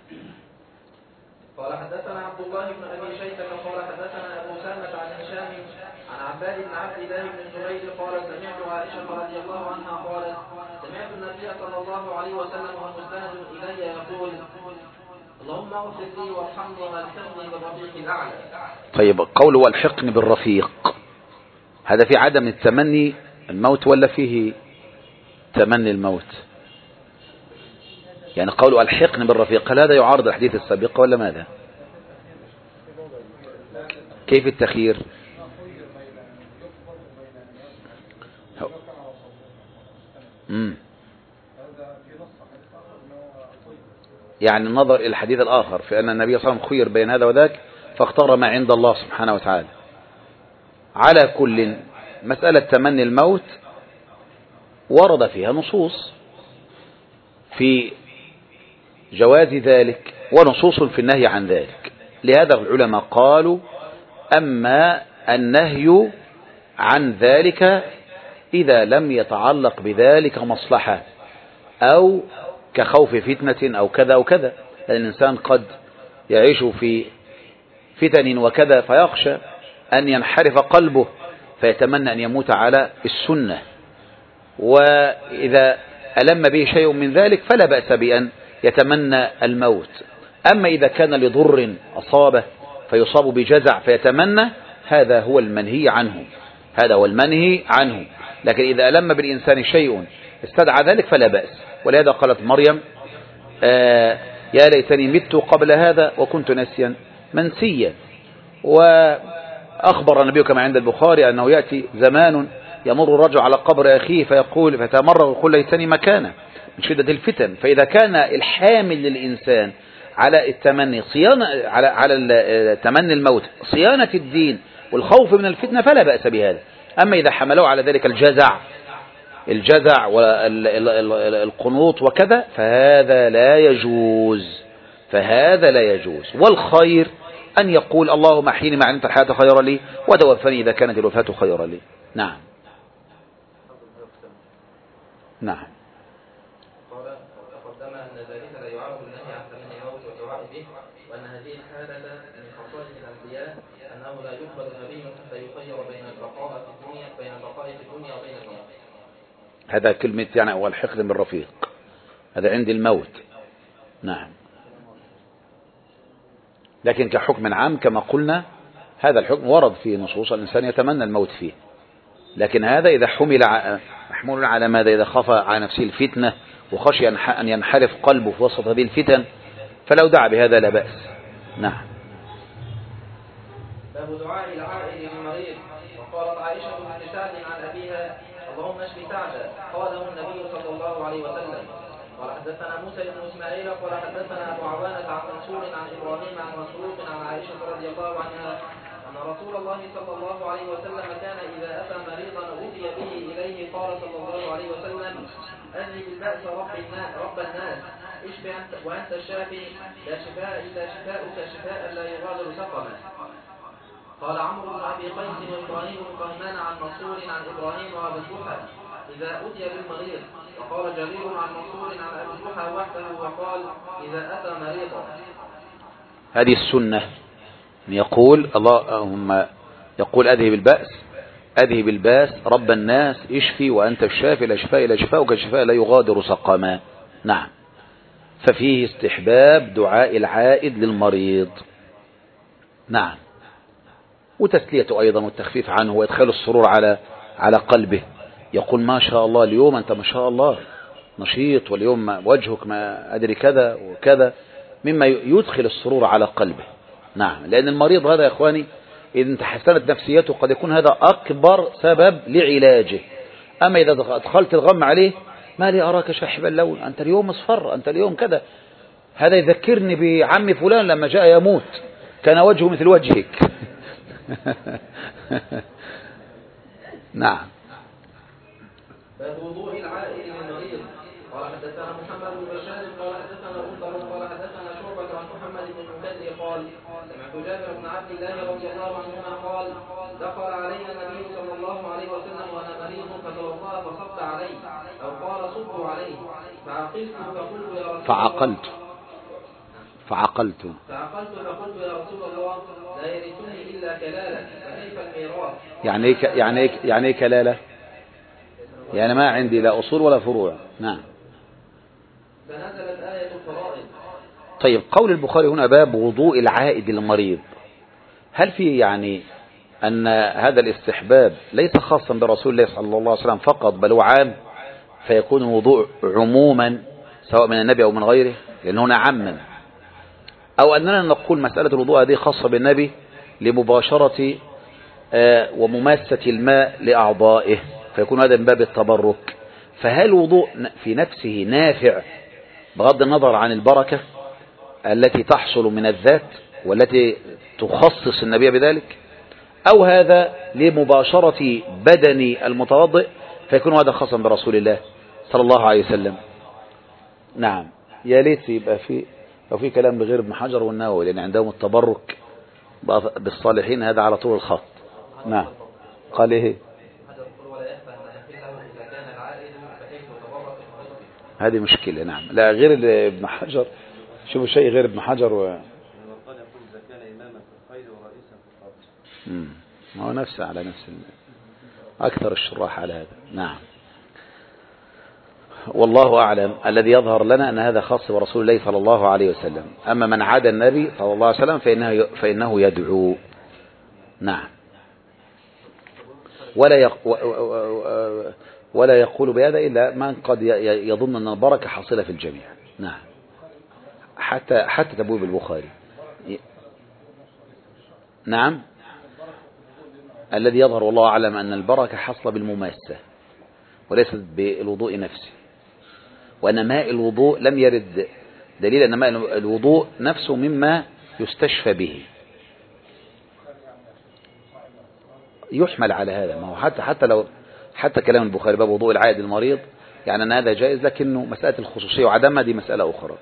قال حدثنا عبد الله بن أبي شيبة قال حدثنا أبو سلمة عن هشام عن عباد بن عبد الله بن الزبير قال سمعت عائشة رضي الله عنها قالت سمعت النبي صلى الله عليه وسلم ومستند إلي يقول اللهم اغفر لي وارحمني والحقني بالرفيق الأعلى. طيب قوله والحقني بالرفيق هذا في عدم التمني الموت ولا فيه تمني الموت؟ يعني قوله الحقني بالرفيق هل هذا يعارض الحديث السابق ولا ماذا؟ كيف التخيير؟ امم يعني النظر إلى الحديث الآخر في أن النبي صلى الله عليه وسلم خير بين هذا وذاك فاختار ما عند الله سبحانه وتعالى. على كل مسألة تمني الموت ورد فيها نصوص في جواز ذلك ونصوص في النهي عن ذلك. لهذا العلماء قالوا أما النهي عن ذلك إذا لم يتعلق بذلك مصلحة أو كخوف فتنة أو كذا وكذا، الإنسان قد يعيش في فتن وكذا فيخشى أن ينحرف قلبه فيتمنى أن يموت على السنة، وإذا ألم به شيء من ذلك فلا بأس بأن يتمنى الموت. أما إذا كان لضر أصابه فيصاب بجزع فيتمنى، هذا هو المنهي عنه، هذا هو المنهي عنه. لكن إذا ألم بالإنسان شيء استدعى ذلك فلا بأس. ولهذا قالت مريم آه يا ليتني مت قبل هذا وكنت نسيا منسيا. وأخبر النبي كما عند البخاري أنه يأتي زمان يمر الرجل على قبر أخيه فيقول فتمرغ ويقول ليتني مكانه من شدة الفتن. فإذا كان الحامل للإنسان على التمني صيانة على على تمني الموت صيانة الدين والخوف من الفتنة فلا بأس بهذا. أما إذا حملوا على ذلك الجزع الجزع والقنوط وكذا فهذا لا يجوز، فهذا لا يجوز. والخير أن يقول اللهم أحيني ما علمت الحياة خيرا لي وتوفني إذا كانت الوفاة خيرا لي. نعم نعم. قال تقدم أن ذلك لا دعاء النهي عن تمني الموت والدعاء به، وأن هذه الحالة من خصائص الأنبياء أنه لا يقبل نبي حتى يخير بين البقاء في الدنيا بين البقاء في الدنيا وبين الموت. هذا كلمة يعني هو الحقد من الرفيق، هذا عند الموت. نعم. لكن كحكم عام كما قلنا هذا الحكم ورد في نصوص الإنسان يتمنى الموت فيه، لكن هذا إذا حمل محمول على ماذا؟ إذا خاف على نفسه الفتنة وخشي أن ينحرف قلبه في وسط هذه الفتن فلو دعا بهذا لا بأس. نعم. باب دعاء العائد للمريض. وقالت عائشة بنت سعد عن أبيها: اللهم اشف سعدا، قاله النبي صلى الله عليه وسلم. قال حدثنا موسى بن اسماعيل قال حدثنا ابو عوانة عن منصور عن ابراهيم عن مسروق عن عائشة رضي الله عنها ان رسول الله صلى الله عليه وسلم كان اذا اتى مريضا اوتي به اليه قال صلى الله عليه وسلم: اذهب البأس رب الناس رب الناس اشف انت وانت الشافي، لا شفاء الا شفاؤك شفاء لا يغادر سقما. قال عمرو بن ابي قيس وابراهيم بن طهمان عن منصور عن ابراهيم وابي الضحى إذا أتي بالمريض. وقال جرير عن منصور عن أبي الضحى وحده وقال: إذا أتى مريضا. هذه السنة يقول اللهم يقول أذهب البأس أذهب الباس رب الناس اشفي وأنت الشافي لا شفاء إلا شفاؤك شفاء لا يغادر سقما. نعم. ففيه استحباب دعاء العائد للمريض. نعم. وتسليته أيضا والتخفيف عنه وإدخال السرور على على قلبه، يقول ما شاء الله اليوم أنت ما شاء الله نشيط، واليوم وجهك ما أدري كذا وكذا، مما يدخل السرور على قلبه. نعم. لأن المريض هذا يا إخواني إذا تحسنت نفسيته قد يكون هذا أكبر سبب لعلاجه. أما إذا دخلت الغم عليه: ما لي أراك شاحب اللون، أنت اليوم مصفر، أنت اليوم كذا، هذا يذكرني بعم فلان لما جاء يموت كان وجهه مثل وجهك. نعم. باب وضوء العائد للمريض. قال حدثنا محمد بن بشار قال حدثنا غندر قال حدثنا شعبة عن محمد بن المنكدر قال: سمعت جابر بن عبد الله رضي الله عنهما قال: دخل علينا النبي صلى الله عليه وسلم وانا مريض فتوضا فصب عليه او قال صبوا عليه فعقلت فقلت يا رسول فعقلت فعقلت فعقلت فقلت يا رسول الله لا يرثني الا كلالا فكيف الميراث؟ يعني ايه يعني ايه يعني ايه كلاله؟ يعني ما عندي لا أصول ولا فروع. نعم. فنزلت آية الفرائض. طيب قول البخاري هنا باب وضوء العائد للمريض، هل في يعني أن هذا الاستحباب ليس خاصا برسول الله صلى الله عليه وسلم فقط بل هو عام، فيكون الوضوء عموما سواء من النبي أو من غيره، لأن هنا عاما، أو أننا نقول مسألة الوضوء هذه خاصة بالنبي لمباشرة ومماسة الماء لأعضائه فيكون هذا من باب التبرك. فهل الوضوء في نفسه نافع بغض النظر عن البركة التي تحصل من الذات والتي تخصص النبي بذلك، أو هذا لمباشرة بدن المتوضئ فيكون هذا خاصا برسول الله صلى الله عليه وسلم؟ نعم. يا ليت يبقى في لو في كلام لغير ابن حجر والنووي، لأن عندهم التبرك بالصالحين هذا على طول الخط. نعم. قال ايه؟ هذه مشكلة. نعم. لا غير ابن حجر، شوفوا شيء غير ابن حجر و... امم ما هو نفسه على نفس أكثر الشراح على هذا. نعم. والله أعلم. الذي يظهر لنا أن هذا خاص برسول الله صلى الله عليه وسلم. أما من عاد النبي صلى الله عليه وسلم فإنه, فإنه يدعو. نعم. ولا يق... ولا يقول بهذا إلا من قد يظن أن البركة حاصلة في الجميع. نعم. حتى حتى تبويب البخاري. نعم. الذي يظهر والله أعلم أن البركة حاصلة بالمماسة وليست بالوضوء نفسه، وأن ماء الوضوء لم يرد دليل أن ماء الوضوء نفسه مما يستشفى به، يحمل على هذا. ما هو حتى حتى لو حتى كلام البخاري باب وضوء العائد المريض يعني أن هذا جائز، لكنه مسألة الخصوصية وعدمها دي مسألة أخرى.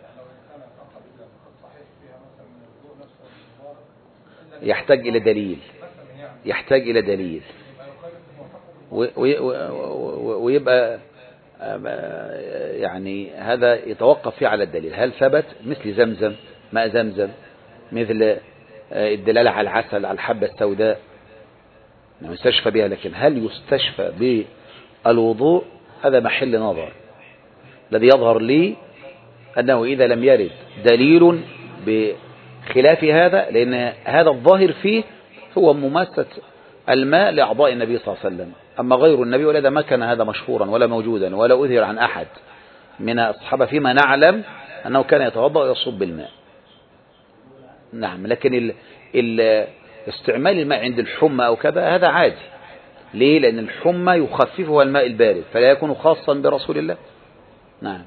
يحتاج إلى دليل يحتاج إلى دليل ويبقى يعني هذا يتوقف فيه على الدليل، هل ثبت مثل زمزم، ماء زمزم، مثل الدلالة على العسل، على الحبة السوداء يستشفى بها، لكن هل يستشفى بالوضوء؟ هذا محل نظر. الذي يظهر لي أنه إذا لم يرد دليل بخلاف هذا، لأن هذا الظاهر فيه هو مماسة الماء لأعضاء النبي صلى الله عليه وسلم، أما غير النبي ولا ما كان هذا مشهورا ولا موجودا ولا أثر عن أحد من الصحابة فيما نعلم أنه كان يتوضأ ويصب بالماء. نعم، لكن ال ال استعمال الماء عند الحمى أو كذا هذا عادي. ليه؟ لأن الحمى يخففها الماء البارد، فلا يكون خاصا برسول الله. نعم.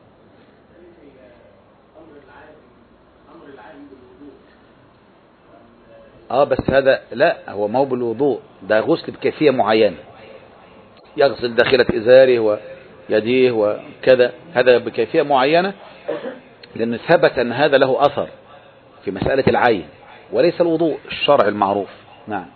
اه بس هذا لا، هو ما هو بالوضوء، ده غسل بكيفية معينة، يغسل داخلة إزاره ويديه وكذا، هذا بكيفية معينة، لأن ثبت أن هذا له أثر في مسألة العين وليس الوضوء الشرع المعروف. نعم.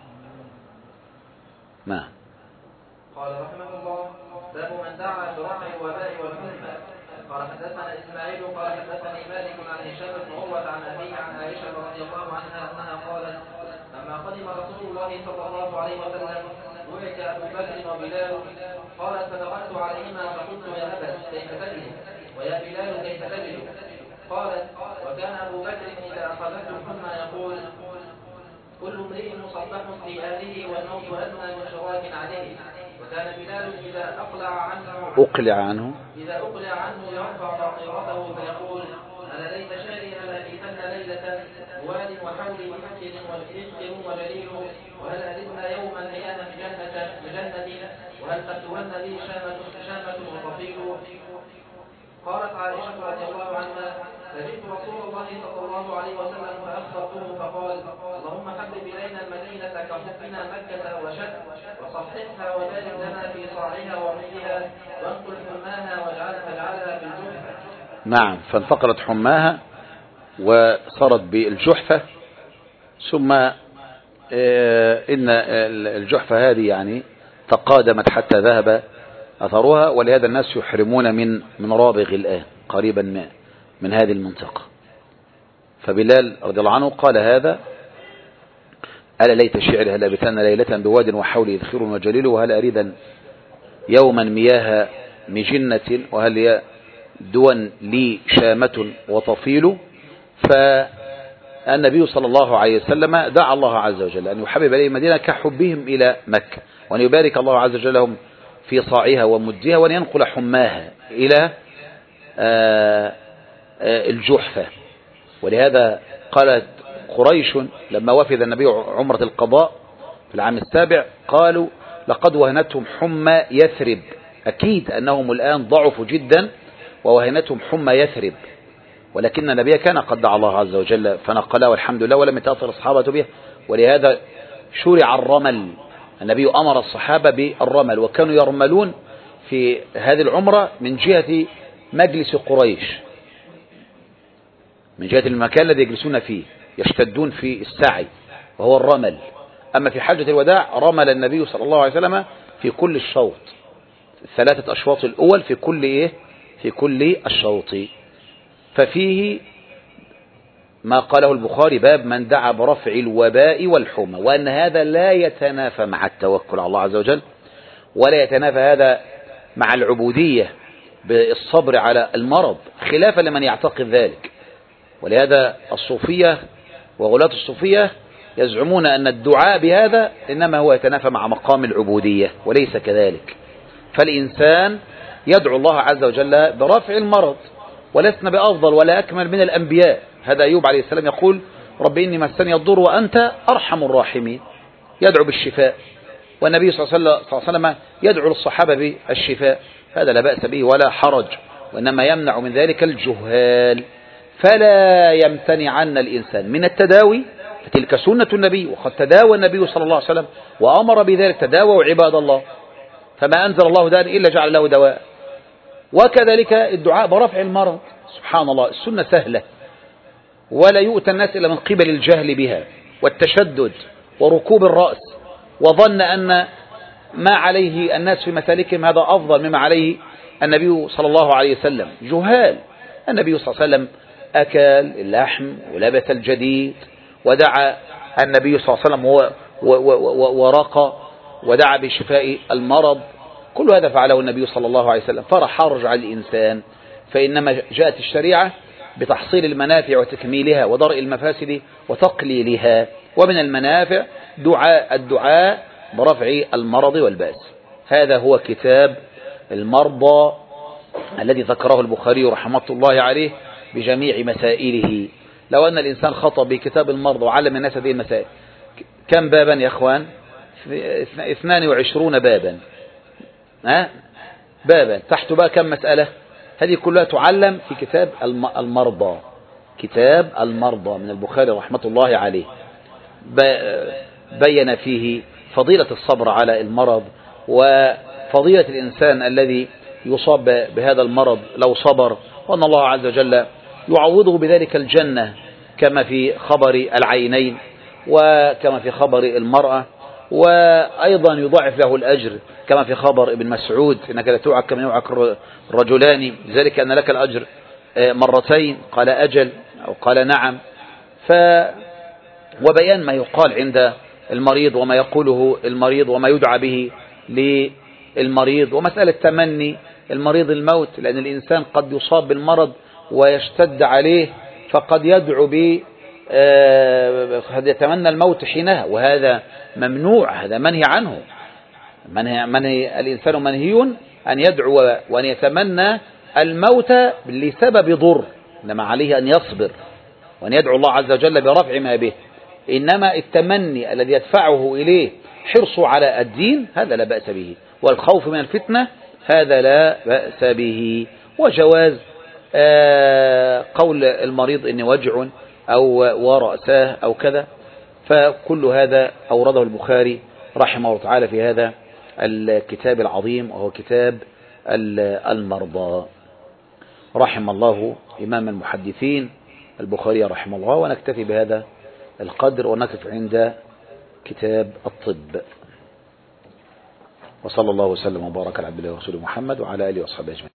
نعم. قال رحمه الله: باب من دعا برفع الوباء والحمى. قال حدثنا إسماعيل قال حدثني مالك عن هشام بن عروة عن أبيه عن عائشة رضي الله عنها أنها قالت: لما قدم رسول الله صلى الله عليه وسلم بعث أبو بكر وبلال، قالت: فدخلت عليهما فقلت: يا أبت كيف تجد؟ ويا بلال كيف تجد؟ قالت: وكان أبو بكر إذا أخذته الحمى يقول: كل امرئ مصبح في أهله والموت أدنى من شراك عليه. وكان بلال إذا أقلع عنه أقلع عنه إذا أقلع عنه يرفع فقيرته فيقول: أنا ليت شاري لأبيتن ليلة واد وحولي محجر والإذكر وجليل، وهل أردنا يوما مياه مجنة مجنة، وهل تكتبن لي شامة شامة وطفيل. قالت عائشة رضي الله عنها: فجئت رسول الله صلى الله عليه وسلم فأخبرته فقال: اللهم حبب إلينا المدينة كحبنا مكة وشد، وصححها وبارك لنا في صاعها ومثلها، وانقل حماها واجعلها في الجحفة. نعم، فانتقلت حماها وصارت بالجحفة، ثم إن الجحفة هذه يعني تقادمت حتى ذهب أثرها، ولهذا الناس يحرمون من من رابغ الآن قريبا ما من هذه المنطقة. فبلال رضي الله عنه قال هذا: ألا ليت شعري هل أبتن ليلة بواد وحولي ذخير وجليل، وهل أريدا يوما مياه مجنة، وهل دون لي شامة وطفيل. فالنبي صلى الله عليه وسلم دعا الله عز وجل أن يحبب إليه المدينة كحبهم إلى مكة، وأن يبارك الله عز وجل لهم في صاعها ومدها، وأن ينقل حماها إلى الجحفة. ولهذا قالت قريش لما وفد النبي عمرة القضاء في العام السابع قالوا: لقد وهنتهم حمى يثرب. أكيد أنهم الآن ضعفوا جدا ووهنتهم حمى يثرب، ولكن النبي كان قد دعا الله عز وجل فنقلها والحمد لله، ولم يتأثر الصحابة به. ولهذا شرع الرمل، النبي أمر الصحابة بالرمل، وكانوا يرملون في هذه العمرة من جهة مجلس قريش، من جهة المكان الذي يجلسون فيه، يشتدون في السعي وهو الرمل. أما في حجة الوداع رمل النبي صلى الله عليه وسلم في كل الشوط، الثلاثة أشواط الأول في كل إيه؟ في كل الشوط. ففيه ما قاله البخاري: باب من دعا برفع الوباء والحمى، وأن هذا لا يتنافى مع التوكل على الله عز وجل، ولا يتنافى هذا مع العبودية بالصبر على المرض، خلافا لمن يعتقد ذلك. ولهذا الصوفية وغلاة الصوفية يزعمون أن الدعاء بهذا إنما هو يتنافى مع مقام العبودية، وليس كذلك. فالإنسان يدعو الله عز وجل برفع المرض، ولسنا بأفضل ولا أكمل من الأنبياء. هذا أيوب عليه السلام يقول: رب إني مسني الضر وأنت أرحم الراحمين، يدعو بالشفاء. والنبي صلى الله عليه وسلم يدعو للصحابة بالشفاء، هذا لا بأس به ولا حرج، وإنما يمنع من ذلك الجهال. فلا يمتنعن الإنسان من التداوي، فتلك سنة النبي، وقد تداوى النبي صلى الله عليه وسلم وأمر بذلك: تداووا عباد الله، فما أنزل الله داء إلا جعل له دواء. وكذلك الدعاء برفع المرض، سبحان الله، السنة سهلة، ولا يؤتى الناس إلا من قبل الجهل بها والتشدد وركوب الرأس، وظن أن ما عليه الناس في مسالكهم هذا أفضل مما عليه النبي صلى الله عليه وسلم جهال. النبي صلى الله عليه وسلم أكل اللحم ولبس الجديد، ودعا النبي صلى الله عليه وسلم ورقى ودعا بشفاء المرض، كل هذا فعله النبي صلى الله عليه وسلم. فلا حرج على الإنسان، فإنما جاءت الشريعة بتحصيل المنافع وتكميلها ودرء المفاسد وتقليلها. ومن المنافع دعاء الدعاء برفع المرض والباس. هذا هو كتاب المرضى الذي ذكره البخاري رحمة الله عليه بجميع مسائله. لو أن الإنسان خطب بكتاب المرضى وعلم الناس هذه المسائل، كم بابا يا أخوان؟ اثنان وعشرون بابا، ها بابا تحت بقى كم مسألة؟ هذه كلها تعلم في كتاب المرضى. كتاب المرضى من البخاري رحمة الله عليه بين فيه فضيلة الصبر على المرض، وفضيلة الإنسان الذي يصاب بهذا المرض لو صبر، وأن الله عز وجل يعوضه بذلك الجنة كما في خبر العينين وكما في خبر المرأة، وأيضا يضاعف له الأجر كما في خبر ابن مسعود إنك لا توعك كما يوعك الرجلان، ذلك أن لك الأجر مرتين. قال أجل أو قال نعم. ف وبيان ما يقال عند المريض وما يقوله المريض وما يدعى به للمريض، ومسألة تمني المريض الموت، لأن الإنسان قد يصاب بالمرض ويشتد عليه فقد يدعو ب قد يتمنى الموت حينها، وهذا ممنوع، هذا منهي عنه. منهي منهي الإنسان منهي أن يدعو وأن يتمنى الموت لسبب ضر، إنما عليه أن يصبر وأن يدعو الله عز وجل برفع ما به. إنما التمني الذي يدفعه إليه حرصه على الدين هذا لا بأس به، والخوف من الفتنة هذا لا بأس به. وجواز قول المريض إني وجع أو ورأساه أو كذا، فكل هذا أورده البخاري رحمه الله تعالى في هذا الكتاب العظيم وهو كتاب المرضى. رحم الله إمام المحدثين البخاري رحمه الله. ونكتفي بهذا القدر ونقف عند كتاب الطب. وصلى الله وسلم وبارك على عبد الله ورسوله محمد وعلى آله وصحبه أجمعين.